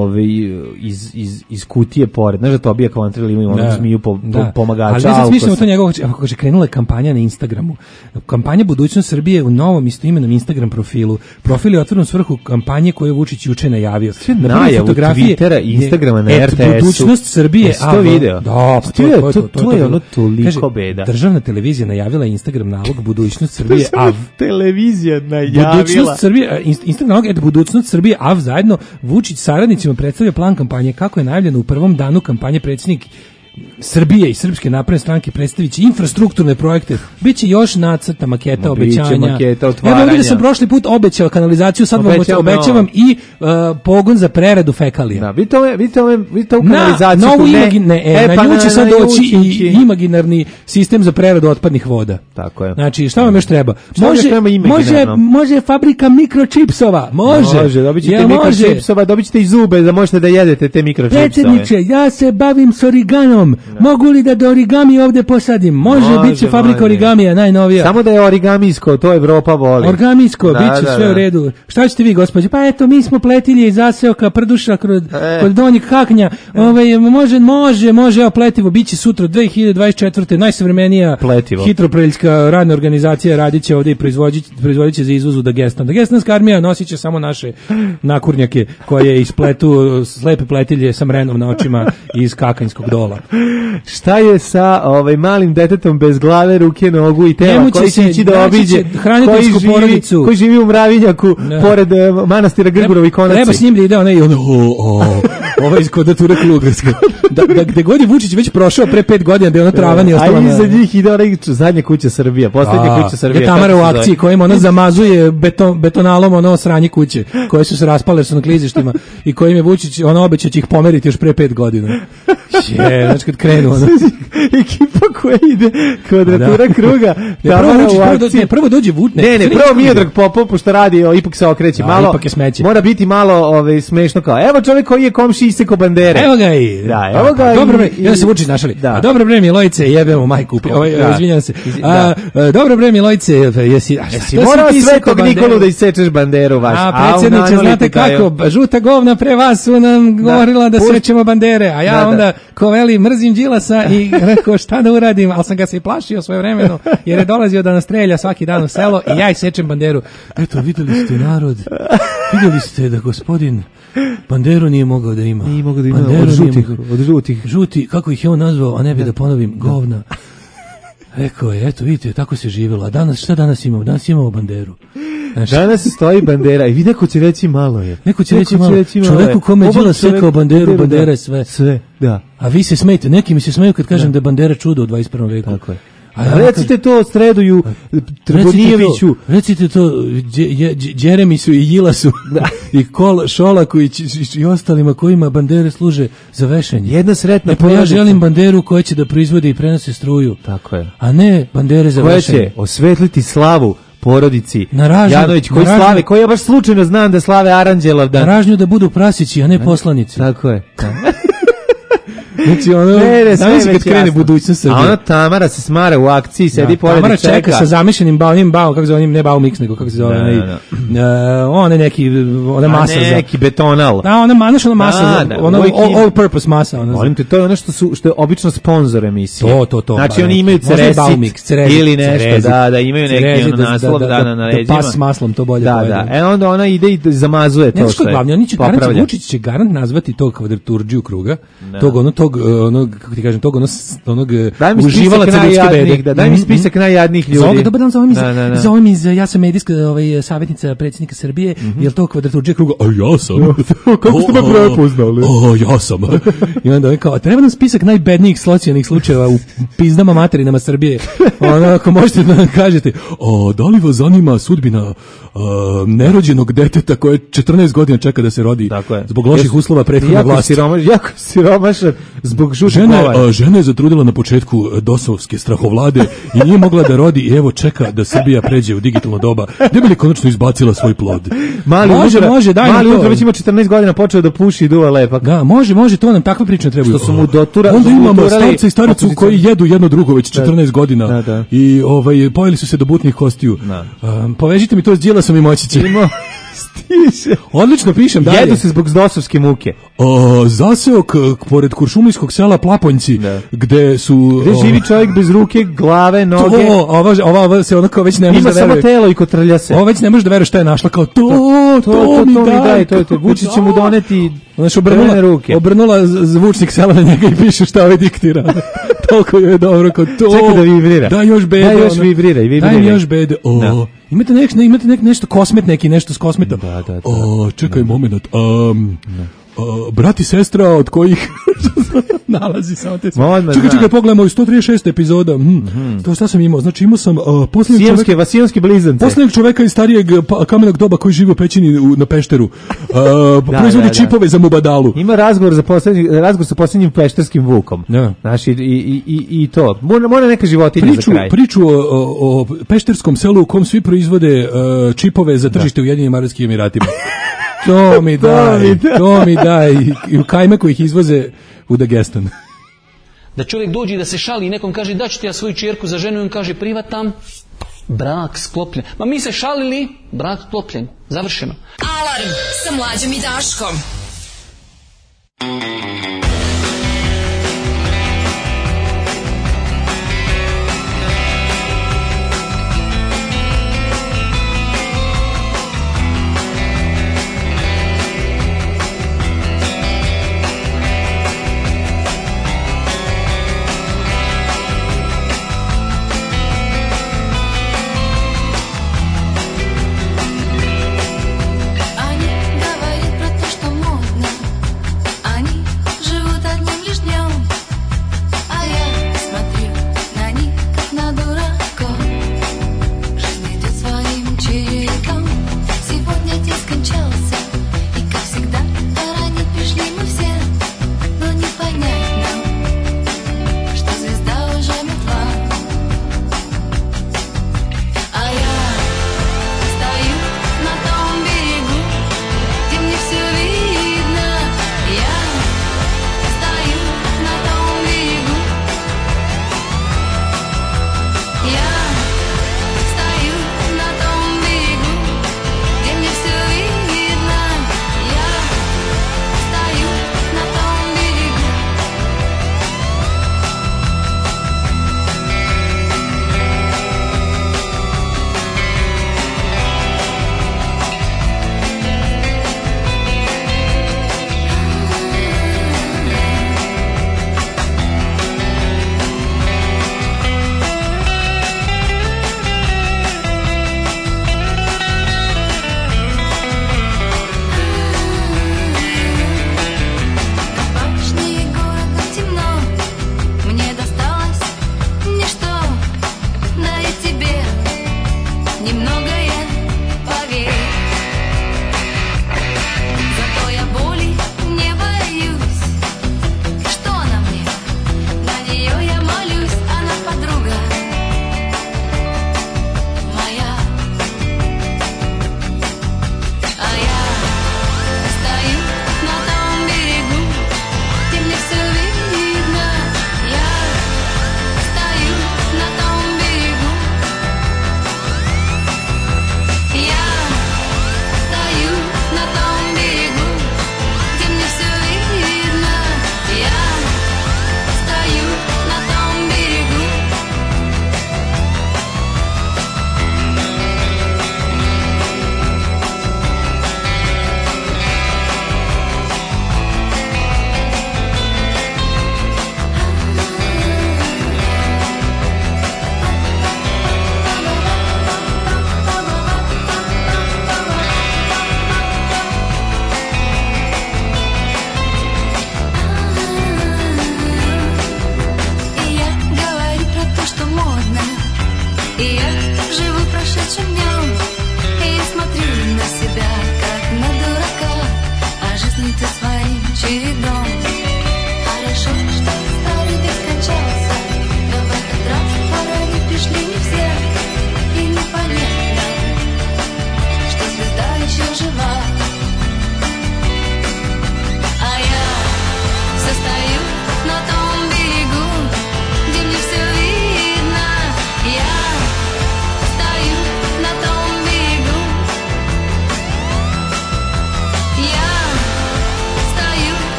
iz kutije pored. Znaš da Tobija Kvantril ima onu zmiju pomagača. Ali sad smislimo to njegovo, ako kaže krenula je kampanja na Instagramu. Kampanja Budućnost Srbije u novom istoimenom Instagram profilu. Profil je otvoren u svrhu kampanje koju je Vučić juče najavio. Sve najavu Twittera i Instagrama na RTS-u. Budućnost Srbije. To video? Da, to je ono toliko beda. Državna televizija najavila Instagram nalog Budućnost Srbije. Televizija najavila. Budućnost Srbije, Instagram nalog Budućnost Srbije, AV zajedno Vučić saradnicima predstavlja plan kampanje kako je najavljeno u prvom danu kampanje predsjednik Srbije i Srpske napredne stranke predstavit će infrastrukturne projekte. Biće još nacrta, maketa, obećanja. Ja ovdje sam prošli put obećao kanalizaciju, sad vam obećavam i pogon za preradu fekalija. Da, vidite ovu kanalizaciju. Na nju će sad doći i imaginarni sistem za preradu otpadnih voda. Tako je. Znači, šta vam još treba? Može fabrika mikročipsova. Može. Dobit ćete mikročipsova, dobit ćete i zube da možete da jedete te mikročipsove. Predsjedniče, ja se bavim s origanom. Mogu li da origami ovdje posadim? Može, bit će fabrika origamija, najnovija. Samo da je origamijsko, to Evropa voli. Origamijsko, bit će sve u redu. Šta ćete vi, gospođe? Pa eto, mi smo pletilje iz zaseoka, Prduša, kod Donjeg Haknja. Može, evo pletivo, bit će sutra 2024. najsavremenija hitropreljska radna organizacija, radit će ovdje i proizvodit će za izvoz u Dagestan. Dagestanska armija nosit će samo naše nakurnjake koje ispletu slepe pletilje sa mrenom na očima iz Kakanjskog dola. Šta je sa malim detetom bez glave, ruke, nogu i tela koji će ići da obiđe koji živi u Mravinjaku pored manastira Grgurovi Konaci? Treba s njim da ide ova iz kvadrature Klugarska. Gde god je Vučić već prošao pre 5 godina da je trava nije ostala. A iza njih ide onaj zadnja kuća Srbija, poslednja kuća Srbija. Je Tamara u akciji kojim ona zamazuje betonalom sranje kuće koje su se raspale, su na klizištima i kojim je Vučić obećao će ih pomeriti još pre 5 godina. Znači kad krenu ekipa koja ide kvadratura kruga, prvo dođe Vučić. Prvo Miodrag Popov, pošto radi, ipak se okreće malo, ipak je smeće. Mora biti malo smešno kao, evo čovjek koji je komši iseko bandere. Evo ga i. Dobro bre, ja se Vučić našali. Dobro bre Milojice, jebemo majku. Izvinjavam se. Dobro bre Milojice, jesi morao Svetog Nikolu da isečeš banderu vaš. A predsjedniče, znate kako, žuta govna pre vas su nam govorila da sečemo bandere, a ja onda ko veli mrzim Đilasa i rekao šta da uradim, ali sam ga se i plašio svojevremeno, jer je dolazio da nas strelja svaki dan u selo i ja isečem banderu. Eto, videli ste narod, videli ste da gospodin banderu nije mogao da ima. Nije mogao da ima od žutih. Žuti, kako ih je on nazvao, a ne bi da ponovim, govna. Rekao je, eto, vidite, tako se živjelo. A danas, šta danas imamo? Danas imamo banderu. Znaš, danas stoji bandera i vi neko će reći malo je. Neko će reći malo. Čoveku kome je Đilas sekao banderu, bandera je sve. Sve, da. A vi se smejete, neki mi se smeju kad kažem da je bandera čudo u 21. veku. Tako je. A recite to Stredoju Trgonijeviću. Recite to Đeremisu i Đilasu i Šolaku i ostalima kojima bandere služe za vešanje. Jedna sretna ja želim banderu koja će da proizvodi i prenose struju. Tako je. A ne bandere za vešanje. Koja će osvetliti slavu porodici Naražnju, Janović, koji slave, koji ja baš slučajno znam da slave Aranđelov dan. Naražnju da budu prasići, a ne poslanici. Tako je. Znači ono, znam se kad krene budućnost Srbije. A ona Tamara se smara u akciji, sedi pored Tamara čeka sa zamišljenim baum, kako se zove, ne baum mix, nego kako se zove, on je neki, ona masa za... neki betonal. Da, ona masa, ona all purpose masa. Volim te, to je ono što je obično sponsor emisije. To. Znači oni imaju ceresit ili nešto, da, imaju neki naslov na leđima. Da pas s maslom, to bolje. Da, onda ona ide i zamazuje to što je. Vučić će garant nazvati tog kvadraturđiju kruga, tog onog uživala crnogorske bede. Daj mi spisak najjadnijih ljudi. Dobar dan, zovem iz ja sam medijska savjetnica predsjednika Srbije, jel to kvadraturđija kruga? A ja sam. Kako ste me prepoznali? Ja sam. I onda je kao, treba nam spisak najbednijih socijalnih slučajeva u pizdama materinama Srbije. Ako možete da nam kažete, da li vas zanima sudbina nerođenog deteta koje 14 godina čeka da se rodi zbog loših uslova prethodne vlasti. Jako siromašan zbog žutih glava. Žena je zatrudila na početku dosovske strahovlade i nije mogla da rodi i evo čeka da Srbija pređe u digitalno doba. Ne bi li konačno izbacila svoj plod? Mali Udra već ima 14 godina, počeo da puši i duva lepak. Da, može, to nam takve priče trebaju. Što su mu doturali. Onda imamo starca i staricu koji jedu jedno drugo već 14 godina i pojeli su se do butnih kostiju. Povežite mi to s Đilasom i moći će. Stiže. Odlično pišem dalje. Jedu se zbog dosovske muke. Zaseok pored kuršumlijskog sela Plaponjci, gde živi čovjek bez ruke, glave, noge. Ova se onako već ne može da veruje. Ima samo telo i kotrlja se. Ova već ne može da veruje šta je našla. Kao to mi daj. Vučić će mu doneti obrnula zvučnik sela na njega i piše šta ovaj diktira. Toliko je dobro kao to. Čekaj da vibrira. Daj još bede. Daj još vibriraj. Daj mi još bede. Imate nešto kosmet neki, nešto s kosmetom. Da. Čekaj moment. Brat i sestra od kojih nalazi samo te... Čekaj, pogledamo 136 epizoda. To šta sam imao? Znači imao sam Vasijanski blizance. Posljednjeg čoveka iz starijeg kamenog doba koji živi u pećini na Pešteru. Proizvodi čipove za Mubadalu. Ima razgovor sa posljednjim pešterskim vukom. Znači, i to. Mora neka životinja za kraj. Priču o pešterskom selu u kom svi proizvode čipove za tržište u Ujedinjenim Arapskim Emiratima. To mi daj. I u Kajmeku ih izvoze u Dagestan. Da čovjek dođe i da se šali i nekom kaže da ću ti ja svoju čerku za ženu i on kaže privatam, brak sklopljen. Ma mi se šalili, brak sklopljen. Završeno. Alarm sa Mlađom i Daškom. Они говорят про то, что модно. Они живут одним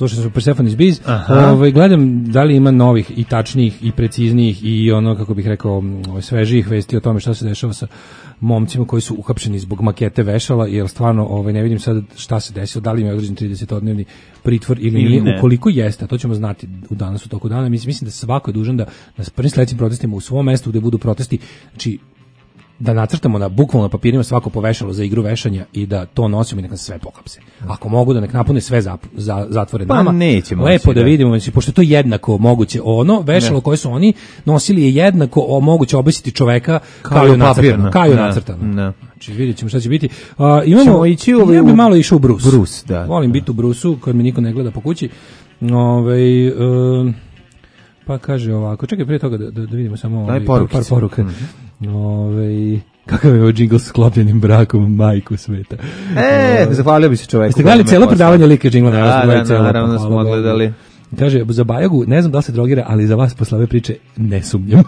slušao sam Persephone's Biz, gledam da li ima novih i tačnijih i preciznijih i ono, kako bih rekao, svežijih vesti o tome šta se dešava sa momcima koji su uhapšeni zbog makete vešala, jer stvarno ne vidim sad šta se desilo, da li im je određen 30-dnevni pritvor ili nije, ukoliko jeste, a to ćemo znati danas u toku dana. Mislim da svako je dužan da na prvim sledećim protestima u svom mestu gde budu protesti, znači da nacrtamo na bukvalno papirima svako povešalo za igru vešanja i da to nosimo i nek nas sve pohapse. Ako mogu da nek napune sve zatvore nama, nećemo lepo da vidimo, pošto je to jednako moguće. Ono vešalo koje su oni nosili je jednako moguće obesiti čoveka kao i nacrtano. Znači vidjet ćemo šta će biti. Ja bi malo išao u Brus. Volim biti u Brusu kad me niko ne gleda po kući. Pa kaže ovako, čekaj prije toga da vidimo samo par poruka. Kakav je ovo džingl s sklopljenim brakom, majku sveta. Zahvalio bi se čoveku. Ste gledali cijelo predavanje Lika džingla? Naravno smo gledali. Kaže, za Bajagu, ne znam da li se drogira, ali za vas posle ove priče ne sumnjam.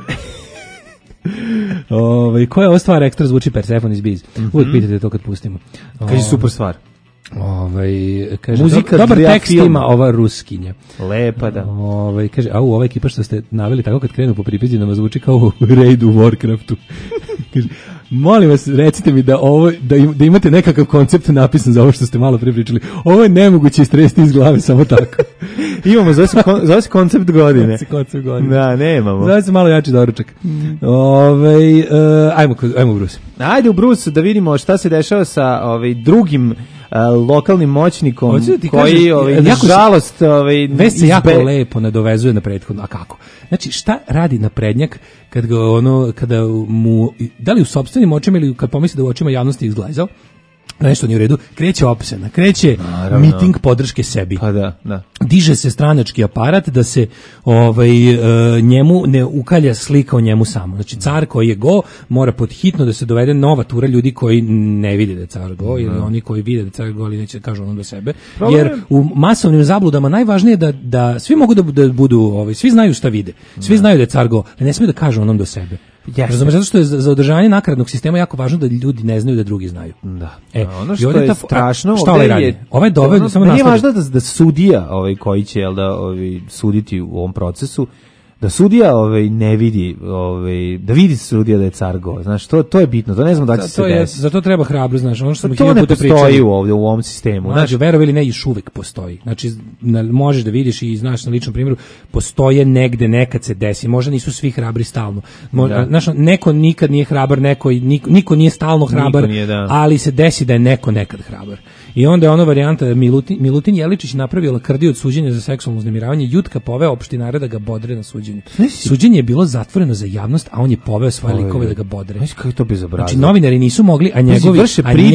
Koja je ova stvar ekstra zvuči Persephone's Biz? Uvijek pitate to kad pustimo. Kaže, super stvar. Kaže, dobar tekst ima ova ruskinja. Lepa, da. Kaže, ova ekipa što ste naveli tako kad krenu po pripiđenama zvuči kao u raidu u Warcraftu. Kaže, molim vas, recite mi da imate nekakav koncept napisan za ovo što ste malo prepričali. Ovo je nemoguće istresti iz glave samo tako. Imamo, zove se koncept godine. Da, nemamo. Zove se malo jači doručak. Ajmo u Brus. Ajde u Brus da vidimo šta se dešava sa drugim lokalnim moćnikom koji, nažalost, već se jako lepo nadovezuje na prethodno. A kako? Znači, šta radi naprednjak kada mu, da li u sopstvenim očima ili kad pomisli da u očima javnosti izglajzao, nešto nije u redu, kreće opsena, kreće miting podrške sebi. Pa da. Diže se stranački aparat da se njemu ne ukalja slika o njemu samo. Znači, car koji je go, mora podhitno da se dovede nova tura ljudi koji ne vide da je car go, ili oni koji vide da je car go, ali neće da kažu ono do sebe. Jer u masovnim zabludama najvažnije je da svi mogu da budu, svi znaju šta vide, svi znaju da je car go, ali ne smiju da kažu onom do sebe. Razumeš, zato što je za održavanje nakaradnog sistema jako važno da ljudi ne znaju da drugi znaju. Da. Ono što je strašno, ovaj dovedu samo nije važno da sudija koji će suditi u ovom procesu, da sudija ne vidi, da vidi sudija da je car go. Znaš, to je bitno, to ne znam da će se desiti. Zato treba hrabrost, znaš, ono što smo to ne postoji ovdje u ovom sistemu. Znači, verovi ili ne, još uvek postoji. Znači, možeš da vidiš i znaš na ličnom primjeru, postoje negde, nekad se desi. Možda nisu svi hrabri stalno. Znaš, neko nikad nije hrabar, niko nije stalno hrabar, ali se desi da je neko nekad hrabar. I onda je ono varijanta, Milutin Jeličić napravio lakrdiju od suđenja za seksualno uznemiravanje, Jutka poveo opštinare da ga bodre na suđenju. Suđenje je bilo zatvoreno za javnost, a on je poveo svoje likove da ga bodre. Kako je to bezobrazno? Znači, novinari nisu mogli, a njegovi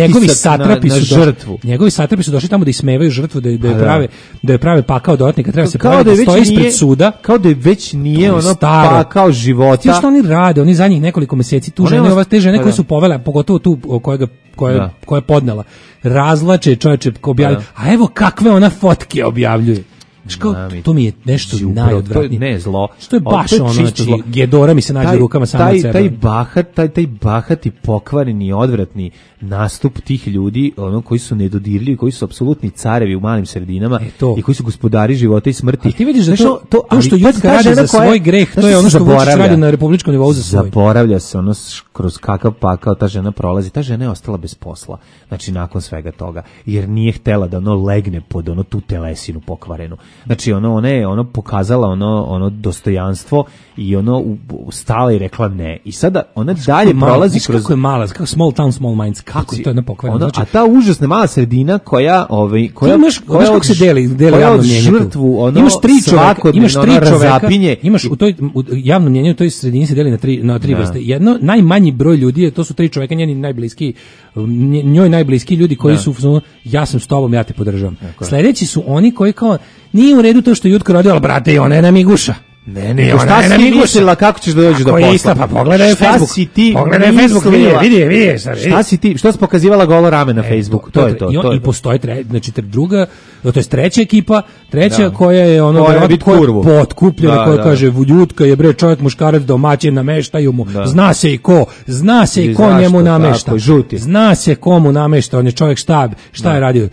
satrapi su došli tamo da ismevaju žrtvu, da je prave pakao dodatni, kad treba se pravi, da stoji ispred suda. Kao da je već nije ono pakao života. Ti što oni rade, oni zadnjih nekoliko meseci, te žene koje su povele, pogotovo tu koja je podnela, razlače čovječe objavljaju, a evo kakve ona fotke objavljuje. To mi je nešto najodvratnije. Ne zlo. Što je baš ono, znači, Gedora mi se nađe rukama sama od sebe. Taj bahati, pokvareni, odvratni nastup tih ljudi, koji su nedodirljivi, koji su apsolutni carevi u malim sredinama i koji su gospodari života i smrti. A ti vidiš da to što Jutka radi za svoj greh, to je ono što Vučić radi na republičkom nivou za svoj. Zaboravlja se ono kroz kakav pakao ta žena prolazi. Ta žena je ostala bez posla. Znači, nakon svega toga. Jer nije htela da legne pod tu telesinu pokvarenu. Znači, ona je pokazala ono dostojanstvo i stala i rekla ne. I sada ona dalje prolazi kroz... Kako je mala, kako small town, small minds, kako je to jedna pokvarena. Znači, a ta užasna mala sredina koja kako se deli javno mnjenje tu. Imaš tri čoveka, imaš u javnom mnjenju u toj sredini se deli na tri vrste. Jedno, najmanji broj ljudi, to su tri čoveka, njoj najbliski ljudi koji su, ja sam s tobom, ja te podržavam. Sljedeći su oni koji kao, nije u redu to što je Jutka radio, ali brate, i ona je namiguša. Ne, šta si ti mislila, kako ćeš da dođeš do posla? Pa pogledaj Facebook. Pogledaj Facebook, vidi. Šta si ti, što si pokazivala golo rame na Facebooku? To je to. I postoji, znači druga to je treća ekipa, Da. koja je ono Koja vjerojatno bit kurvu. potkupljena, Da, koja da. kaže Ljutka je bre čovjek muškarac domaćin, nameštaju mu, zna se i ko zašto, njemu namešta, tako, žuti. zna se komu namešta, on je čovjek šta je radio,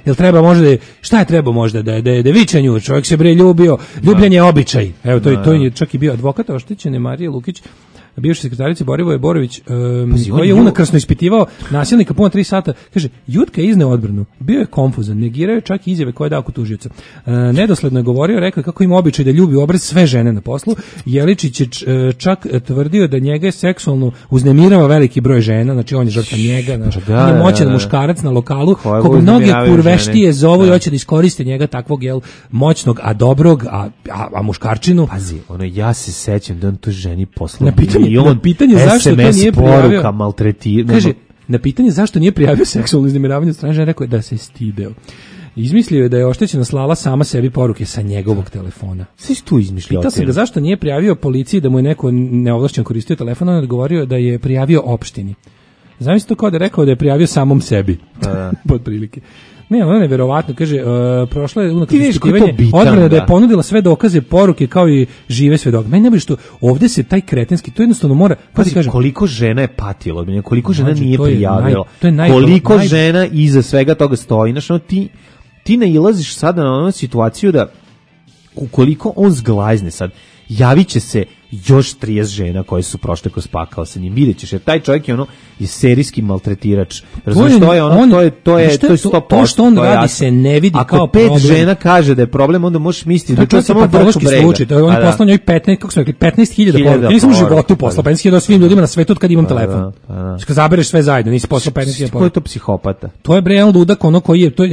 šta je trebao možda da viče nju, čovjek se bre ljubio, ljubljenje je običaj, evo to je čak i bio advokat oštećene Marije Lukić, bivša sekretarica Borivoje Borović, koji je unakrsno ispitivao nasilnika puno 3 sata, kaže, Jutka je izneo odbranu, bio je konfuzan, negirao je čak i izjave koje je dao kod tužioca. Nedosledno je govorio, rekao je kako ima običaj da ljubi u obraz sve žene na poslu. Jeličić je čak tvrdio da njega je seksualno uznemirava veliki broj žena, znači on je žrtva njega, on je moćan muškarac na lokalu, koga mnoge kurveštije zovu i hoće da iskoriste njega takvog moćnog, a dobrog, a muškarčinu. Pazi, ja se sećam da on to ženi poslao na pitanje zašto to nije prijavio, maltretirano. Kaže, na pitanje zašto nije prijavio seksualno uznemiravanje od strane žene, rekao je da se stideo. Izmislio je da je oštećena slala sama sebi poruke sa njegovog telefona. Sve tu izmišljao. Pitao sam ga zašto nije prijavio policiji da mu je neko neovlašćen koristio telefon, on je odgovorio da je prijavio opštini. Zamisli to kao da je rekao da je prijavio samom sebi. Pod prilike. Ne, ono je neverovatno, kaže, prošla je unakrsno ispitivanje, odbrana da je ponudila sve dokaze, poruke kao i žive svedoke. Meni ne bi što ovdje se taj kretenski, to jednostavno mora, pazi, koliko žena je patilo od mene, koliko žena nije prijavilo, koliko koliko žena iza svega toga stoji. Znači, ti nailaziš sada na onu situaciju da ukoliko on zglajzne sad, javit će se još 30 žena koje su prošle kroz pakao sa njim. Vidjet ćeš, jer taj čovjek je je serijski maltretirač. Razumiješ, to je 100%. To što on radi se ne vidi kao problem. Ako 5 žena kaže da je problem, onda možeš misliti da to je samo patološki slučaj. On je poslao njoj 15, kako su rekli, 15.000 poruka. Nisam u životu poslao 15.000 svim ljudima na svetu od kad imam telefon. Kad zabereš sve zajedno, nisi poslao 15.000 poruka. Ko je to psihopata? To je bre jedan ludak, ono koji je, to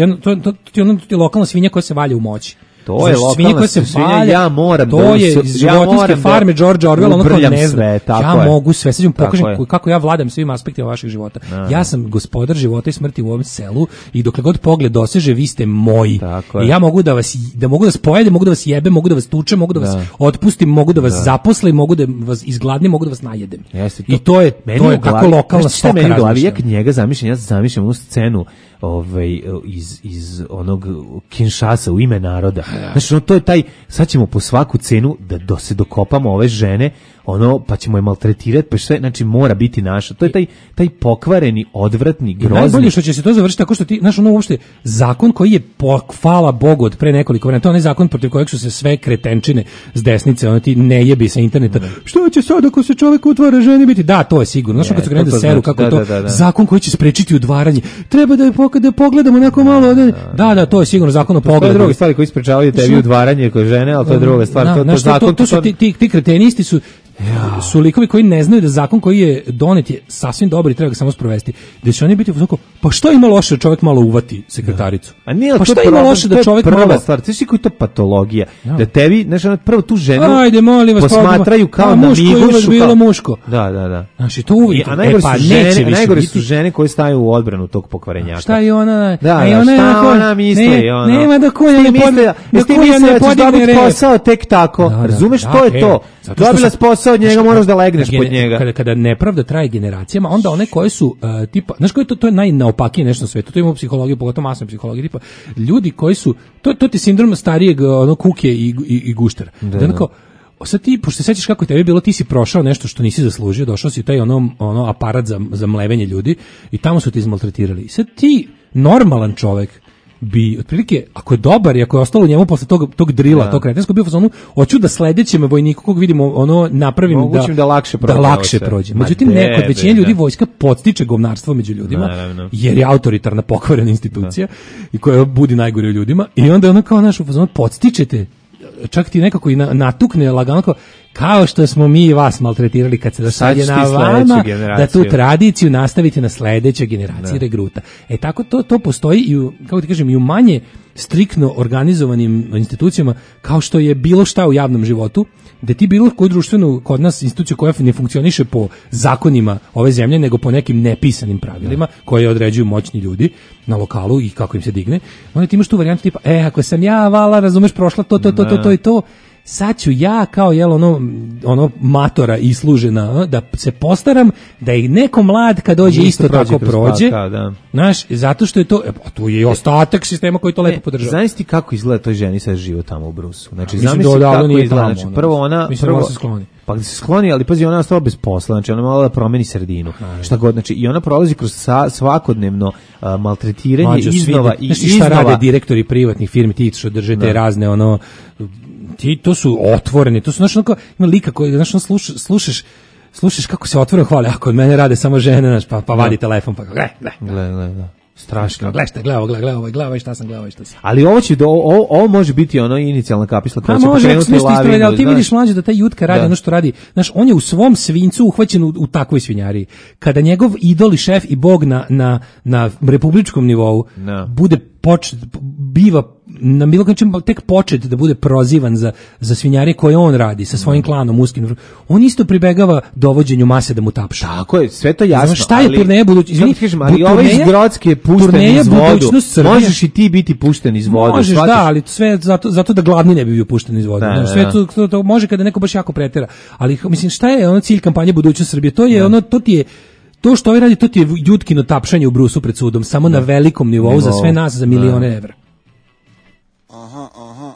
je lokalna svinja koja se valja u moći. To je lokalna svinja, ja moram to je iz životinjske farme George Orwell, ono kao ne zna. Ja mogu sve, sad ću pokažem kako ja vladam svim aspektima vašeg života. Ja sam gospodar života i smrti u ovom selu i dokle god pogled doseže, vi ste moji. I ja mogu da vas pojedem, mogu da vas jebem, mogu da vas tučem, mogu da vas otpustim, mogu da vas zaposlim, mogu da vas izgladnim, mogu da vas najedem. I to je kako lokalna stoka razmišlja. Ja kad njega zamišljam onu scenu iz onog Kinshasa u ime naroda. Znači, to je taj, sad ćemo po svaku cenu da se dokopamo ove žene, pa ćemo je maltretirati, pa sve, znači mora biti naša. To je taj pokvareni, odvratni, grozni. I najbolje što će se to završiti tako što ti, znaš, uopšte, zakon koji je, hvala Bogu, od pre nekoliko vremena, to je onaj zakon protiv kojeg su se sve kretenčine s desnice, ti ne jebi sa interneta. Što će sad ako se čovjek utvara ženi biti? Da, to je sigurno. Znaš, kad su krenuli da seru, kako je to zakon koji će sprečiti udvaranje. Treba da pogledamo onako malo. Da, to je sigurno zakon o pogledu. To je druga stvar koji sprečavaju tebi udvaranje kod žene, ali to je druga stvar. To su ti kretenisti su likovi koji ne znaju da zakon koji je donet je sasvim dobar i treba ga samo sprovesti. Da će oni biti pa što ima loše da čovjek malo uvati sekretaricu? Pa što ima loše da čovjek malo... Prva stvar, ti si koji to patologija. Da tebi, znači, prvo tu ženu posmatraju kao na migušu. Bilo muško. Da. Znači, to uvijek. A najgore su žene koje staju u odbranu tog pokvarenjaka. Šta je ona? Šta ona misli? Nema da koja ne podigne red. Posao tek tako. Razumeš, to je to. Dobila posao od njega, moraš da legneš pod njega. Kada nepravda traje generacijama, onda one koje su tipa, znaš koji to je najnaopakije nešto na svetu, to ima u psihologiji, pogotovo masnoj psihologiji, tipa ljudi koji su, to ti sindrom starijeg kuke i guštera. Sad ti, pošto se sećaš kako je tebi bilo, ti si prošao nešto što nisi zaslužio, došao si u taj ono aparat za mlevenje ljudi i tamo su te izmaltretirali. I sad ti, normalan čovek, bi otprilike, ako je dobar i ako je ostalo njemu posle tog drila, tog kretenskog, bio u fazonu, hoću da sledećem vojniku kog vidimo napravim da lakše prođe. Međutim, kod većine ljudi vojska podstiče govnarstvo među ljudima, jer je autoritarna pokvarena institucija i koja budi najgore u ljudima i onda ono kao naš u fazonu podstičete, čak ti nekako i natukne lagano kao što smo mi vas maltretirali kad se došli na vama, da tu tradiciju nastavite na sledećoj generaciji regruta. Tako to postoji i kako ti kažem, i u manje striktno organizovanim institucijama, kao što je bilo šta u javnom životu, da ti bilo koju društvenu kod nas instituciju koja ne funkcioniše po zakonima ove zemlje, nego po nekim nepisanim pravilima koje određuju moćni ljudi na lokalu i kako im se digne, onda ti imaš tu varijantu tipa, ako sam ja vala, razumeš, prošla to i to, sad ću ja kao ono matora islužena da se postaram da i neko mlad kad dođe isto tako prođe. Znaš, zato što je to, tu je i ostatak sistema koji to lepo podržava. Znaš ti kako izgleda toj ženi sad život tamo u Brusu? Znači, zamisli kako izgleda. Znači, prvo ona... se skloni. Pa da se skloni, ali pazi, ona je ostala bez posla, znači ona mala da promeni sredinu. Šta god, znači, i ona prolazi kroz svakodnevno maltretiranje, iznova i iznova. Šta rade direktori privatnih firmi, ti što drže te razne, to su otvoreni, to su, znaš, ima lika koji, znaš, slušaš kako se otvoreno hvali, ako od mene rade samo žene, znaš, pa vadi telefon, pa gle. Strašno. Gledaj šta sam gledao. Ali ovo može biti ono inicijalna kapisla koja će pokrenuti lavinu. Ali ti vidiš mlađe da taj Jutka radi ono što radi. Znaš, on je u svom svincu uhvaćen u takvoj svinjariji. Kada njegov idol i šef i bog na republičkom nivou bude biva na bilo kakvim tek počet da bude prozivan za svinjarije koje on radi sa svojim klanom uskim. On isto pribegava dovođenju mase da mu tapša. Tako je, sve to jasno. Znaš, šta je turneja budućnosti? Ali ovaj iz Grocke je pušten iz vodu. Možeš i ti biti pušten iz vodu. Možeš, da, ali sve zato da gladni ne bi bio pušten iz vodu. Sve to može kada neko baš jako pretera. Ali mislim, šta je cilj kampanje budućnosti Srbije? To je to ti je to što ovaj radi, to ti je Jutkino tapšanje u Brusu pred sudom, samo na velikom nivou za sve nas za milione evra. Aha.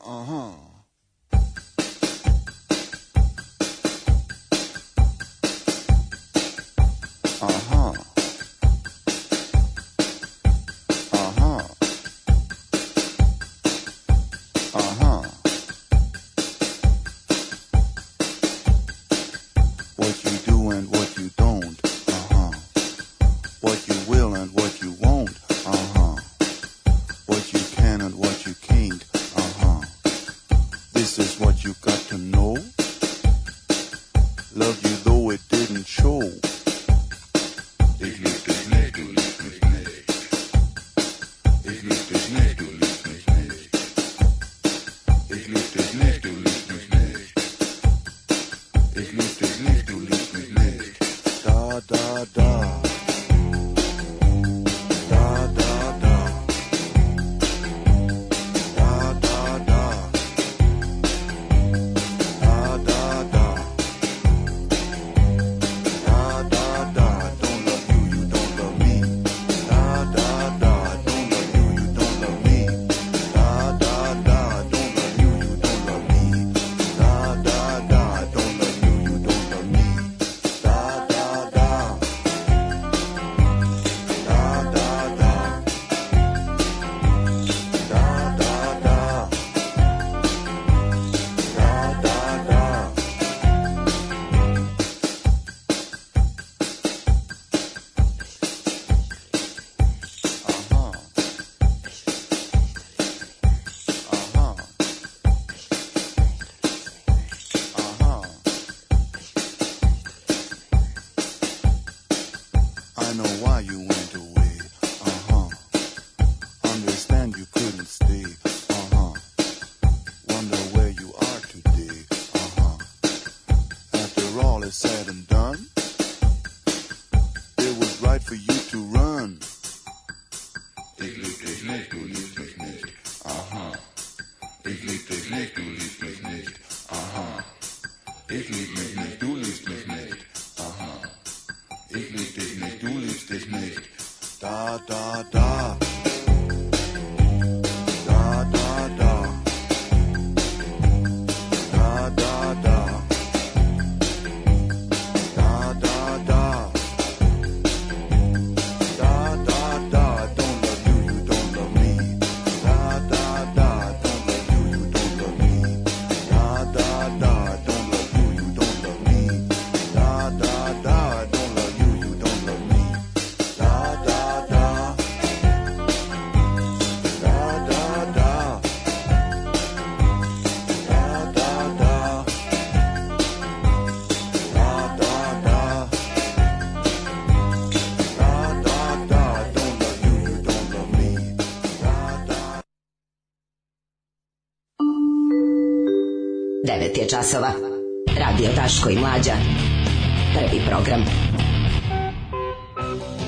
Je časova. Radio Daško i Mlađa. Prvi program.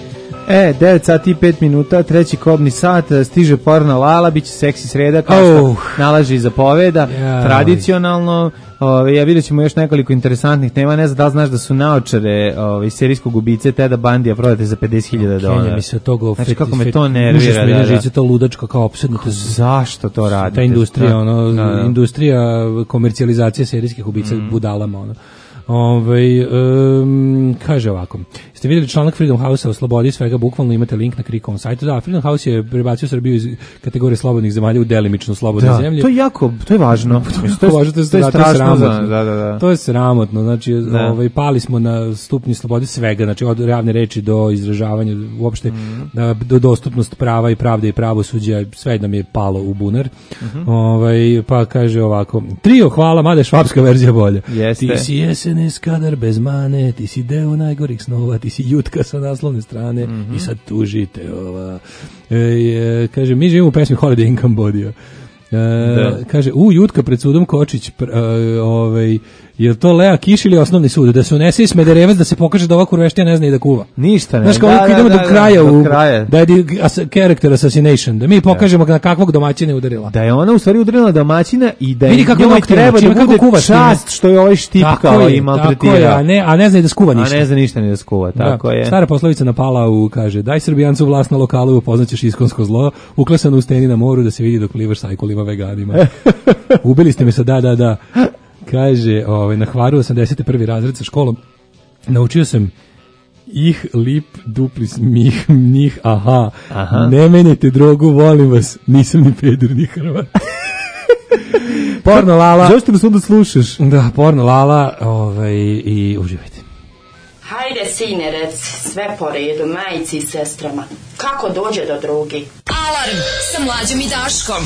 9 sati i 5 minuta, treći kobni sat, stiže porno Lala, bit će seksi sreda, kao što nalaže i zapoveda, tradicionalno. Ja vidjet ćemo još nekoliko interesantnih tema, ne znam da li znaš da su naočare serijskog ubice Teda Bandija prodate za $50,000. Kenja mi se toga znači kako me to nervira. Da. To ludačka kao opsednuta. Zašto to radite? Ta industrija, industrija komercijalizacije serijskih ubica budalama, kaže ovako. Ste vidjeli članak Freedom House-a o slobodi svega, bukvalno imate link na Krikovom sajtu. Da, Freedom House je prebacio Srbiju iz kategorije slobodnih zemalja u delimično slobodne zemlje. To je jako, to je važno. To je strašno. Da. To je sramotno. Znači, pali smo na stupnju slobode svega, znači od javne reči do izražavanja, uopšte do dostupnost prava i pravde i pravosuđa, sve nam je palo u bunar. Pa kaže ovako. Trio, hvala, mada je švapska verzija bolja. Jeste. Ti si SNS kadar bez mane, ti si deo najgorih snova, ti si jutka sa naslovne strane i sad tužite ova. Kaže, mi živimo u pesmi Holiday in Cambodia. Kaže, jutka pred sudom Kočić, je li to Lea Kiš ili osnovni sud? Da se unese i Smederevac da se pokaže da ova kurveštija ne zna i da kuva. Ništa ne. Znaš kao idemo do kraja. Da je character assassination. Da mi pokažemo na kakvog domaćina je udarila. Da je ona u stvari udarila domaćina i da je njoj treba da bude čast što je ovaj štipkao i maltretirao. A ne zna i da skuva ništa. A ne zna ništa ni da skuva, tako je. Stara poslovica napala kaže, daj Srbijancu vlast na lokalu i upoznaćeš iskonsko zlo, uklesano u steni na moru da se vidi dok plivaš sa ajkolima veganima. Ubili ste me sa da. Kaže, na Hvaru 81. razred sa školom naučio sam ih lip duplis mih aha. Ne menjajte drogu, volim vas, nisam ni peder ni Hrvat. Porno Lala. Zašto nas onda slušaš? Da, Porno Lala i uživajte. Hajde, sine, rec, sve po redu, majici i sestrama. Kako dođe do drugi? Alarm sa Mlađom i Daškom.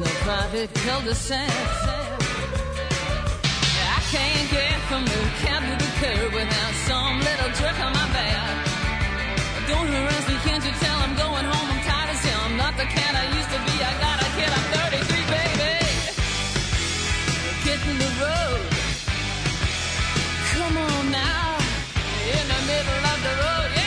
no private cul-de-sac. I can't get from the cab to the curb without some little jerk on my back. Don't harass me, can't you tell I'm going home? I'm tired as hell. I'm not the cat I used to be. I got a kid, I'm 33, baby. Get in the road. Come on now. In the middle of the road, yeah.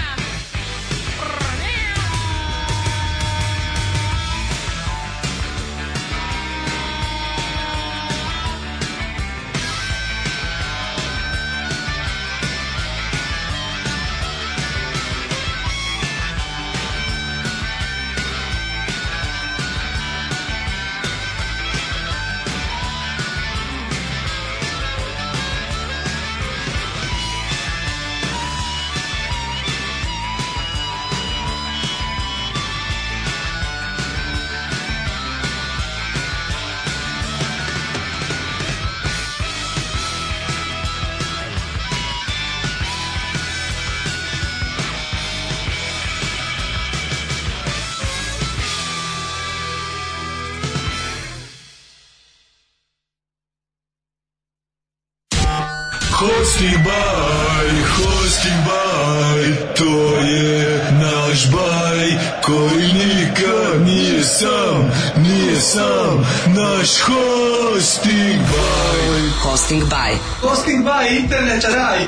Hosting baj, to je naš baj koji nikad nije sam, naš hosting baj. Hosting by. Hosting by internet raj.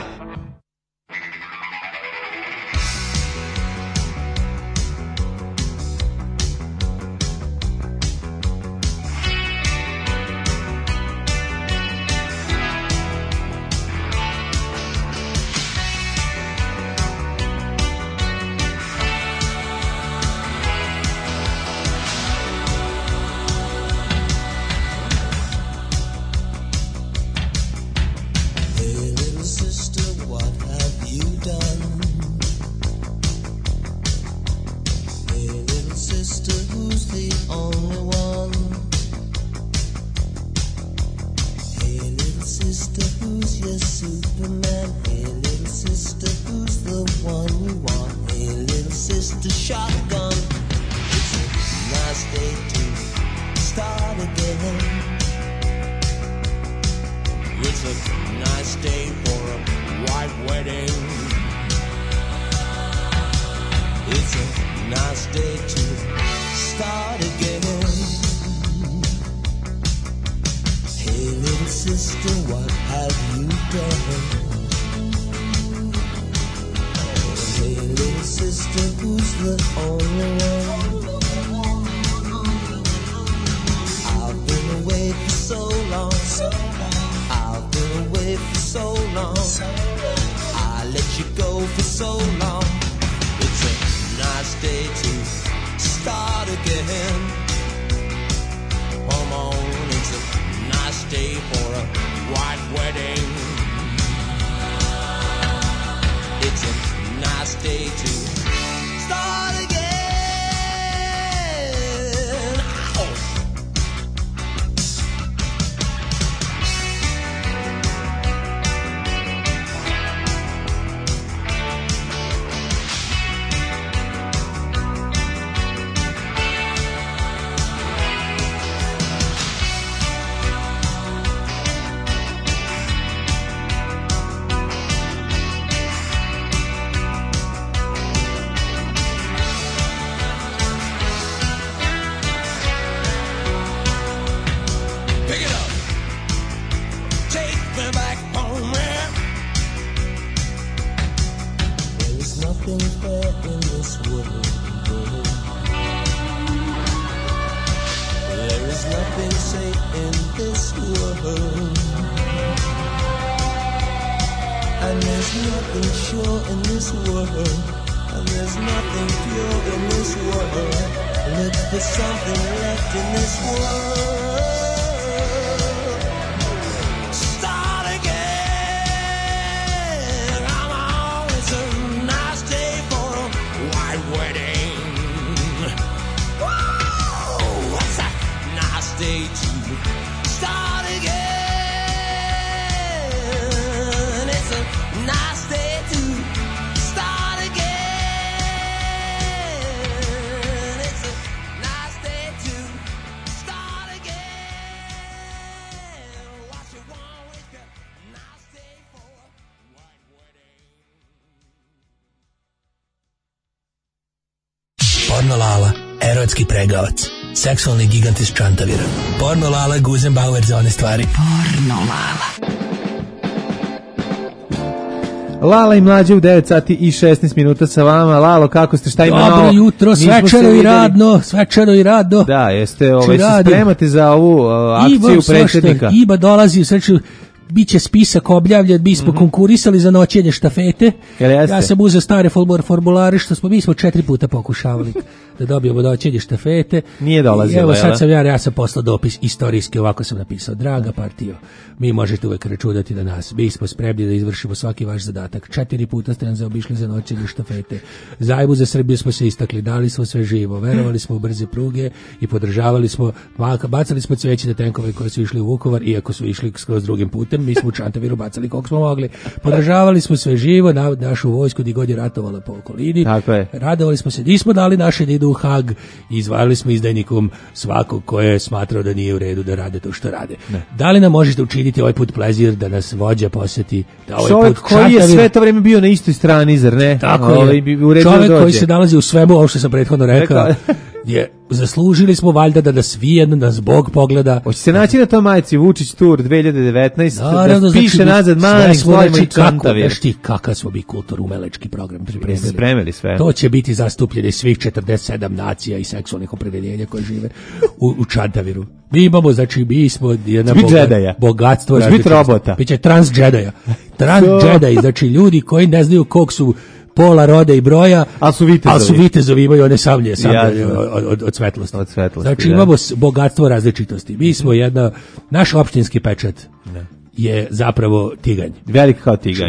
erotski pregavac, seksualni gigant iz Čantavira, Porno Lala, Guzenbauer za one stvari. Porno Lala. Lala i Mlađe u 9 sati i 16 minuta sa vama. Lalo, kako ste, šta ima novo? Dobro jutro, svečano i radno. Da, jeste, se spremate za ovu akciju predsjednika. Iba dolazi u sreću, biće spisak objavljen, mi smo konkurisali za noćenje štafete. Ja sam uzeo stare formulare što mi smo 4 puta pokušavali da dobijemo noćenje štafete. Nije dolazilo, evo sad sam ja sam poslao dopis istorijski, ovako sam napisao: draga partijo, mi možete uvek računati na nas, mi smo spremni da izvršimo svaki vaš zadatak. 4 puta ste nam zaobišli za noćenje štafete. Zajmu za Srbiju smo se istakli, dali smo sve živo, verovali smo u brze pruge i podržavali smo, bacali smo cveće na tenkove koji su išli u Vukovar, iako su išli skroz drugim putem. Mi smo u Čantaviru bacali koliko smo mogli. Podržavali smo sve živo, našu vojsku gdje god je ratovala po okolini. Radovali smo se, nismo dali naše da idu u Hag i izvajali smo izdajnikom svakog ko je smatrao da nije u redu da rade to što rade. Da li nam možete učiniti ovaj put plezir da nas vođa posjeti? Da ovaj čovjek put koji je sve to vrijeme bio na istoj strani, zar ne? Tako je. Čovjek koji se nalazi u svemu, ovo što sam prethodno rekao, zaslužili smo valjda da nas vijedno, da nas Bog pogleda. Hoće se naći na toj majici Vučić Tour 2019, da piše nazad malim slovima i Čantavir. Znaš ti kakav smo bi kulturno-umelečki program spremili sve. To će biti zastupljeni svih 47 nacija i seksualnih opredeljenja koje žive u Čantaviru. Mi imamo, znači, mi smo jedna bogatstvo. Hoće biti robota. Biće trans-džedaja. Trans-džedaji, znači ljudi koji ne znaju kog su pola, roda i broja, ali su vitezovi, imaju one sablje od svetlosti. Znači imamo bogatstvo različitosti. Mi smo naš opštinski pečat je zapravo tiganj. Veliki kao tiganj.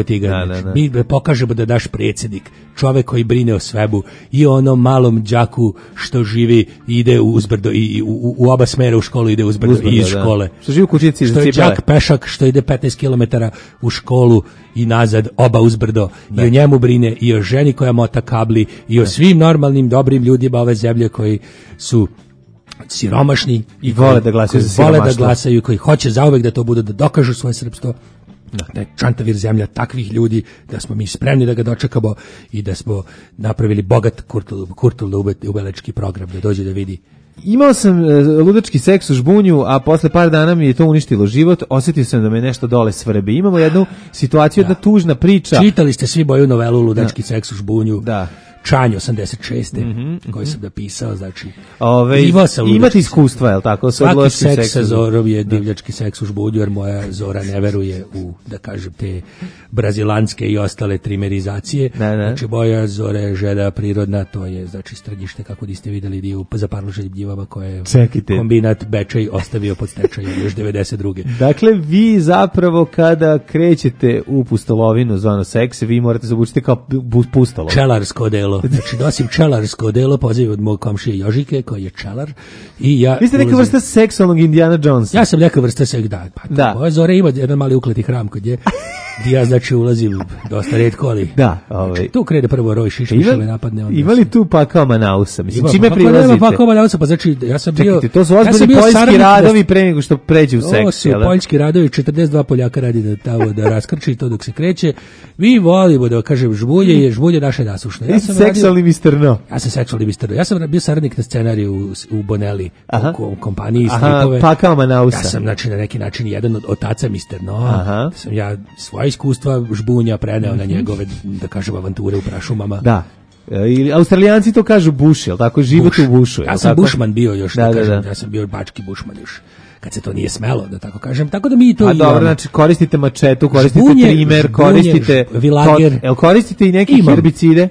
Mi pokažemo da naš predsjednik, čovek koji brine o svebu i o onom malom đaku što živi i ide uzbrdo i u oba smera u školu ide uzbrdo i iz škole. Što živi u kućici za cipele. Što je đak pešak što ide 15 km u školu i nazad oba uzbrdo. I o njemu brine i o ženi koja mota kabli i o svim normalnim dobrim ljudima ove zemlje koji su siromašni i vole da glasaju za siromaštvo. Vole da glasaju, koji hoće zauvek da to bude, da dokažu svoje srpstvo. Da je Čantavir zemlja takvih ljudi, da smo mi spremni da ga dočekamo i da smo napravili bogat kulturno-umelečki program da dođe da vidi. Imao sam ludački seks u Žbunju, a posle par dana mi je to uništilo život. Osjetio sam da me nešto dole svrbi. Imamo jednu situaciju, jedna tužna priča. Čitali ste svi moju novelu Ludački seks u Žbunju. Da. Čanj 86. koji sam napisao, znači imate iskustva, je li tako? Svaki seks sa Zorom je divljački seks u Žbunju, jer moja Zora ne veruje u, da kažem, te brazilanske i ostale trimerizacije. Znači moja Zora je žena prirodna, to je znači stradište, kako niste vidjeli dio za parloženim njivama koje je kombinat Bečej ostavio pod stečajem još 92. Dakle, vi zapravo kada krećete u pustolovinu za ono seks, vi morate se obučiti kao pustolov. Čelarsko delo. Znači, nosim čelarsko delo, poziv od mog komšije Jožike, koji je čelar. I ja vi ste neka vrsta seksualnog Indiana Jonesa. Ja sam neka vrsta da. Moja Zora ima jedan mali ukleti hram kod je, gdje ja, znači, ulazim dosta retko, ali tu krene prvo roj šišmišale napadne. Ima li tu pakao Manausa? Mislim, čime prilazite? Pakao Manausa, pa znači, ja sam bio... Čekajte, to su ozbiljni poljski radovi pre nego što pređe u seks. Ovo su poljski radovi, 42 Poljaka radi da raskrči to dok se kreće. Vi volimo da kažem Žbunje naše nasušno. Ja sam seksualni Mr. No. Ja sam seksualni Mr. No. Ja sam bio saradnik na scenariju u Bonelli, u kompaniji stripove. Pakao Manausa. Ja sam, znači, na neki način jedan od otaca Mr. No. Sam ja svoje iskustva Žbunja preneo na njegove, da kažem, avanture u prašumama. Da. Australijanci to kažu buš, jel tako? Život u bušu. Ja sam bušman bio još, da kažem. Ja sam bio bački bušman još. Kad se to nije smelo, da tako kažem. Tako da mi to imamo. Dobro, znači koristite mačetu, koristite trimer, koristite vilager. Jel koristite i neke herbicide?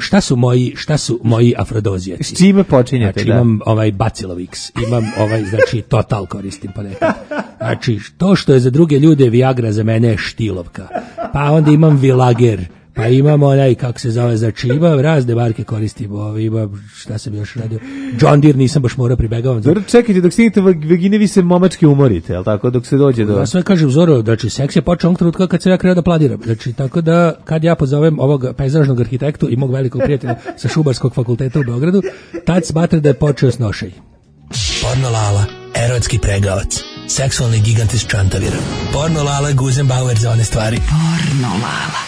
Šta su moji afrodozijeci? S čime počinjete? Znači, imam Bacilovix, imam znači Total koristim ponekad. Znači, to što je za druge ljude Viagra, za mene je štilovka. Pa onda imam vilager. Pa imamo onaj, kako se zove, znači imam razne marke koristimo, imam, šta sam još radio, John Deere nisam baš morao pribegavam. Dobro, čekajte, dok stignete vagine vi se momački umorite, jel tako, dok se dođe do... Ja sve kažem, Zoro, znači seks je počeo onog trenutka kad sam ja krenuo da planiram, znači tako da kad ja pozovem ovog pejzažnog arhitektu i mog velikog prijatelja sa Šubarskog fakulteta u Beogradu, tad smatra da je počeo snošaj. Porno Lala, erotski pregavac, seksualni gigant iz Čantavira, Porno Lala, Guzenbauer za one stvari. Porno Lala.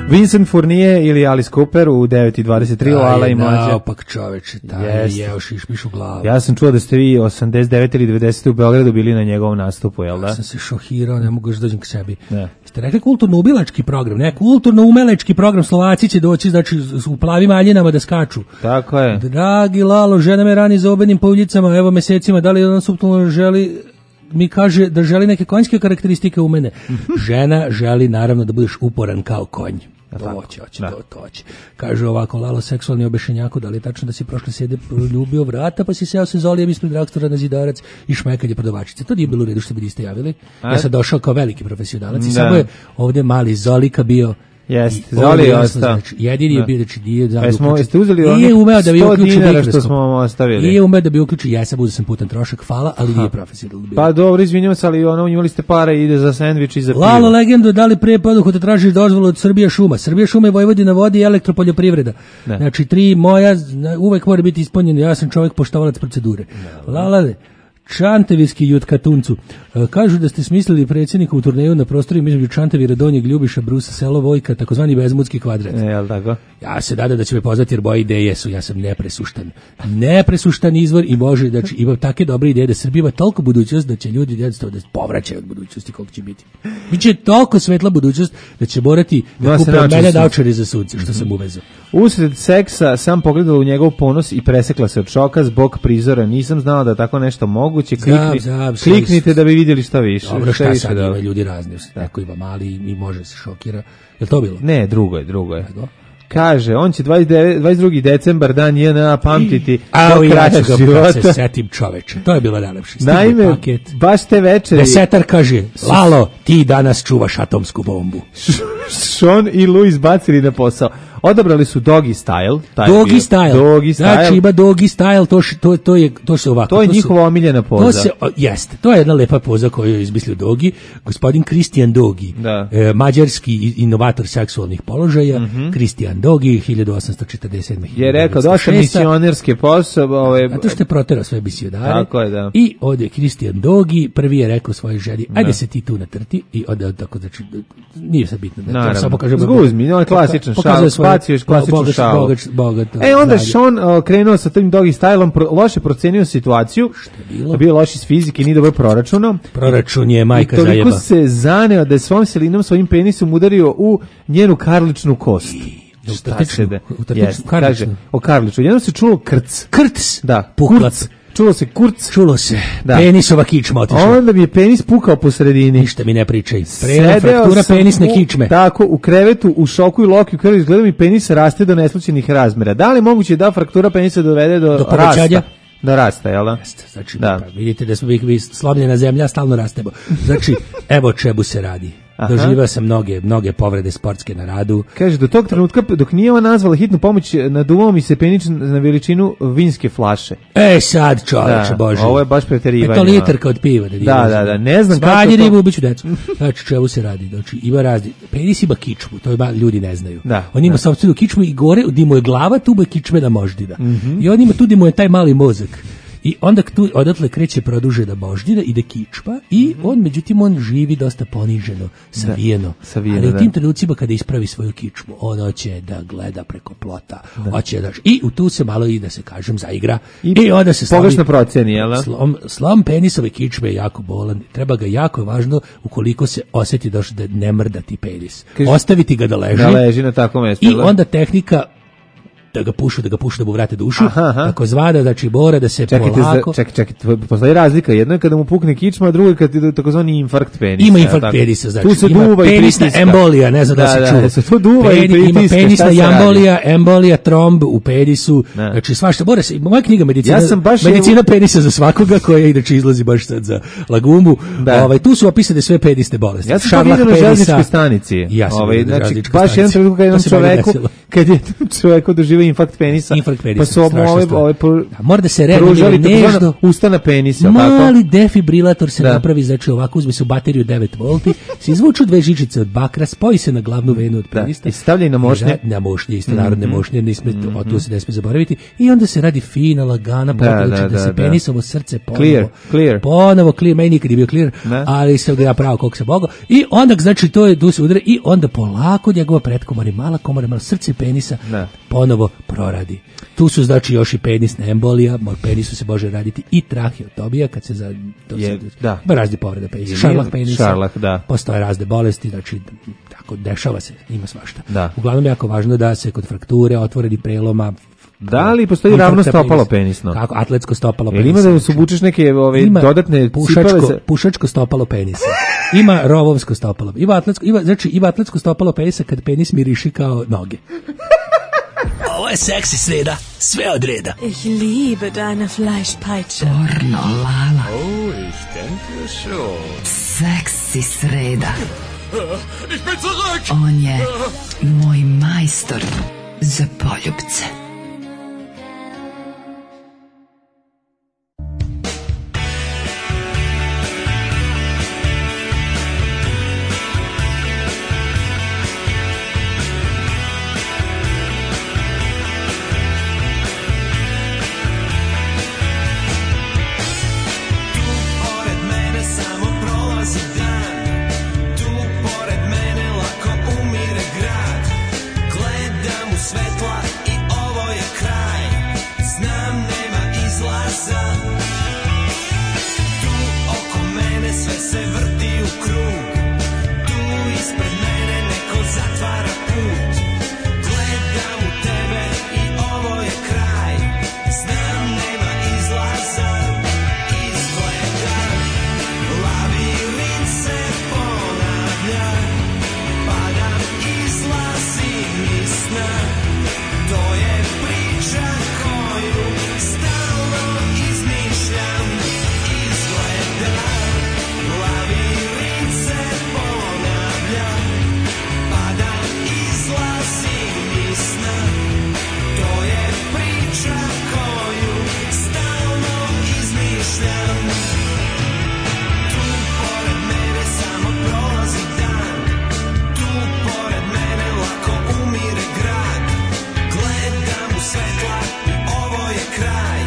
Vincent Fournier ili Alice Cooper u 9:23 Lala i Mlađa. Naopak čoveče, taj je jeo šišmiš u glavu. Ja sam čuo da ste vi 89 ili 90 u Beogradu bili na njegovom nastupu, jel da? Ja sam se šokirao, ne mogu još dođem k sebi. Ste rekli kulturno-ubilački program, ne, kulturno-umelečki program, Slovaci će doći, znači u plavim aljinama da skaču. Tako je. Dragi Lalo, žena me rani za obenim pauljicama, evo mesecima, da li on suptilno želi, mi kaže da želi neke konjske karakteristike u mene. Žena želi naravno da budeš uporan kao konj. To će. Kaže ovako, Lalo, seksualni obešenjako, da li je tačno da si prošle sede ljubio vrata, pa si seo se Zolijem ispred Dragstora na Zidarac i šmekanje prodavačice. To nije bilo u redu što bi niste javili. Ja sam došao kao veliki profesionalac i samo je ovde mali Zolika bio. Jeste, Zoli je ostao. Jedini je bio da će nije jeste uzeli onih 100 dinara što smo vam ostavili. Nije umeo da bi uključio, ja sam uzeo sam putan trošak, hvala, ali nije profesionalno bio. Pa dobro, izvinjavam se, ali imali ste para i ide za sendvič i za pivo. Lalo, legendo, da li pre poduhu da tražiš dozvolu od Srbija šuma? Srbija šuma je Vojvodina vodi i elektropoljoprivreda. Znači, 3 moja, uvek mora biti ispunjeno, ja sam čovjek poštovalac procedure. Lala, Čantevijski Jutkatuncu. Kažu da ste smislili predsjednika u turneju na prostorima između Čantevi, Radonjeg, Ljubiša, Brusa, Selo, Vojka, takozvani Bezmutski kvadrat. Jel tako? Ja se nadam da će me poznati jer moje ideje su, ja sam nepresuštan izvor i može, znači imam take dobre ideje da Srbija ima toliko budućnost da će ljudi jednostavno da povraćaju od budućnosti koliko će biti. Biće toliko svetla budućnost da će morati da kupe od mene naočare za sunce, što sam uvezao. Usred seksa sam pogledala u njegov ponos i presekla se od šoka zbog prizora. Nisam znala da tako nešto moguće. Kliknite da bi vidjeli šta više. Dobro, šta sad ima ljudi razni. Neko ima mali i može se šokira. Je to bilo? Ne, drugo je. Kaže, on će 22. decembar dan JNA pamtiti do kraćeg života. Se setim čoveče. To je bilo najlepše. Naime, baš te večeri. Desetar kaže, Lalo, ti danas čuvaš atomsku bombu. Sean i Louis bacili na posao. Odabrali su Doggy Style. Doggy Style. Znači ima Doggy Style, to se ovako. To je njihova omiljena poza. Jeste, to je jedna lepa poza koju je izmislio Doggy. Gospodin Christian Doggy, mađarski inovator seksualnih položaja. Christian Doggy, 1847. Je rekao, došao misionerske posao. Zato što je proterao sve misionare. Tako je, da. I ovdje Christian Doggy prvi je rekao svojoj ženi, ajde se ti tu natrti. I onda tako, znači, nije sad bitno. Naravno, zguzmi, on je klasičan šal. Klasičnu šalu. Onda Sean krenuo sa tim Doggy Styleom, loše procenio situaciju, bio loš iz fizike, nije dobro proračunao. Proračun je majka zajeba. I toliko se zaneo da je svom silinom, svojim penisom udario u njenu karličnu kost. Kaže, o karličnu. Jednom se čulo krc. Krc? Da, puklac. Čulo se kurc. Čulo se. Da. Penisova kičma otišla. Onda mi je penis pukao po sredini. Ništa mi ne pričaj. Fraktura penisne kičme. Tako, u krevetu, u šoku i loki, u krvi izgleda mi penis raste do neslućenih razmera. Da li moguće da fraktura penisa dovede do rasta? Da raste, jel da? Znači, vidite da smo vi slomljena zemlja, stalno rastemo. Znači, evo čemu se radi. Doživao sam mnoge povrede sportske na radu. Kaže, do tog trenutka, dok nije ona nazvala hitnu pomoć, naduvao mi se penič na veličinu vinske flaše. Sad, čoveče, Bože. Ovo je baš preterivanje. To litarka od piva. Da, ne znam kako to. Smanji ribu, ubiću decu. Znači, čemu se radi? Znači, ima razni. Penis ima kičmu, to ljudi ne znaju. On ima sopstvenu kičmu i gore, gdje mu je glava, tu mu je kičmena moždina. I on ima tu gdje mu je taj mali mozak. I onda tu odatle kreće produžena moždina, ide kičma i međutim on živi dosta poniženo, savijeno. Ali u tim trenucima kada ispravi svoju kičmu, on hoće da gleda preko plota, hoće da... I u tu se malo i da se kažem zaigra. I onda se pogrešno proceni, jel? Slom penisove kičme je jako bolan, treba ga jako važno ukoliko se osjeti da ne mrda ti penis. Ostaviti ga da leži na takvom mjestu. I onda tehnika da ga pušu, da mu vrate dušu, tako zvana, znači mora da se polako... Čekaj, postoji razlika, jedno je kada mu pukne kičma, a drugo je kada je takozvani infarkt penisa. Ima infarkt penisa, znači tu se ima duva penisna embolija, ne znam da se čuva. Se tu duva i pritiska, ima penisna embolija, tromb u penisu, znači svašta, mora se, moja knjiga medicina penisa za svakoga, koja inače izlazi baš sad za Lagumu, tu su opisane sve penisne bolesti. Ja sam to vidio na željezničkoj stanici. Ja sam vidio na željezničkoj stanici. Baš jedan trenutak kad je čoveku doživio doživio infarkt penisa. Pa su mora da se reaguje nešto. Ustana penisa. Mali defibrilator se napravi, znači ovako uzme se u bateriju 9 volti, se izvuču 2 žičice od bakra, spoji se na glavnu venu od penista. I stavlja na mošnje. Na mošnje, isto narodne mošnje, tu se ne smije zaboraviti. I onda se radi fina, lagana, da se penisovo srce ponovo clear, meni nikad je bio clear, ali sam ga ja pravo koliko se mogao. I onda, znači, to je, tu se udare i onda polako njegova pretkomora, mala komora, malo srce penisa, ponovo proradi. Tu su, znači, još i penisna embolija, penisu se može raditi i traheotomija, kad se za... razne povrede penisa. Šarlah, postoje razne bolesti, znači, tako, dešava se, ima svašta. Uglavnom, jako važno da se kod frakture, otvoreni preloma, da li postoji ravno stopalo penisno? Kako, atletsko stopalo penisa. Ima da se obučeš neke dodatne cipele? Pušačko stopalo penisa. Ima rovovsko stopalo. Ima atletsko stopalo penisa kad penis miriši kao noge. Ovo je seksi sreda, sve od reda. Ich liebe deine Fleischpeitsche. Pornolala. Oh, ich denke schon. Seksi sreda. Ich bin zurück. On je moj majstor za poljubce. Svetla i ovo je kraj.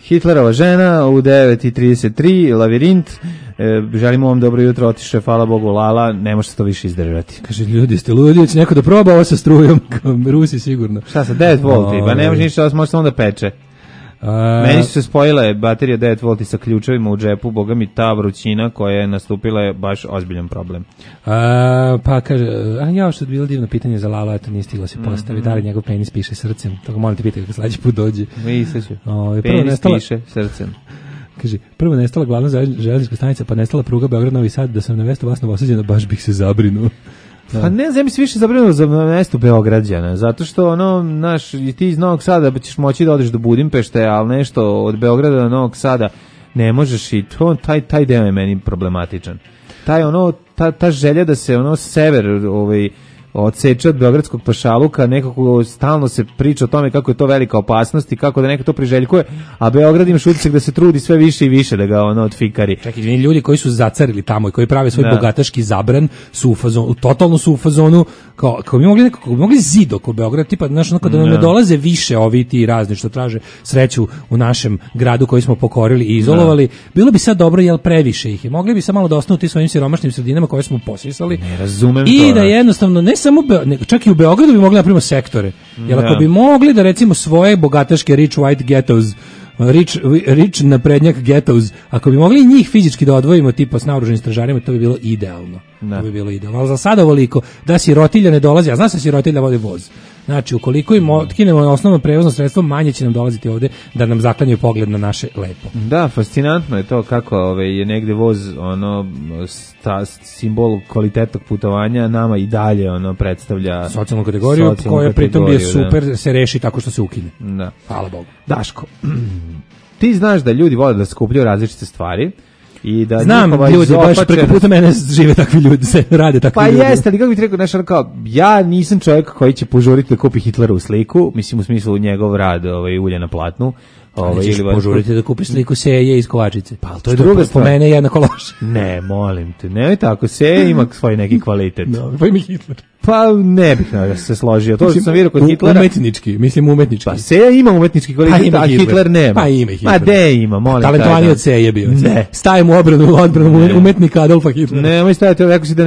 Hitlerova žena u 9:33, Lavirint. Želimo vam dobro jutro, otiše, hvala Bogu, Lala, ne možete to više izdržati. Kaže, ljudi ste ludi, će neko da proba ovo sa strujom, Rusi sigurno. Šta sa 9 volti, pa ne može ništa, može samo da peče. Meni su se spojile baterije 9 volti sa ključevima u džepu, boga mi ta vrućina koja je nastupila je baš ozbiljan problem. Pa kaže, ja što je bilo divno pitanje za Lala, eto nije stiglo se postavi, da li njegov penis piše srcem, tako molim te pitati kako sledeći put dođe. Misleću, penis piše srcem. Kaže, prvo nestala glavna železnička stanica, pa nestala pruga Beograd-Novi Sad, da sam na mesto vas novosađena, baš bih se zabrinuo. Da. Pa ne znam, mi se više zabrinuo za mesto Beograđana, zato što i ti iz Novog Sada ćeš moći da odeš do Budimpešte, ali nešto od Beograda do Novog Sada ne možeš i taj deo je meni problematičan. Ta želja da se sever odseče od beogradskog pašaluka, nekako stalno se priča o tome kako je to velika opasnost i kako da neko to priželjkuje, a Beograd imaš utisak da se trudi sve više i više da ga otfikari. Čekaj, ljudi koji su zacarili tamo i koji prave svoj bogataški zabran su u fazonu, totalno su u fazonu kao bi mogli zid oko Beograda, tipa kada nam ne dolaze više ovi ti razni što traže sreću u našem gradu koji smo pokorili i izolovali, bilo bi sad dobro, jel previše ih je. Mogli bi sad malo da ostanu ti svojim siromašnim sredinama koje smo posisali. Ne razumem i to. Da jednostavno ne samo čak i u Beogradu bi mogli da napravimo sektore. Jer ako bi mogli da recimo svoje bogataške rich white ghettos, rich naprednjak ghettos, ako bi mogli njih fizički da odvojimo tipa s naoružanim stražarima, to bi bilo idealno. To bi bilo idealno. Ali za sada ovoliko da sirotilja ne dolazi, a zna se sirotilja vodi voz. Znači, ukoliko im otkinemo osnovno prevozno sredstvo, manje će nam dolaziti ovde da nam zaklanjaju pogled na naše lepo. Da, fascinantno je to kako je negde voz simbol kvalitetnog putovanja, nama i dalje predstavlja socijalnu kategoriju koja pritom je super, se reši tako što se ukine. Da. Hvala Bogu. Daško, ti znaš da ljudi vole da skupljaju različite stvari. I da znam ljudi, baš preko puta mene žive takvi ljudi, se rade takvi ljudi. Pa jeste, ali kako bih rekao, kao, ja nisam čovjek koji će požuriti da kupi Hitlerovu sliku, mislim u smislu njegov rad ulje na platnu. Ćeš požuriti da kupiš sliku Seje iz Kovačice. Pa to je druga stvar. Po mene jednako loše. Ne, molim te, nemoj tako, Seje ima svoj neki kvalitet. No, pa ima Hitler. Pa ne bih se složio, to što sam vidio kod Hitlera. Umetnički. Pa Seja ima umetnički kvalitet, a Hitler nema. Pa ima Hitler. Ma de ima, molim te. Talentovani od Seje bio. Ne. Stavimo odbranu umetnika Adolfa Hitlera. Nemoj staviti, rekao si da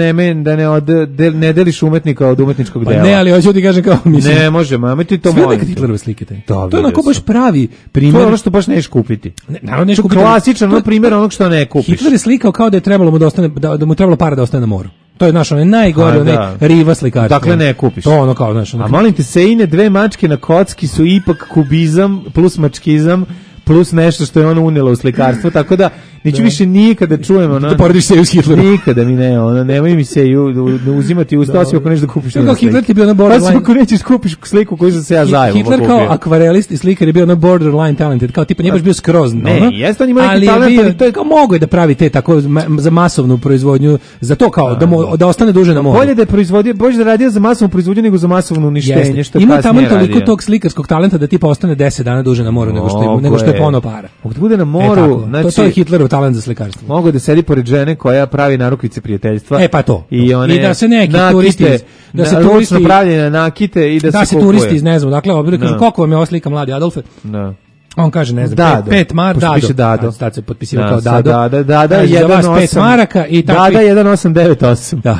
ne deliš umetnika od umetničkog dela. Ne, ali hoću ti kažem kao mislim. Ne može, mamaj ti to molim. Sve neka Hitlerove slike te. To je onako baš pravi primjer. To je ono što baš neš kupiti. Naravno neš kupiti. Klasičan primjer onog što ne kupiš. Hitler je slikao kao da je trebalo mu da mu trebalo para da ostane na moru. To je najgore, riva slikarstva. Dakle, ne kupiš. To ono kao, A molim te, Seine dve mačke na kocki su ipak kubizam plus mačkizam plus nešto što je ona unijela u slikarstvo, tako da neću više nikada čujem da porediš Seju s Hitlerom. Nikada mi nemoj mi Seju uzimati usta, osim ako nešto da kupiš njenu sliku. Hitler je bio na borderline. Osim ako nećeš kupiš sliku koju sam se ja zajedno Hitler kupio. kao akvarelist i slikar je bio na borderline talented, kao tipa nije baš bio skroz. Ne, jeste on ima neki talent, ali to je kao mogo je da pravi te tako za masovnu proizvodnju, za to kao da ostane duže na moru. Bolje da je proizvodio, bolje da radio za masovnu proizvodnju nego za masovno uništenje, što ima tamo toliko tog slikarskog talenta da tipa ostane 10 dana duže na moru nego što je pono para. Mogu da bude na moru, znači to je Hitlerov talent za slikarstvo. Mogu da sedi pored žene koja pravi narukvice prijateljstva. Pa to. I da se neki turisti ručno pravljene nakite i da se turisti ne znam, dakle, koliko vam je ova slika mladi Adolfe? Da. On kaže, ne znam, 5 maraka, Dado. Sad se potpisivao kao Dado. Dada 5 maraka i tako. Dada 1898. Da.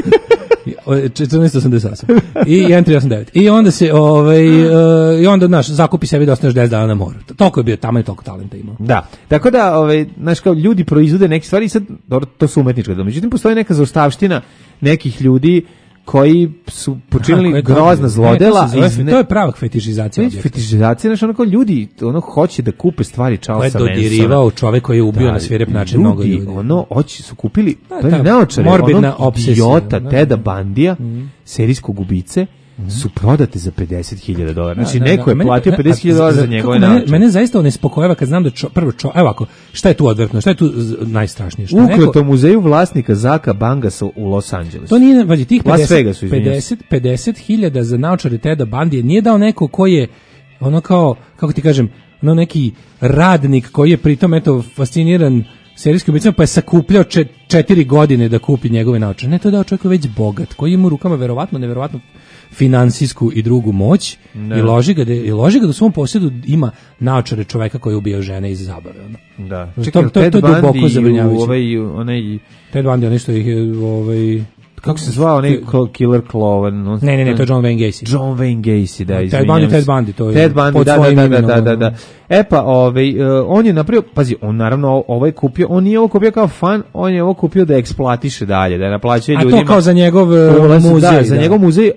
1488 i 1389 i onda se i onda zakupi sebi da ostaneš 10 dana na moru. Toliko je bio tamo i toliko talenta imao. Da. Tako da kao ljudi proizvode neke stvari, sad dobro, to su umetničke, međutim postoji neka zaostavština nekih ljudi koji su počinili grozna zlodela. To je prava fetišizacija. Fetišizacija, znači ljudi hoće da kupe stvari Charlesa Mansona. To je dodirivao čovek koji je ubio na svirep način mnogo ljudi. Su kupili neočare, morbidna obsesija. Teda Bandija, serijskog ubice, su prodate za $50,000. Znači, neko je platio $50,000 za njegove naočare. Mene zaista nespokojava kad znam da prvo evo ako, šta je tu odvrtno, šta je tu najstrašnije? Ukrato muzeju vlasnika Zaka Bangasa u Los Angelesu. To nije, vađi, tih 50,000 za naočare Teda Bandije nije dao neko koji je, ono kao, kako ti kažem, neki radnik koji je pritom, fasciniran serijskim ubicama, pa je sakupljao 4 godine da kupi njegove naočare. Ne, to je dao čovjek već bogat, koji ima u rukama neverovatno finansijsku i drugu moć i loži ga da u svom posjedu ima naočare čoveka koji je ubijao žene iz zabave. Ono. Da. To je duboko zabrinjavajuće. Ted Bundy, nešto ih je... Kako se zvao onaj Killer Clown? Ne, to je John Wayne Gacy. John Wayne Gacy, da, izvinjam se. Ted Bundy, to je Ted Bundy, pod svojim imenom. Da. E pa, on je napravio, pazi, on naravno ovo je kupio, on nije ovo kupio kao fan, on je ovo kupio da eksploatiše dalje, da naplaćuje ljudima. A to kao za njegov muzej. Da, za njegov muzej,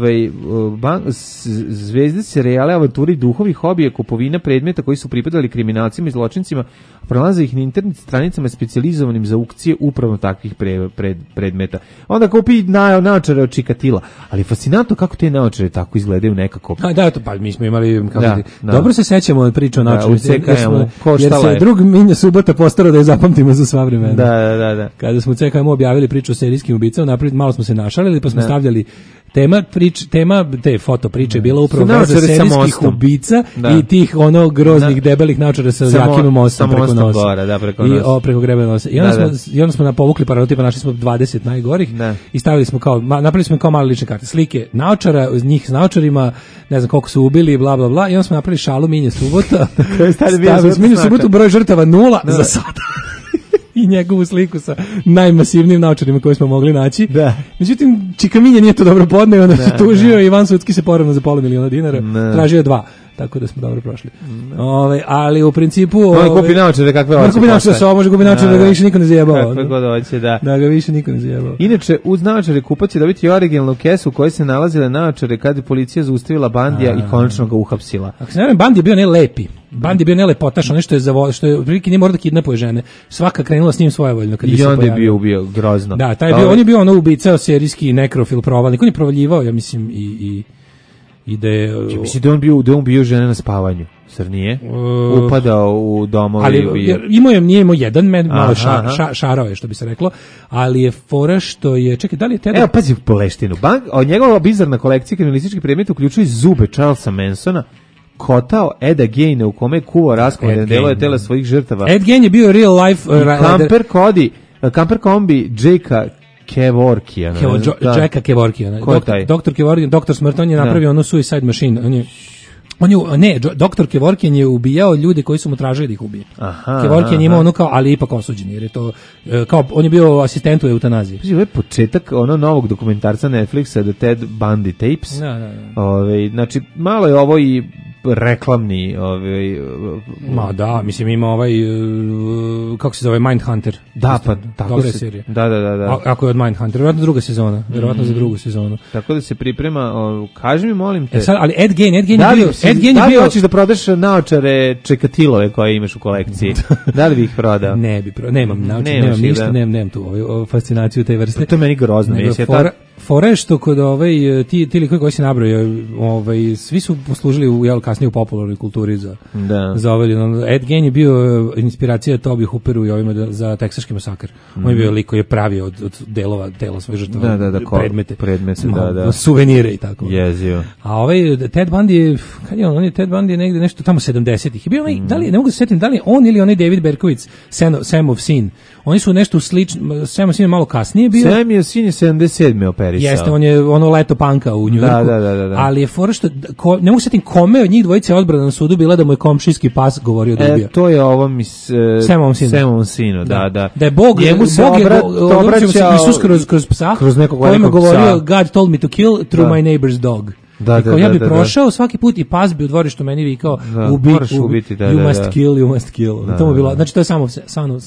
zvezde serijale, avanture i duhovi, hobije, kupovina predmeta koji su pripadali kriminalcima i zločincima, prolaze ih na internet stranicama specijalizovanim za aukcije upravo takvih predmeta. Onda kupi naočare od Čikatila, ali fascinantno kako te naočare tako izgledaju nekako. Da, to pa mi smo imali dobro se sećamo priča o naočare, jer se drug Minja Subota postarao da je zapamtimo za sva vremena. Da. Kada smo u CKM objavili priču o serijskim ubicama, naprijed malo smo se našalili, pa smo stavljali tema te foto priče je bila upravo veza serijskih ubica i tih groznih debelih naočara sa jakim mostom preko nosa. Preko grebe nosa. I onda smo povukli paralel, našli smo 20 najgorih i stavili smo napravili smo kao male lične karte. Slike naočara, njih s naočarima, ne znam koliko su ubili, bla bla bla, i onda smo napravili šalu Minja Subota. Stavili Minja Subotu broj žrtava 0 za sada. I njegovu sliku sa najmasivnijim naočarima koje smo mogli naći. Da. Međutim, Čika Minja nije to dobro podneo, onda se tužio i Ivan Sudski se poravno za $500,000 dinara. Tražio je 2. Tako da smo dobro prošli. Ali u principu... kupi naočare kakve hoće. Kupi naočare, može kupi naočare da ga više niko ne zajebao. Kakve god hoće, da. Da ga više niko ne zajebao. Inače, uz naočare kupac će dobiti originalnu kesu u kojoj se nalazile naočare kad je policija zaustavila Bandija i konačno ga uhapsila. Ako se ne vrem, Bandi je bio ne lepi. Bandi je bio nelepotaš, ono što je prilike nije mora da kidnapuje žene. Svaka krenula s njim svojevoljno kad bi se pojavio. I onda je bio ubio grozno. Da, on je bio ubica, serijski nekrofil, provalnik. On je provaljivao, ja mislim, i da je... Mislim da on bio žene na spavanju, zar nije? Upadao u domove. Ali nije imao jedan malo šarao je, što bi se reklo, ali je fora što je... Čekaj, da li je Ted... Evo, pazi poleštinu. Njegova bizarna kolekcija kriminalističkih predmeta uključuje zube Charlesa Mansona, kotao Eda Geina u kome je kuvao raskovane delove tela svojih žrtava. Ed Gein je bio real life... Kamper kombi Jakea Kevorkija. Jacka Kevorkija. Doktor Kevorkijan, doktor smrt, on je napravio onu Suicide Machine. Doktor Kevorkijan je ubijao ljude koji su mu tražili da ih ubije. Kevorkijan je imao ali ipak osuđen, jer je to, kao, on je bio asistent u eutanaziji. Ovo je početak novog dokumentarca Netflixa, The Ted Bundy Tapes. Znači, malo je ovo i reklamni ma da, mislim ima kako se zove, Mindhunter. Da, pa tako se serija. Da. Ako je od Mindhunter, verovatno druga sezona, verovatno za drugu sezonu. Tako da se priprema, kaži mi molim te. Ali Ed Gein je bio. Da li hoćeš da prodaš naočare Čekatilove koje imaš u kolekciji? Da li bi ih prodao? Ne bi prodao, nemam naočare, nemam ništa, nemam tu fascinaciju te vrste. To je meni grozno. Fora je što kod ti likovi koji si nabrojao, svi su poslužili kasnije u popularnoj kulturi za Ed Gein je bio inspiracija Toby Hooperu i ovima za teksaški masakr. On je bio lik koji je pravio od delova tela svojih žrtava predmete, suvenire i tako. Jezio. A Ted Bundy, on je Ted Bundy negde nešto tamo 70-ih. Je bio da li, ne mogu se setim, da li on ili onaj David Berkowitz, Sam of Sin. Oni su nešto slično, Sam of Sin je malo kasnije bio. Sam of Sin je 77. operisao. Jeste, on je leto panka u New Yorku. Da. Ali je fora što, ne mogu se setim kome od njih dvojice odbrana na sudu bila da mu je komšijski pas govorio da ubija. To je ovo Samom Sinu, da. Da je Bog obraćao Isus kroz psa, kojima je govorio God told me to kill through my neighbor's dog. Ja bi prošao svaki put i pas bi u dvorištu meni vikao ubiti, you must kill. To mu bilo, znači to je Son of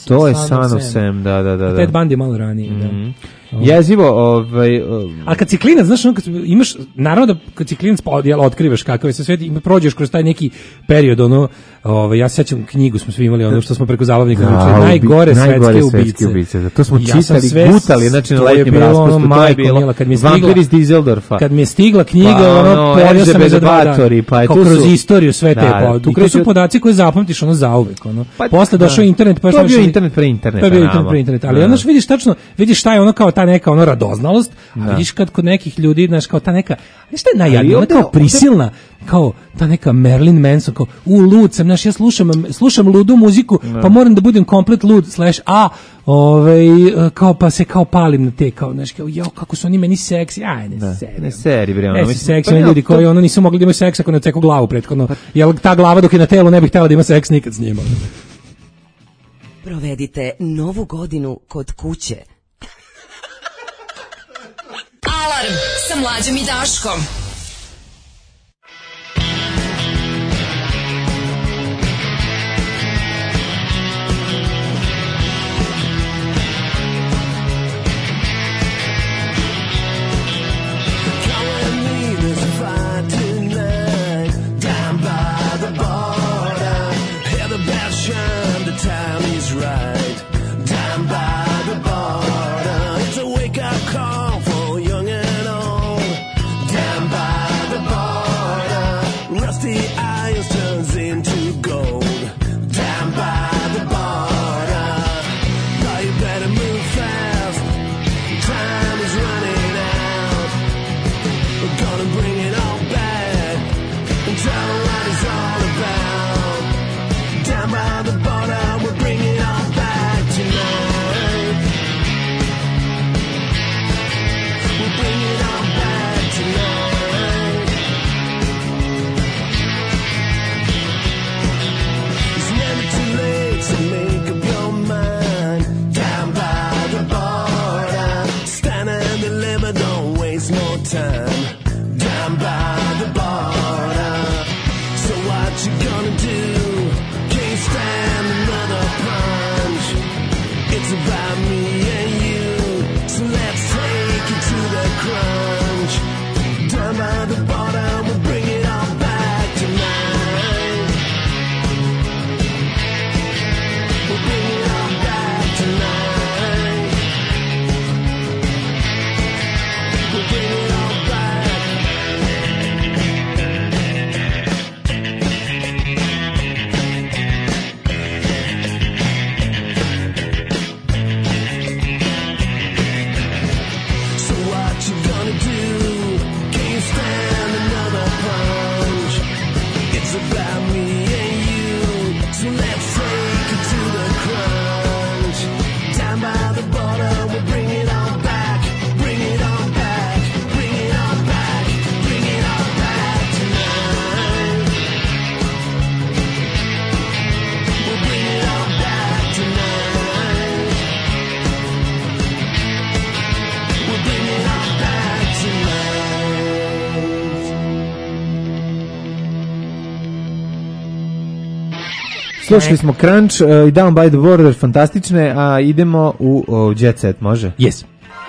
Sam, da. Ted Bundy je malo ranije, jezivo, a kad si klinac, znaš, kad imaš, naravno da kad si klinac otkrivaš kakav je svet i prođeš kroz taj neki period, ja se sećam, knjigu smo svi imali, što smo preko zabavnika naučili, najgore svetske ubice. To smo čitali, gutali, znači na letnjem raspustu, to je bilo Vampir iz Dizeldorfa. Kad mi je stigla knjiga, pojavio sam je za 2 dana, kao kroz istoriju sve te, i to su podaci koje zapamtiš zauvek, posle došao internet, to je bio internet pre interneta, ali onda vidiš tačno, vidiš šta je kao ta neka ono radoznalost, a vidiš kad kod nekih ljudi, znaš, kao ta neka, šta je najjadnije, ona kao prisilna, kao ta neka Marilyn Manson, kao, lud sam, znaš, ja slušam ludu muziku, pa moram da budem komplet lud, kao pa se kao palim na te, kao, znaš, kao, kako su oni meni seksi, ne seri, bre, ono, seksi ljudi koji ono nisu mogli da imaju seks ako ne ceku glavu prethodno, jer ta glava dok je na telu ne bih htjela da ima seks nikad s njima. Provedite novu godinu kod kuće. Alarm sa Mlađom i Daškom. Slušali smo Crunch i Down by the Border, fantastične, a idemo u Jet Set, može? Yes.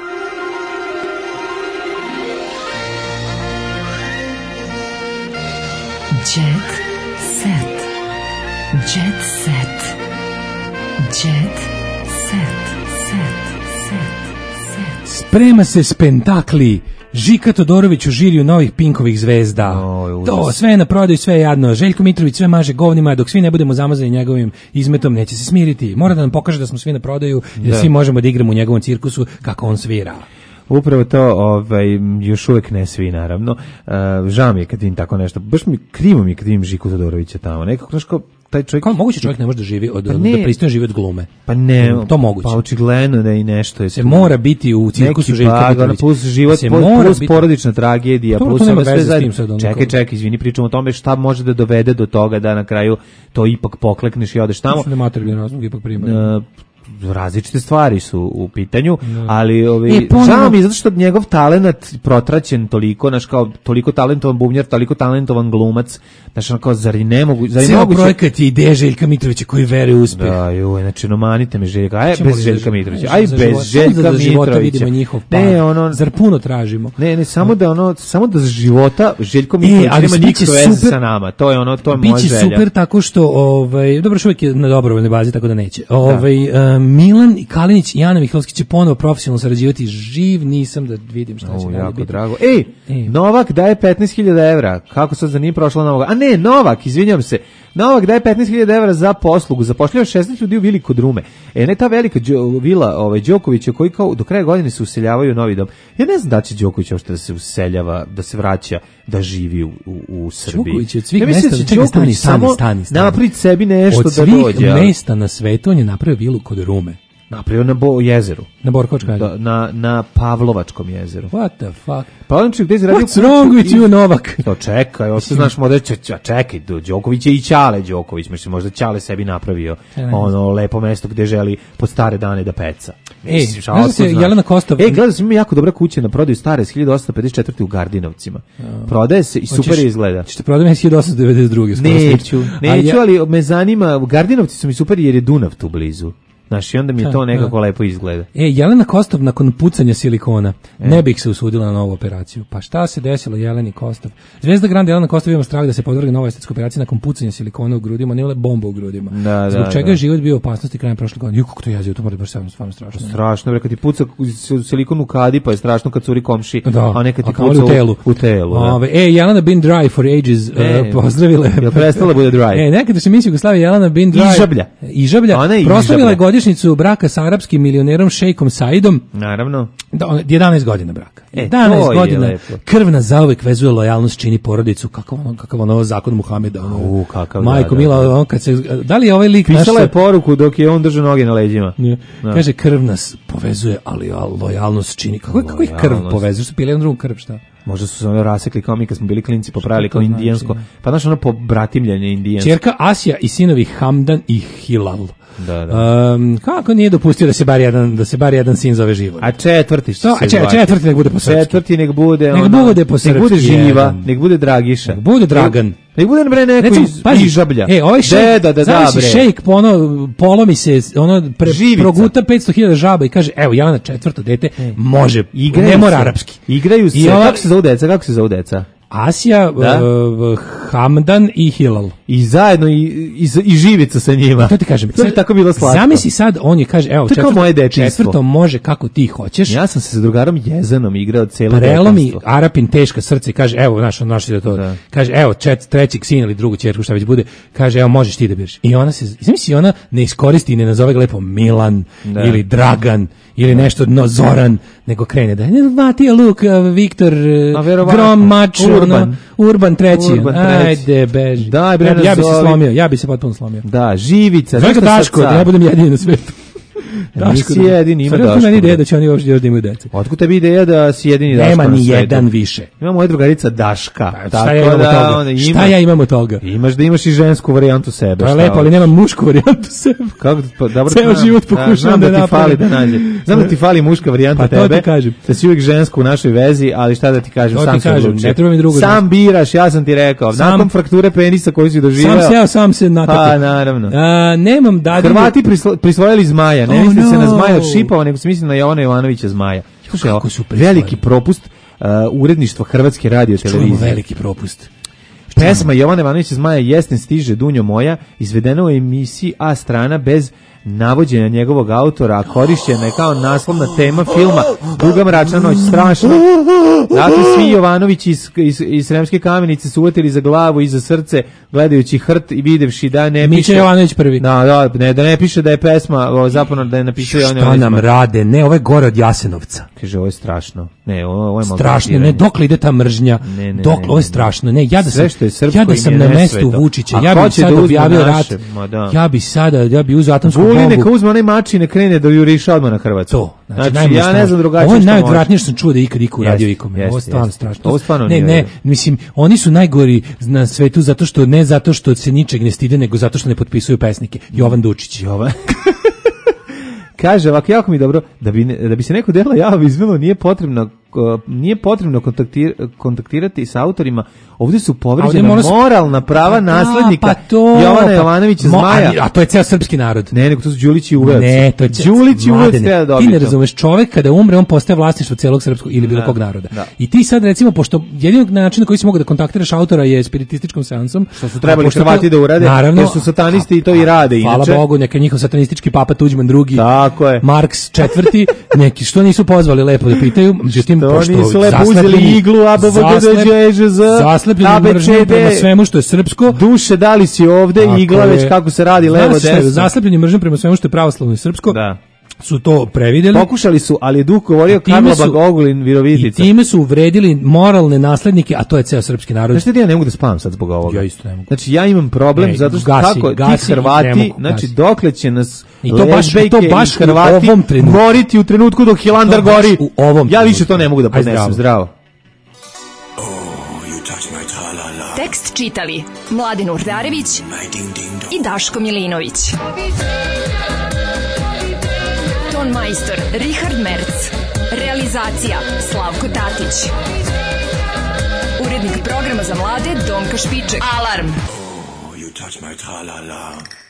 Jet Set. Jet Set. Jet Set. Sprema se spektakli. Žika Todorović u žiriju novih Pinkovih zvezda. To sve je na prodaju, sve je jadno. Željko Mitrović sve maže govnima, dok svi ne budemo zamazani njegovim izmetom, neće se smiriti. Mora da nam pokaže da smo svi na prodaju i da svi možemo da igramo u njegovom cirkusu kako on svira. Upravo to, još uvek ne svi, naravno. Žao mi je kad vidim tako nešto. Baš krivo mi je kad vidim Žiku Todorovića tamo. Nekako, znaš, kao taj čovjek... Kao moguće čovjek ne može da živi da pristojno živi od glume. Pa ne, to moguće. Pa očigledno da i nešto. Se mora biti u cirkusu Željka Mitrovića. Plus život, plus porodična tragedija, plus ove sve zajedno. Čekaj, izvini, pričamo o tome šta može da dovede do toga da na kraju to ipak poklekneš i odeš tamo. Mislim da materijalni razlog ipak primaju. Različite stvari su u pitanju, ali žao mi je zato što njegov talenat protraćen toliko, znaš, kao toliko talentovan bubnjar, toliko talentovan glumac, znaš, kao zar ne mogu, ceo projekat je ideja Željka Mitrovića koji veruje u uspeh. Da, znači nomanite me Željka, bez Željka Mitrovića, bez Željka Mitrovića. Ne, zar puno tražimo? Ne, samo da za života Željko Mitrović nema nikakve veze sa nama. To je to je moja želja. Biće super tako što dobro, čovjek je na dobrovoljnoj bazi, tako da neće. Milan Kalinić i Ana Mihajlovski će ponovo profesionalno sarađivati. Živ nisam da vidim šta će jako biti. Drago. Novak daje 15.000 evra. Kako sad za nije prošla Novak? A ne, Novak, izvinjam se. Novak daje 15.000 evra za poslugu, zapošljava 16 ljudi u vili kod Rume. Ne ta velika vila Đokovića koji kao do kraja godine se useljavaju u novi dom. Ja ne znam da će Đoković uopšte da se useljava, da se vraća, da živi u Srbiji. Đoković je od svih ja mislim mesta, da će Đoković samo napraviti sebi nešto da dođe. Od svih mesta na svetu on je napravio vilu kod Rume. Napravio na jezeru. Na Borkovačkom jezeru. Na Pavlovačkom jezeru. What the fuck? Pa on gde se radio... What's wrong with you, Novak? To čekaj, ovo se znaš možda... Čekaj, Đoković je i Ćale Đoković. Mislim, možda Ćale sebi napravio ono lepo mesto gde želi pod stare dane da peca. Znaš se Jelena Kostov... Gledao sam, ima jako dobra kuća na prodaju stare iz 1854. u Gardinovcima. Prodaje se i super izgleda. Ćete prodati 1892. Neću, ali me zanima, Gardinovci su mi super jer je Dunav tu blizu. Znaš, i onda mi je to nekako lepo izgleda. Jelena Kostov nakon pucanja silikona ne bih se usudila na novu operaciju. Pa šta se desilo Jeleni Kostov? Zvezda Grande Jelena Kostov ima strah da se podvrgne novoj estetskoj operaciji nakon pucanja silikona u grudima, ne bomba u grudima. Zbog čega je život bio u opasnosti krajem prošle godine. Kako to jezivo, to mora baš stvarno strašno. Strašno, kad ti puca silikon u kadi, pa je strašno kad curi komši, a nekad ti puca u telu. Jelena been dry for ages, pozdravile. Jel prestala bude dry? Nekada se misli Jugoslavija Jelena been dry. Ižablja. Proslavila je godišnjicu braka sa arapskim milionerom šejkom Saidom. Naravno. 11 godina braka. 11 godina. Krvna zauvek vezuje lojalnost, čini porodicu. Kakav ono zakon Muhameda. Majko mila, kad se... Da li je ovaj lik... Pisala je poruku dok je on držao noge na leđima. Kaže, krv nas povezuje, ali lojalnost čini... Kako ih krv povezuje? Su pili jedan drugom krv, šta? Možda su se ono rasekli kao mi kad smo bili klinci, popravili kao indijansko. Pa znaš ono pobratimljanje indijansko. Ćerka Asija i sinovi Hamdan i Hilal. Da. Kako nije dopustio da se bar jedan sin zove Život? A četvrti što se zvati? Četvrti nek bude po srpski. Četvrti nek bude po srpski. Nek bude Živa, nek bude Dragiša. Nek bude Dragan. Nek bude bre neko iz Ižablja. Ovaj šejk, šejk polomi se, proguta 500.000 žaba i kaže, evo ja na četvrto dete može, ne mora arapski. Igraju se, kako se zove deca? Asija, Hamdan i Hilal. I zajedno i Živica sa njima. To ti kažem. To je tako bilo slatko. Zamisli sad, on je kaže, evo, četvrto može kako ti hoćeš. Ja sam se sa drugarom Jezanom igrao cijelo prelomi Arapin teška srce i kaže, evo, naš da to. Kaže, evo, trećeg sina ili drugu ćerku, šta već bude, kaže, evo, možeš ti da biraš. I ona se, zamisli, ona ne iskoristi i ne nazove ga lepo Milan ili Dragan ili nešto Zoran, nego krene da Matija Luk, Viktor, Grom, Mač, Urban treći. Ajde, beži. Ja bi se potpuno slomio. Da, Živica. Zove ga Daško, da ne budem jedini na svetu. Nisi jedini, ima Daško. Sada meni ideja da će oni još da imaju dece. Otkud tebi ideja da si jedini Daško na svetu? Nema ni jedan više. Ima moja drugarica Daška. Šta ja imam od toga? Imaš i žensku varijantu sebe. To je lepo, ali nemam mušku varijantu sebe. Ceo život pokušavam da napravim. Znam da ti fali muška varijanta tebe. Pa to ti kažem. Da si uvijek žensku u našoj vezi, ali šta da ti kažem, sam se odlučio. Ne treba mi drugo. Sam biraš, ja sam ti rekao. Nakon frakture penisa koju si doživeo. Sam se natapio. Pa, naravno. Nemam dadilju. Hrvati prisvojili Zmaja, ne misli se na Zmaja od Šipova, nego se misli na Jovana Jovanovića Zmaja. Slušaj, veliki propust uredništva Hrvatske radiotelevizije. Čujemo veliki propust. Pesma Jovana Jovanovića Zmaja Jesen stiže Dunjo moja, izvedena u emisiji A strana bez navođenja njegovog autora, a korišćena je kao naslovna tema filma Duga mračna noć, strašno. Dakle, svi Jovanovići iz Sremske Kamenice su uvatili za glavu i za srce, gledajući hrt i videvši da ne piše... Mića Jovanović prvi. Da ne piše da je pesma, zapravo da je napisao Jovanović. Šta nam rade? Ne, ovo je gore od Jasenovca. Kaže, ovo je strašno. Ne, ovo je malo strašno, ne, dokle ide ta mržnja? Dokle, ovo je strašno. Ne, ja da sam na mestu Vučića, ja bih sad objavio rat. Ja bi uzeo atomsku bombu. Neka uzme onaj mač i ne krene da juriša odmah na Hrvatsku. To. Znači, ja ne znam drugačije što može. Ovo je najodvratnije što sam čuo da ikad uradio ikome. Ovo je stvarno strašno. Ovo stvarno ne, mislim, oni su najgori na svetu zato što se ničeg ne stide, nego zato što ne potpisuju pesnike. Jovan Dučić. Kaže ovako, jako mi dobro, da bi se neko delo javno izvelo, nije potrebno kontaktirati sa autorima. Ovdje su povređena moralna prava naslednika Jovana Jovanovića Zmaja. A to je ceo srpski narod. Ne, nego to su Đulić i Uvac. Ne, to je Đulić i Uvac treba da dobiti. Ti ne razumeš, čovjek kada umre, on postaje vlasništvo celog srpskog ili bilo kog naroda. I ti sad recimo, pošto jedini način na koji si mogu da kontaktiraš autora je spiritističkom seansom. Što su trebali Hrvati da urade, jer su satanisti i to i rade. Hvala Bogu, neka njihov satanistički papa Tuđman II, tako je. Marks IV, neki što nisu pozvali lepo da pitaju, međutim Oni su lepo uzeli iglu, zaslepljeni mržnjom prema svemu što je srpsko. Duše, da li si ovde, igla već kako se radi levo, desno. Zaslepljeni mržnjom prema svemu što je pravoslavno i srpsko. Da. Su to previdjeli. Pokušali su, ali je duh govorio Karlobag Ogulin Virovitica. I time su uvredili moralne naslednike, a to je ceo srpski narod. Znači, ja ne mogu da spavam sad zbog ovoga. Ja isto ne mogu. Znači, ja imam problem zato što ti Hrvati, znači, dokle će nas lezbejke i Hrvati moriti u trenutku dok Hilandar gori. Ja više to ne mogu da podnesem. Zdravo. Tekst čitali Mladin Urdarević i Daško Milinović. Ton majstor Richard Merc. Realizacija Slavko Tatić. Urednik programa za mlade Donka Špiček. Alarm! You touch my tra-la-la.